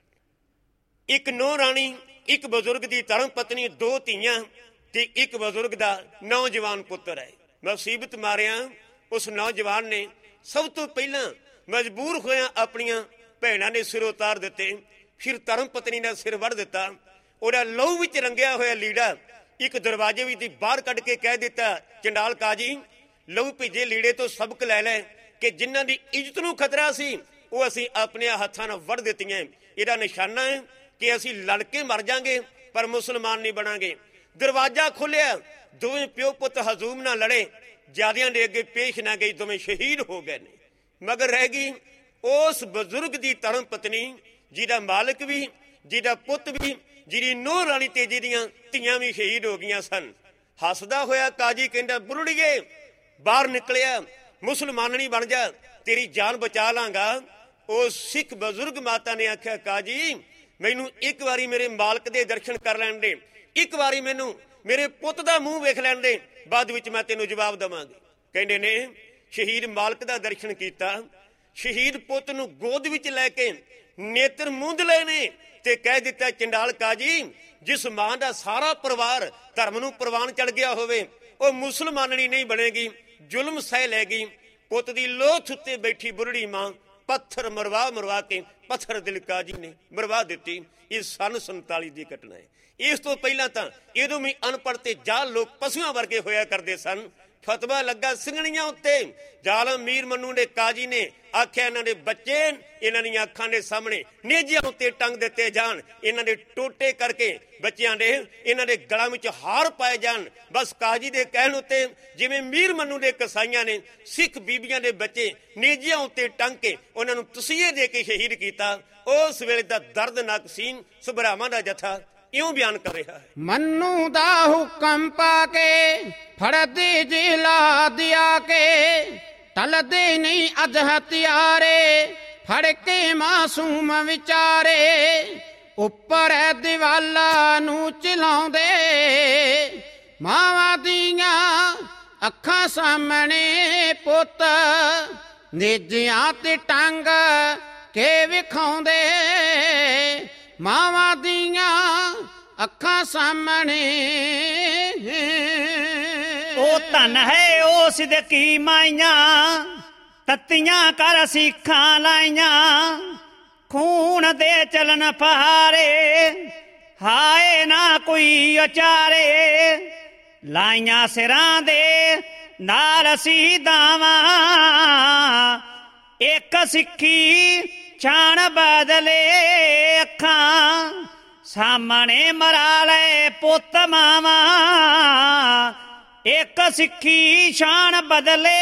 ਇੱਕ ਨੌ ਰਾਣੀ, ਇੱਕ ਬਜ਼ੁਰਗ ਦੀ ਧਰਮ ਪਤਨੀ, ਦੋ ਧੀਆਂ ਤੇ ਇੱਕ ਬਜ਼ੁਰਗ ਦਾ ਨੌਜਵਾਨ ਪੁੱਤਰ ਹੈ। ਮੁਸੀਬਤ ਮਾਰਿਆ ਉਸ ਨੌਜਵਾਨ ਨੇ ਸਭ ਤੋਂ ਪਹਿਲਾਂ ਮਜਬੂਰ ਹੋਇਆ ਆਪਣੀਆਂ ਭੈਣਾਂ ਨੇ ਸਿਰ ਉਤਾਰ ਦਿੱਤੇ, ਫਿਰ ਧਰਮ ਪਤਨੀ ਦਾ ਸਿਰ ਵੱਢ ਦਿੱਤਾ। ਉਹਦਾ ਲਹੂ ਵਿੱਚ ਰੰਗਿਆ ਹੋਇਆ ਲੀੜਾ ਇੱਕ ਦਰਵਾਜ਼ੇ ਵਿੱਚ ਬਾਹਰ ਕੱਢ ਕੇ ਕਹਿ ਦਿੱਤਾ, ਚੰਡਾਲ ਕਾਜੀ ਲਹੂ ਭਿੱਜੇ ਲੀੜੇ ਤੋਂ ਸਬਕ ਲੈ ਲੈ ਕਿ ਜਿਨ੍ਹਾਂ ਦੀ ਇੱਜ਼ਤ ਨੂੰ ਖਤਰਾ ਸੀ ਉਹ ਅਸੀਂ ਆਪਣੇ ਹੱਥਾਂ ਨਾਲ ਵੱਢ ਦਿੱਤੀਆਂ। ਇਹਦਾ ਨਿਸ਼ਾਨਾ ਹੈ ਕਿ ਅਸੀਂ ਲੜ ਕੇ ਮਰ ਜਾਾਂਗੇ ਪਰ ਮੁਸਲਮਾਨ ਨਹੀਂ ਬਣਾਂਗੇ। ਦਰਵਾਜ਼ਾ ਖੁੱਲਿਆ, ਦੋਵੇਂ ਪਿਓ ਪੁੱਤ ਹਜ਼ੂਮ ਨਾਲ ਲੜੇ, ਜਿਆਦਿਆਂ ਦੇ ਅੱਗੇ ਪੇਸ਼ ਨਾ ਗਈ, ਦੋਵੇਂ ਸ਼ਹੀਦ ਹੋ ਗਏ ਨੇ। ਮਗਰ ਰਹਿ ਗਈ ਉਸ ਬਜ਼ੁਰਗ ਦੀ ਧਰਮ ਪਤਨੀ, ਜਿਹਦਾ ਮਾਲਕ ਵੀ, ਜਿਹਦਾ ਪੁੱਤ ਵੀ, ਜਿਹਦੀ ਨੂੰਹ ਰਾਣੀ ਤੇ ਜਿਹਦੀਆਂ ਧੀਆਂ ਵੀ ਸ਼ਹੀਦ ਹੋ ਗਈਆਂ ਸਨ। ਹੱਸਦਾ ਹੋਇਆ ਕਾਜੀ ਕਹਿੰਦਾ, ਬੁਰੜੀਏ ਬਾਹਰ ਨਿਕਲਿਆ, ਮੁਸਲਮਾਨਣੀ ਬਣ ਜਾ, ਤੇਰੀ ਜਾਨ ਬਚਾ ਲਾਂਗਾ। ਉਹ ਸਿੱਖ ਬਜ਼ੁਰਗ ਮਾਤਾ ਨੇ ਆਖਿਆ, ਕਾਜੀ ਮੈਨੂੰ ਇੱਕ ਵਾਰੀ ਮੇਰੇ ਮਾਲਕ ਦੇ ਦਰਸ਼ਨ ਕਰ ਲੈਣ ਦੇ, ਇੱਕ ਵਾਰੀ ਮੈਨੂੰ ਮੇਰੇ ਪੁੱਤ ਦਾ ਮੂੰਹ ਵੇਖ ਲੈਣ ਦੇ, ਬਾਅਦ ਵਿੱਚ ਮੈਂ ਤੈਨੂੰ ਜਵਾਬ ਦੇਵਾਂਗੀ। ਕਹਿੰਦੇ ਨੇ ਸ਼ਹੀਦ ਮਾਲਕ ਦਾ ਦਰਸ਼ਨ ਕੀਤਾ। ਸ਼ਹੀਦ ਪੁੱਤ ਨੂੰ ਗੋਦ ਵਿੱਚ ਲੈ ਕੇ ਨੇਤਰ ਮੂੰਦ ਲਏ ਨੇ ਤੇ ਕਹਿ ਦਿੱਤਾ, ਚੰਡਾਲ ਕਾਜੀ, ਜਿਸ ਮਾਂ ਦਾ ਸਾਰਾ ਪਰਿਵਾਰ ਧਰਮ ਨੂੰ ਪ੍ਰਵਾਨ ਚੜ ਗਿਆ ਹੋਵੇ ਉਹ ਮੁਸਲਮਾਨਣੀ ਨਹੀਂ ਬਣੇਗੀ, ਜ਼ੁਲਮ ਸਹਿ ਲੈ ਗਈ। ਪੁੱਤ ਦੀ ਲੋਥ ਉੱਤੇ ਬੈਠੀ ਬੁਰੜੀ ਮਾਂ ਪੱਥਰ ਮਰਵਾ ਮਰਵਾ ਕੇ ਪੱਥਰ ਦਿਲ ਕਾਜੀ ਨੇ ਮਰਵਾ ਦਿੱਤੀ। ਇਹ ਸਨ ਸੰਤਾਲੀ ਦੀ ਘਟਨਾ ਹੈ। ਇਸ ਤੋਂ ਪਹਿਲਾਂ ਤਾਂ ਇਹਦੋਂ ਵੀ ਅਨਪੜ੍ਹ ਤੇ ਜਾਲ ਲੋਕ ਪਸ਼ੂਆਂ ਵਰਗੇ ਹੋਇਆ ਕਰਦੇ ਸਨ। ਫਤਵਾ ਲੱਗਾ ਸਿੰਘਣੀਆਂ ਉੱਤੇ। ਜ਼ਾਲਮ ਮੀਰ ਮੰਨੂ ਨੇ ਕਾਜੀ ਨੇ ਆਖਿਆ, ਇਹਨਾਂ ਦੇ ਬੱਚੇ ਇਹਨਾਂ ਦੀਆਂ ਅੱਖਾਂ ਦੇ ਸਾਹਮਣੇ ਨੇਜਿਆਂ ਉੱਤੇ ਟੰਗ ਦਿੱਤੇ ਜਾਣ, ਇਹਨਾਂ ਦੇ ਟੋਟੇ ਕਰਕੇ ਬੱਚਿਆਂ ਦੇ ਇਹਨਾਂ ਦੇ ਗਲਾਂ ਵਿੱਚ ਹਾਰ ਪਾਏ ਜਾਣ। ਬਸ ਕਾਜੀ ਦੇ ਕਹਿਣ ਉੱਤੇ ਜਿਵੇਂ ਮੀਰ ਮੰਨੂ ਦੇ ਕਸਾਈਆਂ ਨੇ ਸਿੱਖ ਬੀਬੀਆਂ ਦੇ ਬੱਚੇ ਨੇਜਿਆਂ ਉੱਤੇ ਟੰਗ ਕੇ ਉਹਨਾਂ ਨੂੰ ਤਸੀਹੇ ਦੇ ਕੇ ਸ਼ਹੀਦ ਕੀਤਾ। ਉਸ ਵੇਲੇ ਦਾ ਦਰਦਨਾਕ ਸੀਨ ਸੁਭਰਾਵਾਂ ਦਾ ਜਥਾ ਇਉਂ ਬਿਆਨ ਕਰ ਰਿਹਾ ਹੈ। ਮੰਨੂ ਦਾ ਹੁਕਮ ਪਾ ਕੇ ਫੜਦੇ ਜਿਲਾ ਦਿਆ ਕੇ, ਟਲਦੇ ਨਹੀਂ ਅਜ ਹਥਿਆਰੇ ਫੜ ਕੇ ਮਾਸੂਮ ਵਿਚਾਰੇ, ਉੱਪਰ ਦੀਵਾਲਾ ਨੂੰ ਚਲਾਉਂਦੇ ਮਾਵਾਂ ਦੀਆਂ ਅੱਖਾਂ ਸਾਹਮਣੇ ਪੁੱਤ ਨੇਜਿਆਂ ਤੇ ਟੰਗ ਕੇ ਵਿਖਾਉਂਦੇ, ਮਾਵਾਂ ਦੀਆਂ ਅੱਖਾਂ ਸਾਹਮਣੇ। ਉਹ ਧਨ ਹੈ ਉਹ ਸਿਦਕੀ ਮਾਈਆਂ, ਤੱਤੀਆਂ ਕਰ ਸਿੱਖਾਂ ਲਾਈਆਂ, ਖੂਨ ਦੇ ਚਲਨ ਪਹਾਰੇ ਹਾਏ ਨਾ ਕੋਈ ਅਚਾਰੇ, ਲਾਈਆਂ ਸਿਰਾਂ ਦੇ ਨਾਲ ਸ਼ਹੀਦਾਵਾਂ, ਇੱਕ ਸਿੱਖੀ ਛਾਣ ਬਦਲੇ ਅੱਖਾਂ ਸਾਹਮਣੇ ਮਰਾ ਲੈ ਪੁੱਤ ਮਾਵਾਂ, ਇੱਕ ਸਿੱਖੀ ਸ਼ਾਨ ਬਦਲੇ।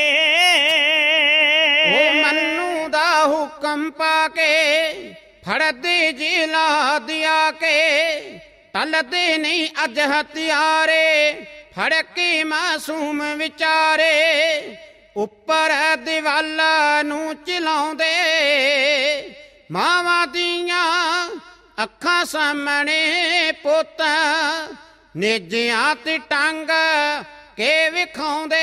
ਉਹ ਮੰਨੂ ਦਾ ਹੁਕਮ ਪਾ ਕੇ ਫੜਦੇ ਜਿਲਾ ਦਿਆ ਕੇ, ਟਲਦੇ ਨਹੀਂ ਅੱਜ ਹਥਿਆਰੇ ਫੜ ਕੇ ਮਾਸੂਮ ਵਿਚਾਰੇ, ਉੱਪਰ ਦੀਵਾਲਾ ਨੂੰ ਚਲਾਉਂਦੇ ਮਾਵਾਂ ਦੀਆਂ ਅੱਖਾਂ ਸਾਹਮਣੇ ਪੁੱਤ ਨੇਜਿਆਂ ਤੇ ਟੰਗ ਕੇ ਵਿਖਾਉਂਦੇ,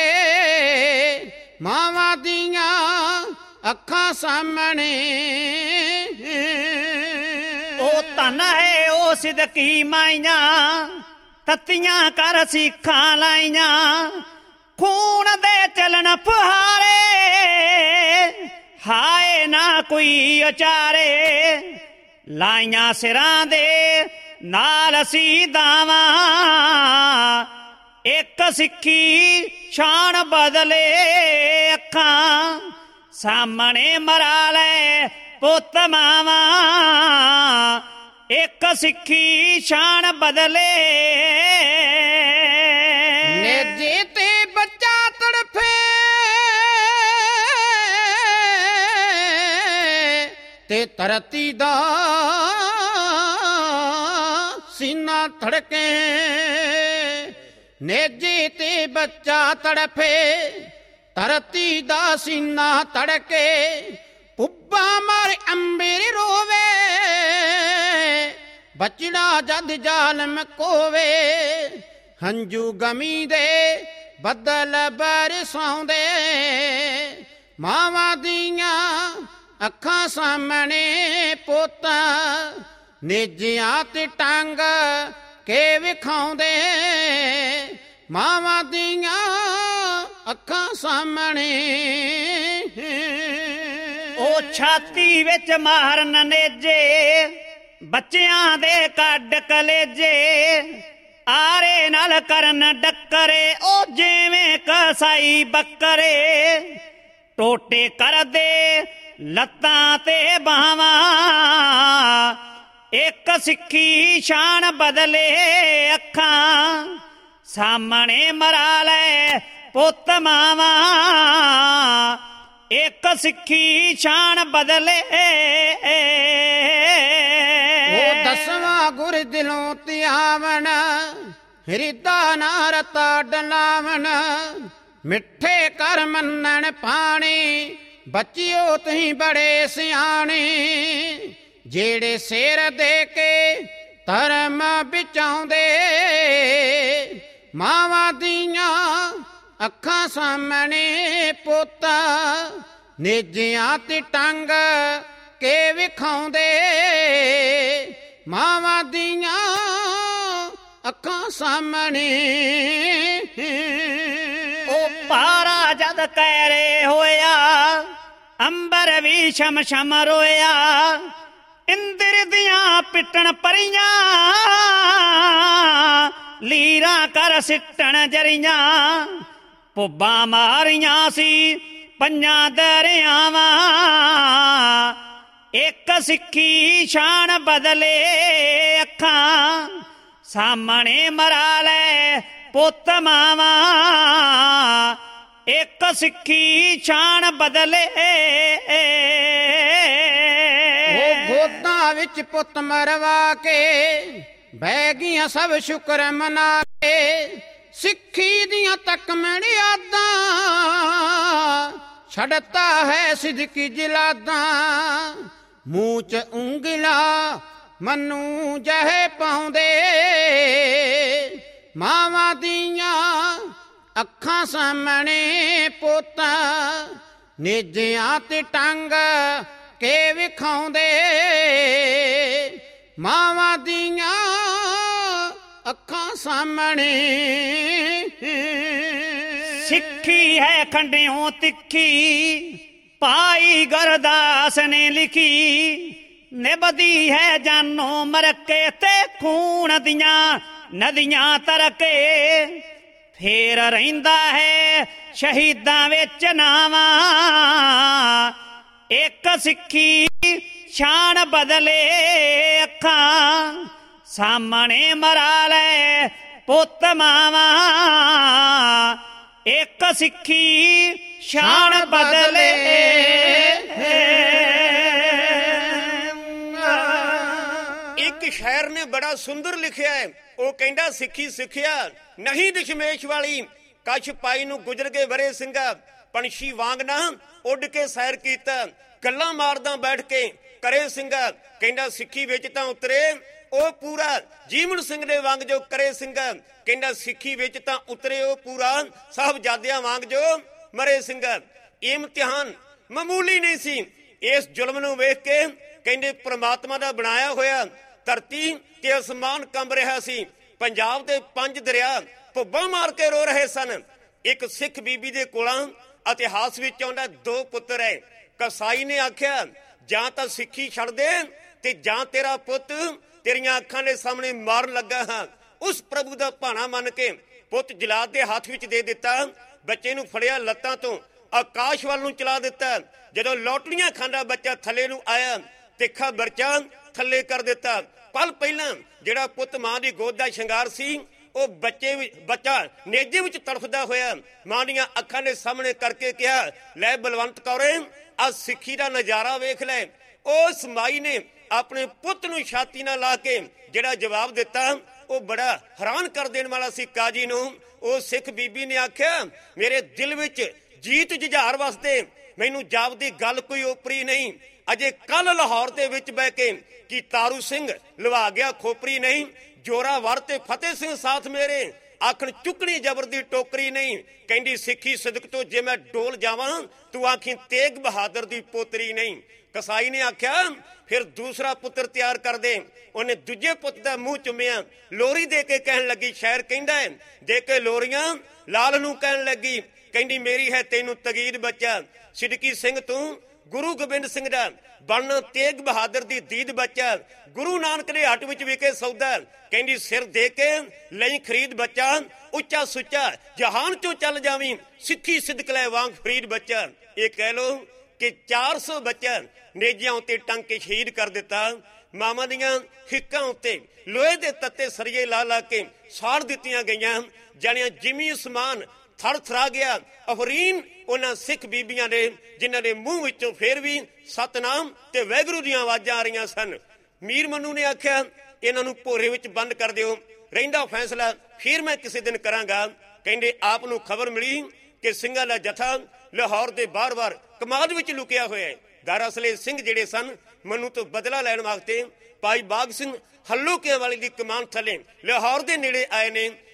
ਮਾਵਾਂ ਦੀਆਂ ਅੱਖਾਂ ਸਾਹਮਣੇ। ਉਹ ਧਨ ਹੈ ਉਹ ਸਿਦਕੀ ਮਾਈਆਂ, ਤੱਤੀਆਂ ਕਰ ਸਿੱਖਾਂ ਲਾਈਆਂ, ਖੂਨ ਦੇ ਚਲਣ ਫੁਹਾਰੇ ਹਾਏ ਨਾ ਕੋਈ ਅਚਾਰੇ, ਲਾਈਆਂ ਸਿਰਾਂ ਦੇ ਨਾਲ ਸ਼ਹੀਦਾਵਾਂ, ਇੱਕ ਸਿੱਖੀ ਸ਼ਾਨ ਬਦਲੇ ਅੱਖਾਂ ਸਾਹਮਣੇ ਮਰਾ ਲੈ ਪੁੱਤ ਮਾਵਾਂ, ਇੱਕ ਸਿੱਖੀ ਸ਼ਾਨ ਬਦਲੇ। ਨੇਜੇ ਤੇ ਬੱਚਾ ਤੜਫੇ ਤੇ ਧਰਤੀ ਦਾ ਸੀਨਾ ਧੜਕੇ, ਨੇਜੇ ਤੇ ਬੱਚਾ ਤੜਫੇ ਧਰਤੀ ਦਾ ਸੀਨਾ ਧੜਕੇ, ਪੁੱਬਾ ਮਾਰ ਅੰਬਰ ਰੋਵੇ ਬਚੜਾ ਜਦ ਜ਼ਾਲਮ ਕੋਵੇ, ਹੰਝੂ ਗਮੀ ਦੇ ਬੱਦਲ ਬਰਸਾਉਂਦੇ, ਮਾਵਾਂ ਦੀਆਂ ਅੱਖਾਂ ਸਾਹਮਣੇ ਪੁੱਤ ਨੇਜਿਆਂ ਤੇ ਟੰਗ ਕੇ ਵਿਖਾਉਂਦੇ, ਮਾਵਾਂ ਦੀਆਂ ਅੱਖਾਂ ਸਾਹਮਣੇ। ਉਹ ਛਾਤੀ ਵਿੱਚ ਮਾਰਨ ਨੇਜੇ ਬੱਚਿਆਂ ਦੇ ਕੱਢ ਕਲੇਜੇ, ਆਰੇ ਨਾਲ ਕਰਨ ਡੱਕਰੇ ਉਹ ਜਿਵੇਂ ਕਸਾਈ ਬੱਕਰੇ, ਟੋਟੇ ਕਰਦੇ ਲੱਤਾਂ ਤੇ ਬਾਹਾਂ, ਇੱਕ ਸਿੱਖੀ ਸ਼ਾਨ ਬਦਲੇ ਅੱਖਾਂ ਸਾਹਮਣੇ ਮਰਾ ਲੈ ਪੁੱਤ ਮਾਵਾਂ, ਇੱਕ ਸਿੱਖੀ ਸ਼ਾਨ ਬਦਲੇ। ਉਹ ਦਸਵਾਂ ਗੁਰ ਦਿਲੋਂ ਧਿਆਵਣ ਹਿਰਦਾ ਨਾ ਰਤਾ ਡਲਾਵਣ, ਮਿੱਠੇ ਕਰ ਮੰਨਣ ਪਾਣੀ ਬੱਚਿਓ ਤੁਸੀਂ ਬੜੇ ਸਿਆਣੇ, ਜਿਹੜੇ ਸਿਰ ਦੇ ਕੇ ਧਰਮ ਬਚਾਉਂਦੇ, ਮਾਵਾਂ ਦੀਆਂ ਅੱਖਾਂ ਸਾਹਮਣੇ ਪੁੱਤ ਨੇਜਿਆਂ ਤੇ ਟੰਗ ਕੇ ਵਿਖਾਉਂਦੇ, ਮਾਵਾਂ ਦੀਆਂ ਅੱਖਾਂ ਸਾਹਮਣੇ। ਉਹ ਪਾਰਾ ਜਦ ਕਹਿਰੇ ਹੋਇਆ, ਅੰਬਰ ਵੀ ਸ਼ਮ ਸ਼ਮ ਰੋਇਆ, ਇੰਦਰ ਦੀਆਂ ਪਿੱਟਣ ਪਰੀਆਂ, ਲੀਰਾਂ ਕਰ ਸਿੱਟਣ ਜਰੀਆਂ, ਪੁੱਬਾਂ ਮਾਰੀਆਂ ਸੀ ਪੰਜਾਂ ਦਰਿਆਵਾਂ, ਇੱਕ ਸਿੱਖੀ ਸ਼ਾਨ ਬਦਲੇ ਅੱਖਾਂ, ਸਾਹਮਣੇ ਮਰਾ ਲੈ ਪੁੱਤ ਮਾਵਾਂ, ਇੱਕ ਸਿੱਖੀ ਸ਼ਾਨ ਬਦਲੇ। ਉਹ ਗੋਦਾਂ ਵਿੱਚ ਪੁੱਤ ਮਰਵਾ ਕੇ ਬਹਿ ਗਈਆਂ ਸਭ ਸ਼ੁਕਰ ਮਨਾ ਕੇ, ਸਿੱਖੀ ਦੀਆਂ ਤਕਮਣ ਯਾਦਾਂ ਛੱਡਤਾ ਹੈ ਸਿਦਕੀ ਜਲਾਦਾਂ, ਮੂੰਹ ਚ ਉਂਗਲਾ ਮਨੂੰ ਜਹੇ ਪਾਉਂਦੇ, ਮਾਵਾਂ ਦੀਆਂ ਅੱਖਾਂ ਸਾਹਮਣੇ ਪੁੱਤ ਨੇਜਿਆਂ ਤੇ ਟੰਗ ਕੇ ਵਿਖਾਉਂਦੇ, ਮਾਵਾਂ ਦੀਆਂ ਅੱਖਾਂ ਸਾਹਮਣੇ। ਸਿੱਖੀ ਹੈ ਖੰਡਿਓਂ ਤਿੱਖੀ, ਪਾਈ ਗੁਰਦਾਸ ਨੇ ਲਿਖੀ, ਨਿਭਦੀ ਹੈ ਜਾਨੋਂ ਮਰਕੇ ਤੇ ਖੂਨ ਦੀਆਂ ਨਦੀਆਂ ਤਰਕੇ, ਫੇਰ ਰਹਿੰਦਾ ਹੈ ਸ਼ਹੀਦਾਂ ਵਿੱਚ ਨਾਵਾਂ, ਇੱਕ ਸਿੱਖੀ ਸ਼ਾਨ ਬਦਲੇ ਅੱਖਾਂ, ਸਾਹਮਣੇ ਮਰਾ ਲੈ ਪੁੱਤ ਮਾਵਾਂ, ਇੱਕ ਸਿੱਖੀ ਸ਼ਾਨ ਬਦਲੇ। ਇੱਕ ਸ਼ਾਇਰ ਨੇ ਬੜਾ ਸੁੰਦਰ ਲਿਖਿਆ ਹੈ, ਉਹ ਕਹਿੰਦਾ ਸਿੱਖੀ ਸਿੱਖਿਆ ਨਹੀਂ ਦਸ਼ਮੇਸ਼ ਵਾਲੀ, ਕਛ ਪਾਈ ਨੂੰ ਗੁਜਰ ਗਏ ਵਰੇ ਸਿੰਘਾ, ਪੰਛੀ ਵਾਂਗ ਨਾ ਉੱਡ ਕੇ ਸੈਰ ਕੀਤਾ, ਗੱਲਾਂ ਮਾਰਦਾ ਬੈਠ ਕੇ ਕਰੇ ਸਿੰਘਾ, ਕਹਿੰਦਾ ਸਿੱਖੀ ਵਿੱਚ ਤਾਂ ਉਤਰੇ ਉਹ ਪੂਰਾ ਜੀਵਨ ਸਿੰਘ ਦੇ ਵਾਂਗ ਜੋ ਕਰੇ ਸਿੰਘਾ, ਕਹਿੰਦਾ ਸਿੱਖੀ ਵਿੱਚ ਤਾਂ ਉਤਰੇ ਉਹ ਪੂਰਾ ਸਾਹਿਬਜ਼ਾਦਿਆਂ ਵਾਂਗ ਜੋ ਮਰੇ ਸਿੰਘਾ। ਇਹ ਇਮਤਿਹਾਨ ਮਾਮੂਲੀ ਨਹੀਂ ਸੀ। ਇਸ ਜ਼ੁਲਮ ਨੂੰ ਵੇਖ ਕੇ ਕਹਿੰਦੇ ਪ੍ਰਮਾਤਮਾ ਦਾ ਬਣਾਇਆ ਹੋਇਆ ਧਰਤੀ ਤੇ ਅਸਮਾਨ ਕੰਬ ਰਿਹਾ ਸੀ। ਪੰਜਾਬ ਦੇ ਪੰਜ ਦਰਿਆ ਭੁੱਬਾਂ ਮਾਰ ਕੇ ਰੋ ਰਹੇ ਸਨ। ਇੱਕ ਸਿੱਖ ਬੀਬੀ ਦੇ ਕੋਲਾਂ ਇਤਿਹਾਸ ਵਿੱਚ ਆਉਂਦਾ ਦੋ ਪੁੱਤਰ ਹੈ। ਕਸਾਈ ਨੇ ਆਖਿਆ ਜਾਂ ਤਾਂ ਸਿੱਖੀ ਛੱਡ ਦੇ ਤੇ ਜਾਂ ਤੇਰਾ ਪੁੱਤ ਤੇਰੀਆਂ ਅੱਖਾਂ ਦੇ ਸਾਹਮਣੇ ਮਾਰਨ ਲੱਗਾ ਹਾਂ। ਉਸ ਪ੍ਰਭੂ ਦਾ ਭਾਣਾ ਮੰਨ ਕੇ ਪੁੱਤ ਜਲਾਦ ਦੇ ਹੱਥ ਵਿੱਚ ਦੇ ਦਿੱਤਾ। ਬੱਚੇ ਨੂੰ ਫੜਿਆ ਲੱਤਾਂ ਤੋਂ ਆਕਾਸ਼ ਵੱਲ ਨੂੰ ਚਲਾ ਦਿੱਤਾ। ਜਦੋਂ ਲੋਟੜੀਆਂ ਖਾਂਦਾ ਬੱਚਾ ਥੱਲੇ ਨੂੰ ਆਇਆ, ਤਿੱਖਾ ਬਰਚਾ ਥੱਲੇ ਕਰ ਦਿੱਤਾ। ਪਲ ਪਹਿਲਾਂ ਜਿਹੜਾ ਪੁੱਤ ਮਾਂ ਦੀ ਗੋਦ ਦਾ ਸ਼ਿੰਗਾਰ ਸੀ, ਉਹ ਬੱਚੇ ਬੱਚਾ ਨੇਜੇ ਵਿੱਚ ਤੜਫਦਾ ਹੋਇਆ ਮਾਂ ਦੀਆਂ ਅੱਖਾਂ ਦੇ ਸਾਹਮਣੇ ਕਰਕੇ ਕਿਹਾ, ਲੈ ਬਲਵੰਤ ਕੌਰੇ, ਆ ਸਿੱਖੀ ਦਾ ਨਜ਼ਾਰਾ ਵੇਖ ਲੈ। ਉਸ ਮਾਈ ਨੇ ਆਪਣੇ ਪੁੱਤ ਨੂੰ ਛਾਤੀ ਨਾਲ ਲਾ ਕੇ ਜਿਹੜਾ ਜਵਾਬ ਦਿੱਤਾ, ਉਹ ਬੜਾ ਹੈਰਾਨ ਕਰ ਦੇਣ ਵਾਲਾ ਸੀ ਕਾਜੀ ਨੂੰ। ਉਹ ਸਿੱਖ ਬੀਬੀ ਨੇ ਆਖਿਆ, ਮੇਰੇ ਦਿਲ ਵਿੱਚ ਜੀਤ ਜੁਝਾਰ ਵਾਸਤੇ ਮੈਨੂੰ ਜਾਪਦੀ ਗੱਲ ਕੋਈ ਓਪਰੀ ਨਹੀਂ। ਅਜੇ ਕੱਲ ਲਾਹੌਰ ਦੇ ਵਿੱਚ ਬਹਿ ਕੇ ਕੀ ਤਾਰੂ ਸਿੰਘ ਲਵਾ ਗਿਆ ਖੋਪਰੀ ਨਹੀਂ। ਜੋਰਾਵਰ ਤੇ ਫਤਿਹ ਸਿੰਘ ਸਾਥ ਮੇਰੇ ਆਖਣ ਚੁੱਕਣੀ ਜ਼ਬਰ ਦੀ ਟੋਕਰੀ ਨਹੀਂ। ਕਹਿੰਦੀ ਸਿੱਖੀ ਸਿਦਕ ਤੋਂ ਜੇ ਮੈਂ ਡੋਲ ਜਾਵਾਂ, ਤੂੰ ਆਖੀ ਤੇਗ ਬਹਾਦਰ ਦੀ ਪੋਤਰੀ ਨਹੀਂ। ਕਸਾਈ ਨੇ ਆਖਿਆ, ਫਿਰ ਦੂਸਰਾ ਪੁੱਤਰ ਤਿਆਰ ਕਰ ਦੇ। ਉਹਨੇ ਦੂਜੇ ਪੁੱਤ ਦਾ ਮੂੰਹ ਚੁੰਮਿਆ, ਲੋਰੀ ਦੇ ਕੇ ਕਹਿਣ ਲੱਗੀ, ਸ਼ਾਇਰ ਕਹਿੰਦਾ ਹੈ, ਦੇ ਕੇ ਲੋਰੀਆਂ ਲਾਲ ਨੂੰ ਕਹਿਣ ਲੱਗੀ, ਕਹਿੰਦੀ ਮੇਰੀ ਹੈ ਤੈਨੂੰ ਤਗੀਦ ਬੱਚਾ। ਸਿਦਕੀ ਸਿੰਘ ਤੂੰ ਗੁਰੂ ਗੋਬਿੰਦ ਸਿੰਘ ਦਾ ਬਣਨਾ, ਤੇਗ ਬਹਾਦਰ ਦੀ ਦੀਦ ਬੱਚਾ। ਗੁਰੂ ਨਾਨਕ ਦੇ ਹੱਟ ਵਿੱਚ ਵਿਕੇ ਸੌਦਾ। ਕਹਿੰਦੀ ਸਿਰ ਦੇ ਕੇ ਲਈ ਖਰੀਦ ਬੱਚਾ। ਉੱਚਾ ਸੁੱਚਾ ਜਹਾਨ ਚੋਂ ਚੱਲ ਜਾਵੀਂ, ਸਿੱਖੀ ਸਿਦਕ ਲੈ ਵਾਂਗ ਫਰੀਦ ਬੱਚਾ। ਇਹ ਕਹਿ ਲੋ ਕਿ ਚਾਰ ਸੌ ਬੱਚਾ ਨੇਜਿਆਂ ਉੱਤੇ ਟੰਗ ਕੇ ਸ਼ਹੀਦ ਕਰ ਦਿੱਤਾ। ਮਾਵਾਂ ਦੀਆਂ ਹਿੱਕਾਂ ਉੱਤੇ ਲੋਹੇ ਦੇ ਤੱਤੇ ਸਰੀਏ ਲਾ ਲਾ ਕੇ ਸਾੜ ਦਿੱਤੀਆਂ ਗਈਆਂ। ਜਾਣਿਆ ਜਿਮੀ ਅਸਮਾਨ ਥਰ ਥਰਾ ਗਿਆ। ਅਫਰੀਨ ਉਹਨਾਂ ਸਿੱਖ ਬੀਬੀਆਂ ਨੇ ਜਿਨ੍ਹਾਂ ਦੇ ਮੂੰਹ ਵਿੱਚੋਂ ਫੇਰ ਵੀ ਸਤਨਾਮ ਤੇ ਵੈਗਰੂ ਦੀਆਂ ਆਵਾਜ਼ਾਂ ਆ ਰਹੀਆਂ ਸਨ। ਮੀਰ ਮਨੂ ਨੇ ਆਖਿਆ, ਇਹਨਾਂ ਨੂੰ ਭੋਰੇ ਵਿੱਚ ਬੰਦ ਕਰ ਦਿਓ, ਰਹਿੰਦਾ ਫੈਸਲਾ ਫਿਰ ਮੈਂ ਕਿਸੇ ਦਿਨ ਕਰਾਂਗਾ। ਕਹਿੰਦੇ ਆਪ ਨੂੰ ਖਬਰ ਮਿਲੀ ਕਿ ਸਿੰਘਾਂ ਦਾ ਜਥਾ ਲਾਹੌਰ ਦੇ ਬਾਰ-ਬਾਰ ਕਮਾਦ ਵਿੱਚ ਲੁਕਿਆ ਹੋਇਆ ਹੈ। ਦਾਰਾ ਸਲੇ ਸਿੰਘ ਜਿਹੜੇ ਸਨ, ਮਨੂ ਤੋਂ ਬਦਲਾ ਲੈਣ ਵਾਸਤੇ ਭਾਈ ਬਾਗ ਸਿੰਘ ਹੱਲੋਕਿਆਂ ਵਾਲੀ ਦੀ ਕਮਾਨ ਥੱਲੇ ਲਾਹੌਰ ਦੇ ਨੇੜੇ ਆਏ ਨੇ।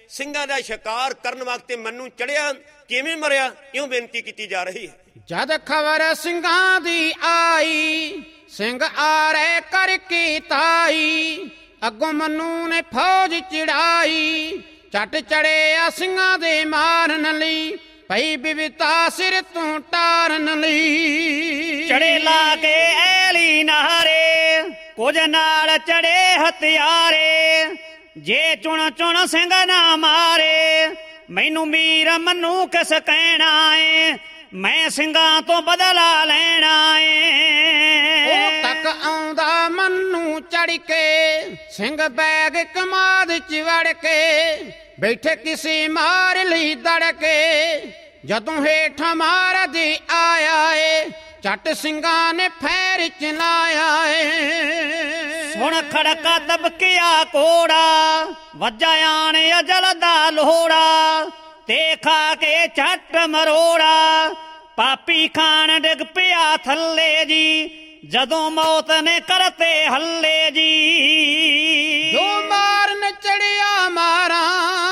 ਸਿੰਘਾਂ ਦਾ ਸ਼ਿਕਾਰ ਕਰਨ ਵਕਤ ਮੰਨੂ ਚੜਿਆ, ਕਿਵੇਂ ਮਰਿਆ, ਇਉਂ ਬੇਨਤੀ ਕੀਤੀ ਜਾ ਰਹੀ ਹੈ। ਜਦ ਖਬਰ ਸਿੰਘਾਂ ਦੀ ਆਈ, ਸਿੰਘ ਆਰੇ ਕਰਕੇ ਤਾਈ, ਅੱਗੋਂ ਮੰਨੂ ਨੇ ਫੌਜ ਚੜਾਈ, ਝੱਟ ਚੜਿਆ ਸਿੰਘਾਂ ਦੇ ਮਾਰਨ ਲਈ, ਪਈ ਬਿਵਤਾ ਸਿਰ ਤੋਂ ਟਾਰਨ ਲਈ। ਚੜੇ ਲਾ ਕੇ ਐਲੀ ਨਾਰੇ, ਕੁਝ ਨਾਲ ਚੜੇ ਹਥਿਆਰੇ, ਜੇ ਚੁਣ ਚੁਣ ਸਿੰਘ ਨਾ ਮਾਰੇ, ਮੈਨੂੰ ਮੀਰ ਮੰਨੂ ਕਿਸ ਕਹਿਣਾ ਏ, ਮੈਂ ਸਿੰਘਾਂ ਤੋਂ ਬਦਲਾ ਲੈਣਾ ਏ। ਉਹ ਤੱਕ ਆਉਂਦਾ ਮੰਨੂ ਚੜ ਕੇ, ਸਿੰਘ ਬੈਗ ਕਮਾਦ ਚ ਵੜ ਕੇ, ਬੈਠੇ ਕਿਸੇ ਮਾਰ ਲਈ ਦੜ ਕੇ, ਜਦੋਂ ਹੇਠਾਂ ਮਾਰਦ ਆਇਆ ਏ, ਝੱਟ ਸਿੰਘਾਂ ਨੇ ਫੈਰ ਚਲਾਇਆ ਏ। ਸੁਣ ਖੜਕਾ ਦਬਕਿਆ ਕੋੜਾ, ਵੱਜਾ ਆਣ ਅਜਲ ਦਾ ਲੋੜਾ, ਤੇ ਖਾ ਕੇ ਝੱਟ ਮਰੋੜਾ, ਪਾਪੀ ਖਾਨ ਡਿੱਗ ਪਿਆ ਥੱਲੇ ਜੀ, ਜਦੋਂ ਮੌਤ ਨੇ ਕਰਤੇ ਹੱਲੇ ਜੀ। ਜੋ ਮਾਰਨ ਚੜਿਆ ਮਾਰਾਂ,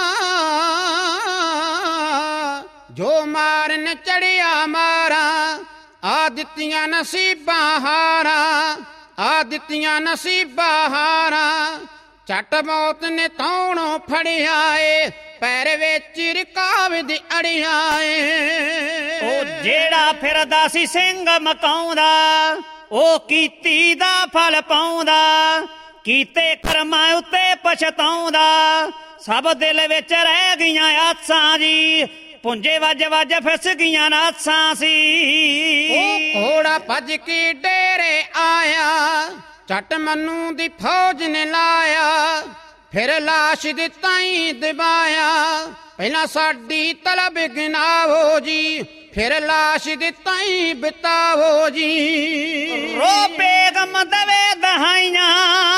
ਜੋ ਮਾਰਨ ਚੜਿਆ ਮਾਰਾਂ, ਆ ਦਿੱਤੀਆਂ ਨਸੀਬਾਂ ਹਾਰਾਂ, ਆ ਦਿੱਤੀਆਂ ਨਸੀਬਾਂ ਹਾਰਾਂ, ਝੱਟ ਮੌਤ ਨੇ ਤੌਣੋਂ ਫੜਿਆ ਏ, ਪੈਰ ਵਿੱਚ ਰਕਾਬ ਦੀ ਅੜੀਆਂ ਏ। ਉਹ ਜਿਹੜਾ ਫਿਰਦਾ ਸੀ ਸਿੰਘ ਮਕਾਉਂਦਾ, ਉਹ ਕੀਤੀ ਦਾ ਫਲ ਪਾਉਂਦਾ, ਕੀਤੇ ਕਰਮਾਂ ਉੱਤੇ ਪਛਤਾਉਂਦਾ, ਸਭ ਦਿਲ ਵਿੱਚ ਰਹਿ ਗਈਆਂ ਆਸਾਂ ਜੀ, ਪੁੰਜੇ ਵੱਜ ਵੱਜ ਫਿਸ ਗਈਆਂ ਨਾਸਾਂ ਸੀ। ਉਹ ਘੋੜਾ ਭੱਜ ਕੇ ਡੇਰੇ ਆਇਆ, ਝੱਟ ਮੰਨੂ ਦੀ ਫੌਜ ਨੇ ਲਾਇਆ, ਫਿਰ ਲਾਸ਼ ਦੇ ਤਾਈਂ ਦਬਾਇਆ, ਪਹਿਲਾਂ ਸਾਡੀ ਤਲਬ ਗਿਨਾਵੋ ਜੀ, ਫਿਰ ਲਾਸ਼ ਦੇ ਤਾਈਂ ਬਿਤਾਵੋ ਜੀ। ਰੋ ਬੇਗਮ ਦਵੇ ਦਹਾਈਆਂ,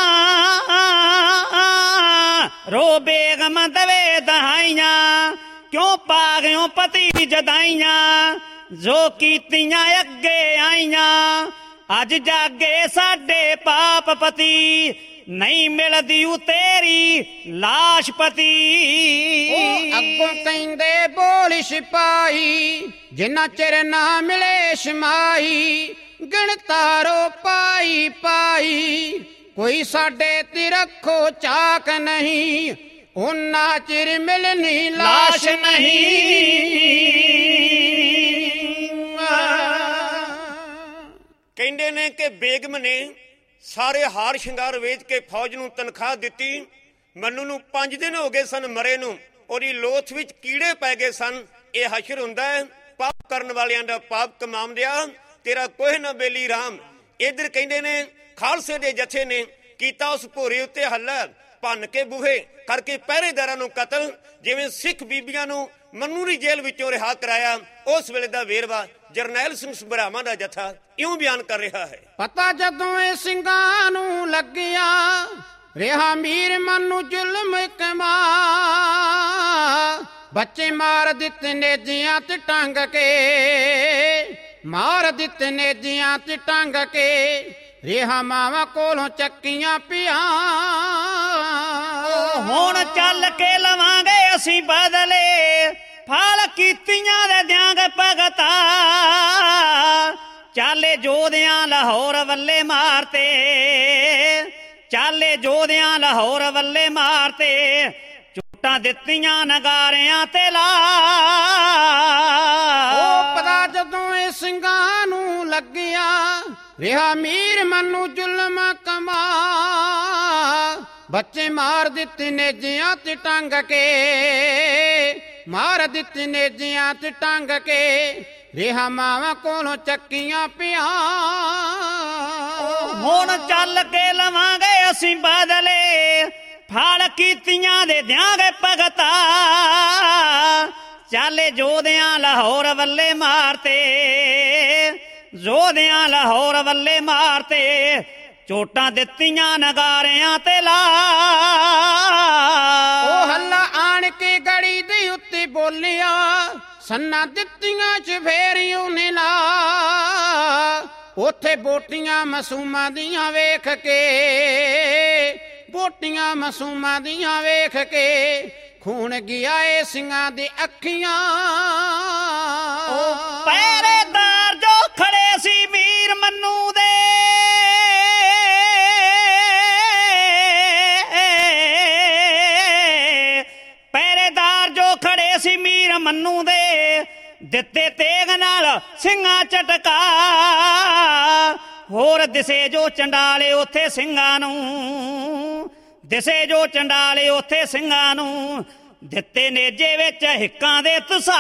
ਰੋ ਬੇਗਮ ਦਵੇ ਦਹਾਈਆਂ, ਕਿਉਂ ਪਾ ਗਿਓ ਪਤੀ ਜਦਾਈਆਂ, ਜੋ ਕੀਤੀਆਂ ਅੱਗੇ ਆਈਆਂ, ਅੱਜ ਜਾਗੇ ਸਾਡੇ ਪਾਪ ਪਤੀ, ਨਹੀਂ ਮਿਲਦੀ ਊ ਤੇਰੀ ਲਾਸ਼ ਪਤੀ। ਉਹ ਅੱਗੋਂ ਕਹਿੰਦੇ ਬੋਲ ਸਿਪਾਹੀ, ਜਿੰਨਾ ਚਿਰ ਨਾ ਮਿਲੇ ਸ਼ਮਾਈ, ਗਿਣਤਾਰੋ ਪਾਈ ਪਾਈ, ਕੋਈ ਸਾਡੇ ਤੇ ਰੱਖੋ ਚਾਕ ਨਹੀਂ, ਉਹਨਾਂ ਚਿਰ ਮਿਲਣੀ ਲਾਸ਼ ਨਹੀਂ। ਕਹਿੰਦੇ ਨੇ ਕਿ ਬੇਗਮ ਨੇ ਸਾਰੇ ਹਾਰ ਸ਼ਿੰਗਾਰ ਵੇਚ ਕੇ ਫੌਜ ਨੂੰ ਤਨਖਾਹ ਦਿੱਤੀ। ਮੰਨੂ ਨੂੰ ਪੰਜ ਦਿਨ ਹੋ ਗਏ ਸਨ ਮਰੇ ਨੂੰ, ਉਹਦੀ ਲੋਥ ਵਿੱਚ ਕੀੜੇ ਪੈ ਗਏ ਸਨ। ਇਹ ਹਸ਼ਰ ਹੁੰਦਾ ਹੈ ਪਾਪ ਕਰਨ ਵਾਲਿਆਂ ਦਾ, ਪਾਪ ਕਮਾਉਂਦਿਆ ਤੇਰਾ ਕੋਹ ਨਾ ਬੇਲੀ ਰਾਮ। ਇੱਧਰ ਕਹਿੰਦੇ ਨੇ ਖਾਲਸੇ ਦੇ ਜਥੇ ਨੇ ਕੀਤਾ ਉਸ ਭੋਰੇ ਉੱਤੇ ਹੱਲਾ, ਭੰਨ ਕੇ ਬੂਹੇ ਕਰਕੇ ਪਹਿਰੇਦਾਰਾਂ ਨੂੰ ਕਤਲ। ਜਿਵੇਂ ਸਿੱਖ ਬੀਬੀਆਂ ਨੂੰ ਮੰਨੂ ਦੀ ਜੇਲ੍ਹ ਵਿੱਚੋਂ ਰਿਹਾ ਕਰਾਇਆ, ਉਸ ਵੇਲੇ ਦਾ ਵੇਰਵਾ ਜਰਨੈਲ ਸਿੰਘ ਸਭਰਾਵਾਂ ਦਾ ਜਥਾ ਇਉਂ ਬਿਆਨ ਕਰ ਰਿਹਾ ਹੈ। ਪਤਾ ਜਦੋਂ ਇਹ ਸਿੰਘਾਂ ਨੂੰ ਲੱਗਿਆ, ਰਿਹਾ ਮੀਰ ਮੰਨੂ ਜ਼ੁਲਮ ਕਮਾ, ਬੱਚੇ ਮਾਰ ਦਿੱਤੇ ਨੇਜਿਆਂ ਤੇ ਟੰਗ ਕੇ, ਮਾਰ ਦਿੱਤੇ ਨੇਜਿਆਂ ਤੇ ਟੰਗ ਕੇ, ਰਿਹਾ ਮਾਵਾਂ ਕੋਲੋਂ ਚੱਕੀਆਂ ਪਿਆ। ਹੁਣ ਚੱਲ ਕੇ ਲਵਾਂਗੇ ਅਸੀਂ ਬਦਲੇ, ਫਲ ਕੀਤੀਆਂ ਦੇ ਦਿਆਂਗੇ ਭਗਤਾ, ਚਾਲੇ ਜੋਧਿਆਂ ਲਾਹੌਰ ਵੱਲੇ ਮਾਰਤੇ, ਚਾਲੇ ਜੋਧਿਆਂ ਲਾਹੌਰ ਵੱਲੇ ਮਾਰਤੇ, ਝੂਟਾਂ ਦਿੱਤੀਆਂ ਨਗਾਰਿਆਂ ਤੇ ਲਾ। ਉਹ ਪਤਾ ਜਦੋਂ ਇਹ ਸਿੰਘਾਂ ਨੂੰ ਲੱਗਿਆ, ਰਿਹਾ ਮੀਰ ਮੰਨੂ ਜ਼ੁਲਮ ਕਮਾ, ਬੱਚੇ ਮਾਰ ਦਿੱਤੇ ਨੇਜਿਆਂ ਤੇ ਟੰਗ ਕੇ, ਮਾਰ ਦਿੱਤੇ ਨੇਜਿਆਂ ਤੇ ਟੰਗ ਕੇ, ਰਿਹਾ ਮਾਵਾਂ ਕੋਲੋਂ ਚੱਕੀਆਂ ਪਿਆ। ਹੁਣ ਚੱਲ ਕੇ ਲਵਾਂਗੇ ਅਸੀਂ ਬਦਲੇ, ਫਲ ਕੀਤੀਆਂ ਦੇ ਦਿਆਂਗੇ ਭਗਤਾ, ਚਾਲੇ ਜੋਧਿਆਂ ਲਾਹੌਰ ਵੱਲੇ ਮਾਰਤੇ, ਜੋਧਿਆਂ ਲਾਹੌਰ ਵੱਲੇ ਮਾਰਤੇ, ਚੋਟਾਂ ਦਿੱਤੀਆਂ ਨਗਾਰਿਆਂ ਤੇ ਲਾ। ਉਹ ਹੱਲਾ ਆਣ ਕੇ ਗੜੀ ਦੇ ਉੱਤੇ ਬੋਲਿਆ, ਸੰਨਾ ਦਿੱਤੀਆਂ ਚ ਫੇਰ ਉਹਨੇ ਲਾ। ਉੱਥੇ ਬੋਟੀਆਂ ਮਾਸੂਮਾਂ ਦੀਆਂ ਵੇਖ ਕੇ, ਬੋਟੀਆਂ ਮਾਸੂਮਾਂ ਦੀਆਂ ਵੇਖ ਕੇ, ਖੂਨ ਗਿਆ ਏ ਸਿੰਘਾਂ ਦੀ ਅੱਖੀਆਂ। ਪਹਿਰੇਦਾਰ ਜੋ ਖੜੇ ਸੀ ਮੀਰ ਮੰਨੂ ਦੇ, ਪਹਿਰੇਦਾਰ ਜੋ ਖੜੇ ਸੀ ਮੀਰ ਮੰਨੂ ਦੇ, ਦਿੱਤੇ ਤੇਗ ਨਾਲ ਸਿੰਘਾਂ ਝਟਕਾ। ਹੋਰ ਦਿਸੇ ਜੋ ਚੰਡਾਲੇ ਉੱਥੇ ਸਿੰਘਾਂ ਨੂੰ, ਦਿਸੇ ਜੋ ਚੰਡਾਲੇ ਉੱਥੇ ਸਿੰਘਾਂ ਨੂੰ, ਦਿੱਤੇ ਨੇਜੇ ਵਿੱਚ ਹਿੱਕਾਂ ਦੇ ਤੁਸਾਰ।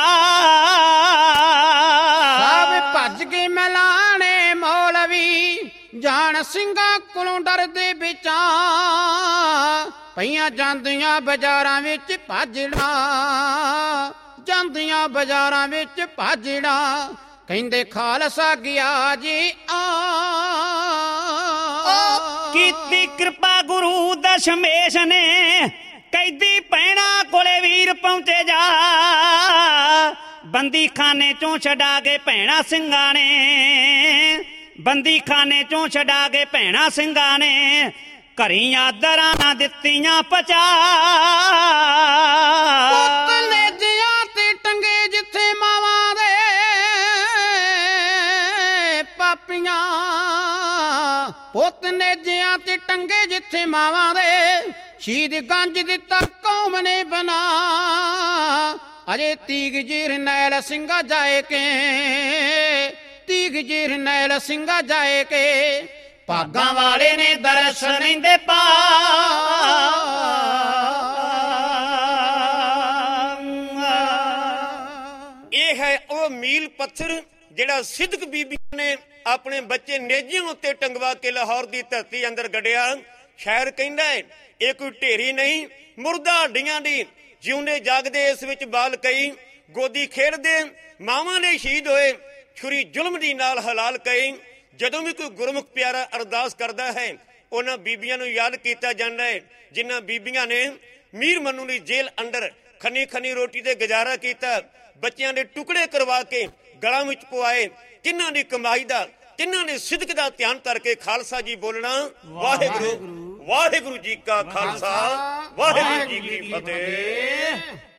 ਸਭ ਭੱਜ ਕੇ ਮਲਾਣੇ ਮੌਲਵੀ, ਜਾਣ ਸਿੰਘਾਂ ਕੋਲੋਂ ਡਰਦੇ ਵਿਚਾਂ। ਪਈਆਂ ਜਾਂਦੀਆਂ ਬਾਜ਼ਾਰਾਂ ਵਿੱਚ ਭਾਜੜਾਂ, ਜਾਂਦੀਆਂ ਬਾਜ਼ਾਰਾਂ ਵਿੱਚ ਭਾਜੜਾਂ। ਕਹਿੰਦੇ ਖਾਲਸਾ ਗਿਆ ਜੀ ਆ। ਕੀਤੀ ਕਿਰਪਾ ਗੁਰੂ ਦਸ਼ਮੇਸ਼ ਨੇ, ਕੈਦੀ ਭੈਣਾਂ ਕੋਲੇ ਵੀਰ ਪਹੁੰਚੇ ਜਾ। ਬੰਦੀ ਖਾਨੇ ਚੋਂ ਛਡਾ ਕੇ ਭੈਣਾਂ ਸਿੰਘਾਂ ਨੇ, ਬੰਦੀ ਖਾਨੇ ਚੋਂ ਛਡਾ ਕੇ ਭੈਣਾਂ ਸਿੰਘਾਂ ਨੇ, ਘਰੀ ਆਦਰਾਂ ਨਾ ਦਿੱਤੀਆਂ ਪਚਾ। ਪੁੱਤ ਨੇਜਿਆਂ ਤੇ ਟੰਗੇ ਜਿੱਥੇ ਮਾਵਾਂ ਦੇ ਪਾਪੀਆਂ। ਪੁੱਤ ਨੇਜਿਆਂ ਤੇ ਟੰਗੇ ਜਿੱਥੇ ਮਾਵਾਂ ਦੇ, ਸ਼ਹੀਦ ਗੰਜ ਦਿੱਤਾ ਕੌਮ ਨੇ ਬਣਾ। ਅਜੇ ਤੀਗ ਜਰਨੈਲ ਸਿੰਘਾ ਜਾਏ ਕੇ, ਤੀਗ ਜਰਨੈਲ ਸਿੰਘਾ ਜਾਏ ਕੇ, ਭਾਗਾਂ ਵਾਲੇ ਨੇ ਦਰਸ ਲੈਂਦੇ ਪਾ। ਇਹ ਹੈ ਉਹ ਮੀਲ ਪੱਥਰ ਜਿਹੜਾ ਸਿੱਧਕ ਬੀਬੀ ਨੇ ਆਪਣੇ ਬੱਚੇ ਨੇਜਿਆਂ ਉੱਤੇ ਟੰਗਵਾ ਕੇ ਲਾਹੌਰ ਦੀ ਧਰਤੀ ਅੰਦਰ ਗੱਡਿਆ। ਸ਼ਾਇਰ ਕਹਿੰਦਾ ਹੈ ਇਹ ਕੋਈ ਢੇਰੀ ਨਹੀਂ, ਮੁਰਦਾ ਹੱਡੀਆਂ ਦੀ, ਜਿਉਂਦੇ ਜਾਗਦੇ ਇਸ ਵਿੱਚ ਬਾਲ ਕਈ। ਗੋਦੀ ਖੇਡਦੇ ਮਾਵਾਂ ਨੇ ਸ਼ਹੀਦ ਹੋਏ, ਛੁਰੀ ਜ਼ੁਲਮ ਦੀ ਨਾਲ ਹਲਾਲ ਕਈ। ਜਦੋਂ ਵੀ ਕੋਈ ਗੁਰਮੁਖ ਪਿਆਰਾ ਅਰਦਾਸ ਕਰਦਾ ਹੈ, ਉਹਨਾਂ ਬੀਬੀਆਂ ਨੂੰ ਯਾਦ ਕੀਤਾ ਜਾਂਦਾ ਹੈ ਜਿਨ੍ਹਾਂ ਬੀਬੀਆਂ ਨੇ ਮੀਰ ਮੰਨੂ ਦੀ ਜੇਲ੍ਹ ਅੰਦਰ ਖਨੀ ਖਨੀ ਰੋਟੀ ਤੇ ਗੁਜ਼ਾਰਾ ਕੀਤਾ, ਬੱਚਿਆਂ ਦੇ ਟੁਕੜੇ ਕਰਵਾ ਕੇ ਗਲਾਂ ਵਿੱਚ ਪਵਾਏ। ਕਿਹਨਾਂ ਦੀ ਕਮਾਈ ਦਾ, ਕਿਹਨਾਂ ਨੇ ਸਿਦਕ ਦਾ ਧਿਆਨ ਕਰਕੇ ਖਾਲਸਾ ਜੀ ਬੋਲਣਾ। ਵਾਹਿਗੁਰੂ ਵਾਹਿਗੁਰੂ ਜੀ ਕਾ ਖਾਲਸਾ, ਵਾਹਿਗੁਰੂ ਜੀ ਕੀ ਫਤਿਹ।